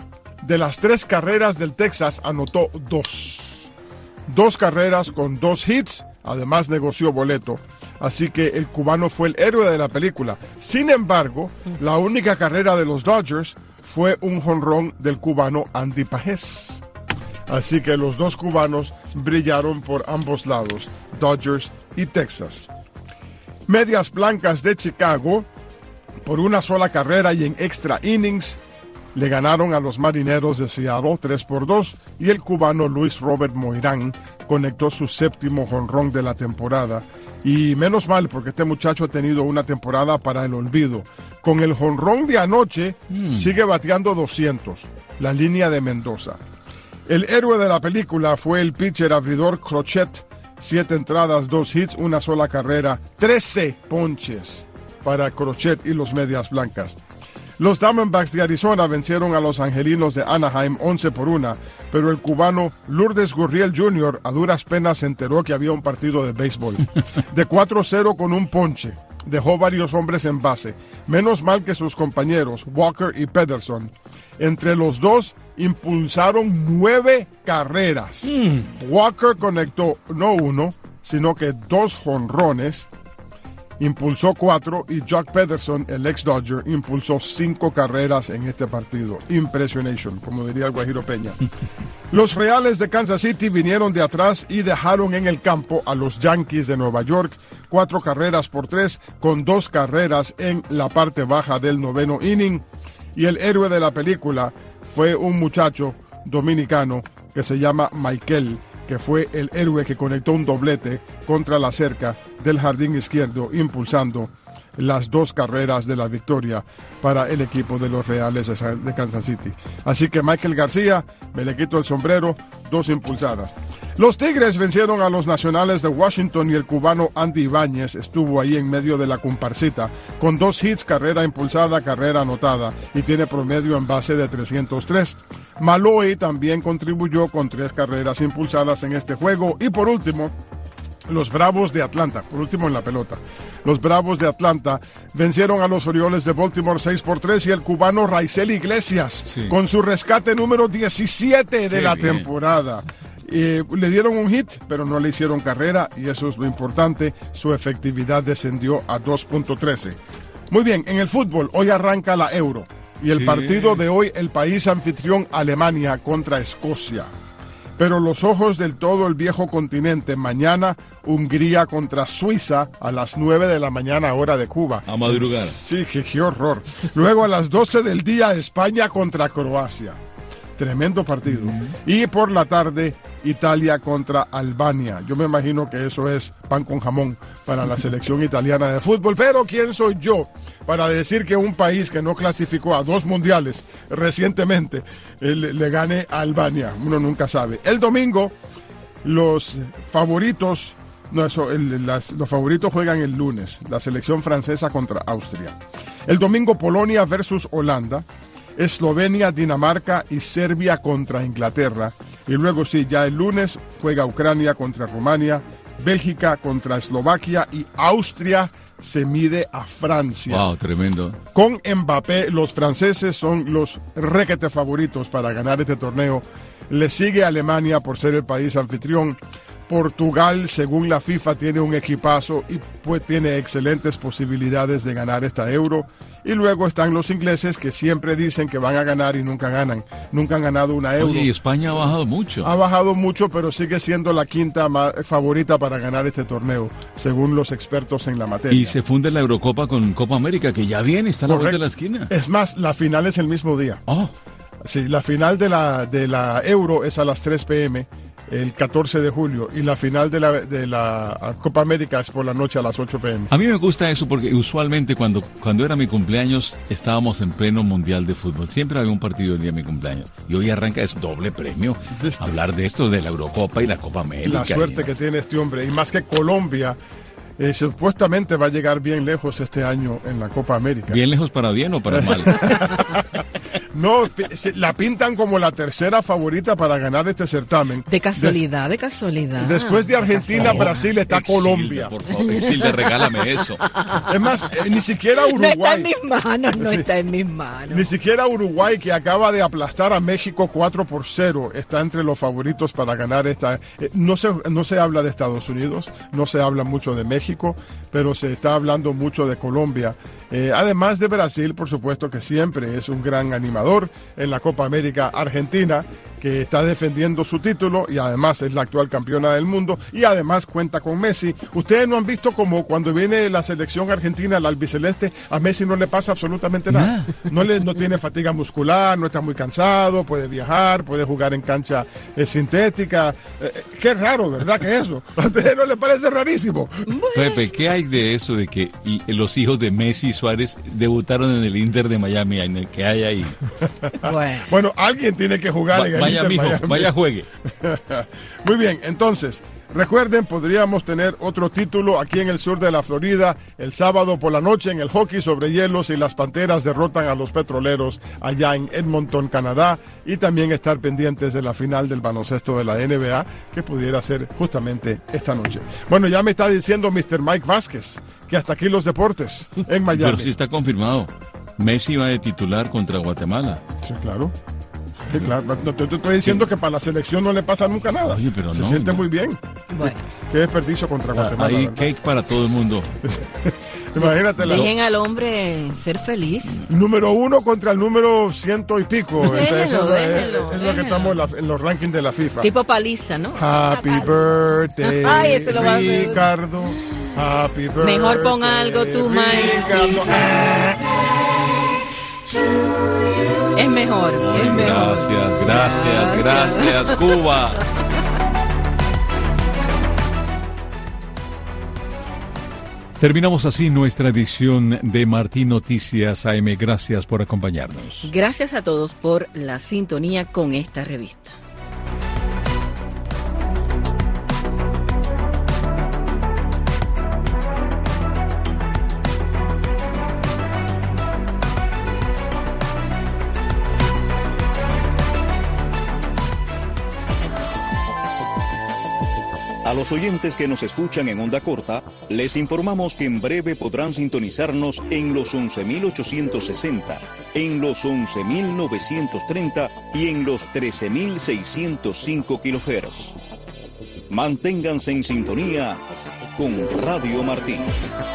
de las 3 carreras del Texas, anotó 2. 2 carreras con 2 hits, además negoció boleto. Así que el cubano fue el héroe de la película. Sin embargo, la única carrera de los Dodgers fue un jonrón del cubano Andy Pajés. Así que los 2 cubanos brillaron por ambos lados, Dodgers y Texas. Medias Blancas de Chicago, por una sola carrera y en extra innings, le ganaron a los Marineros de Seattle 3-2 y el cubano Luis Robert Moirán conectó su 7º jonrón de la temporada. Y menos mal, porque este muchacho ha tenido una temporada para el olvido. Con el jonrón de anoche, sigue bateando 200, la línea de Mendoza. El héroe de la película fue el pitcher abridor Crochet, 7 entradas, 2 hits, una sola carrera, 13 ponches para Crochet y los Medias Blancas. Los Diamondbacks de Arizona vencieron a los Angelinos de Anaheim 11-1, pero el cubano Lourdes Gurriel Jr. a duras penas se enteró que había un partido de béisbol. De 4-0 con un ponche, dejó varios hombres en base. Menos mal que sus compañeros, Walker y Pederson, entre los dos impulsaron 9 carreras. Walker conectó no 1, sino que 2 jonrones. Impulsó 4 y Jock Pederson, el ex-Dodger, impulsó 5 carreras en este partido. Impressionation, como diría el Guajiro Peña. Los Reales de Kansas City vinieron de atrás y dejaron en el campo a los Yankees de Nueva York 4-3 con 2 carreras en la parte baja del 9º inning. Y el héroe de la película fue un muchacho dominicano que se llama Michael, que fue el héroe que conectó un doblete contra la cerca del jardín izquierdo, impulsando las 2 carreras de la victoria para el equipo de los Reales de Kansas City. Así que Michael García, me le quito el sombrero, 2 impulsadas. Los Tigres vencieron a los Nacionales de Washington y el cubano Andy Ibáñez estuvo ahí en medio de la comparsita con 2 hits, carrera impulsada, carrera anotada y tiene promedio en base de 303. Malloy también contribuyó con 3 carreras impulsadas en este juego. Y por último, los Bravos de Atlanta, por último en la pelota. Los Bravos de Atlanta vencieron a los Orioles de Baltimore 6-3 y el cubano Raisel Iglesias, con su rescate número 17 de la temporada. Le dieron un hit, pero no le hicieron carrera y eso es lo importante. Su efectividad descendió a 2.13. Muy bien, en el fútbol, hoy arranca la Euro. Y el partido de hoy, el país anfitrión Alemania contra Escocia. Pero los ojos del todo el viejo continente, mañana Hungría contra Suiza a las 9 de la mañana hora de Cuba. A madrugar. Sí, qué horror. Luego a las 12 del día España contra Croacia. Tremendo partido. Y por la tarde Italia contra Albania. Yo me imagino que eso es pan con jamón para la selección italiana de fútbol. Pero ¿quién soy yo para decir que un país que no clasificó a 2 mundiales recientemente le gane a Albania? Uno nunca sabe. El domingo los favoritos los favoritos juegan el lunes. La selección francesa contra Austria. El domingo Polonia versus Holanda. Eslovenia, Dinamarca y Serbia contra Inglaterra. Y luego sí, ya el lunes juega Ucrania contra Rumania, Bélgica contra Eslovaquia y Austria se mide a Francia. Wow, tremendo. Con Mbappé, los franceses son los requete favoritos para ganar este torneo. Le sigue Alemania por ser el país anfitrión. Portugal, según la FIFA, tiene un equipazo y pues tiene excelentes posibilidades de ganar esta Euro. Y luego están los ingleses que siempre dicen que van a ganar y nunca ganan. Nunca han ganado una Euro. Oye, y España ha bajado mucho. Ha bajado mucho, pero sigue siendo la quinta favorita para ganar este torneo, según los expertos en la materia. Y se funde la Eurocopa con Copa América, que ya viene, está a la vuelta de la esquina. Es más, la final es el mismo día. Oh. Sí, la final de la Euro es a las 3 p.m., el 14 de julio, y la final de la Copa América es por la noche a las 8 p.m. A mí me gusta eso porque usualmente cuando era mi cumpleaños estábamos en pleno mundial de fútbol. Siempre había un partido el día de mi cumpleaños. Y hoy arranca, es doble premio. Hablar de esto, de la Eurocopa y la Copa América. La suerte que tiene este hombre. Y más que Colombia, supuestamente va a llegar bien lejos este año en la Copa América. ¿Bien lejos para bien o para mal? No, la pintan como la tercera favorita para ganar este certamen. De casualidad, de casualidad. Después de Argentina, Brasil, está Colombia. Por favor, Exilda, regálame eso. Es más, ni siquiera Uruguay. No está en mis manos, no está en mis manos. Ni siquiera Uruguay, que acaba de aplastar a México 4-0, está entre los favoritos para ganar esta. No se habla de Estados Unidos, no se habla mucho de México, pero se está hablando mucho de Colombia. Además de Brasil, por supuesto, que siempre es un gran animador en la Copa América. Argentina, que está defendiendo su título y además es la actual campeona del mundo y además cuenta con Messi. Ustedes no han visto como cuando viene la selección argentina, la albiceleste, a Messi no le pasa absolutamente nada. No tiene fatiga muscular, no está muy cansado, puede viajar, puede jugar en cancha sintética. Qué raro, ¿verdad? Que eso. ¿A ustedes no les parece rarísimo? Pepe, ¿qué hay de eso de que los hijos de Messi y Suárez debutaron en el Inter de Miami, en el que hay ahí? Bueno, alguien tiene que jugar en el vaya, Inter mijo, Miami. vaya, juegue. Muy bien, entonces, recuerden, podríamos tener otro título aquí en el sur de la Florida el sábado por la noche en el hockey sobre hielo si las Panteras derrotan a los Petroleros allá en Edmonton, Canadá, y también estar pendientes de la final del baloncesto de la NBA que pudiera ser justamente esta noche. Bueno, ya me está diciendo Mr. Mike Vázquez que hasta aquí los deportes en Miami. Pero sí está confirmado. Messi va de titular contra Guatemala. Sí, claro. Sí, claro. No, te estoy diciendo que para la selección no le pasa nunca nada. Oye, pero se siente muy bien. Bueno. Qué desperdicio contra Guatemala. Hay cake para todo el mundo. Imagínate. Dejen al hombre ser feliz. Número 1 contra el número 100 y pico. Déjelo, es lo que estamos en los rankings de la FIFA. Tipo paliza, ¿no? Happy birthday, ay, eso lo va a hacer. Ricardo. Happy birthday. Mejor pon algo tú, Mike. Es mejor, es mejor. Gracias, Cuba. Terminamos así nuestra edición de Martín Noticias AM. Gracias por acompañarnos. Gracias a todos por la sintonía con esta revista. A los oyentes que nos escuchan en onda corta, les informamos que en breve podrán sintonizarnos en los 11.860, en los 11.930 y en los 13.605 kHz. Manténganse en sintonía con Radio Martín.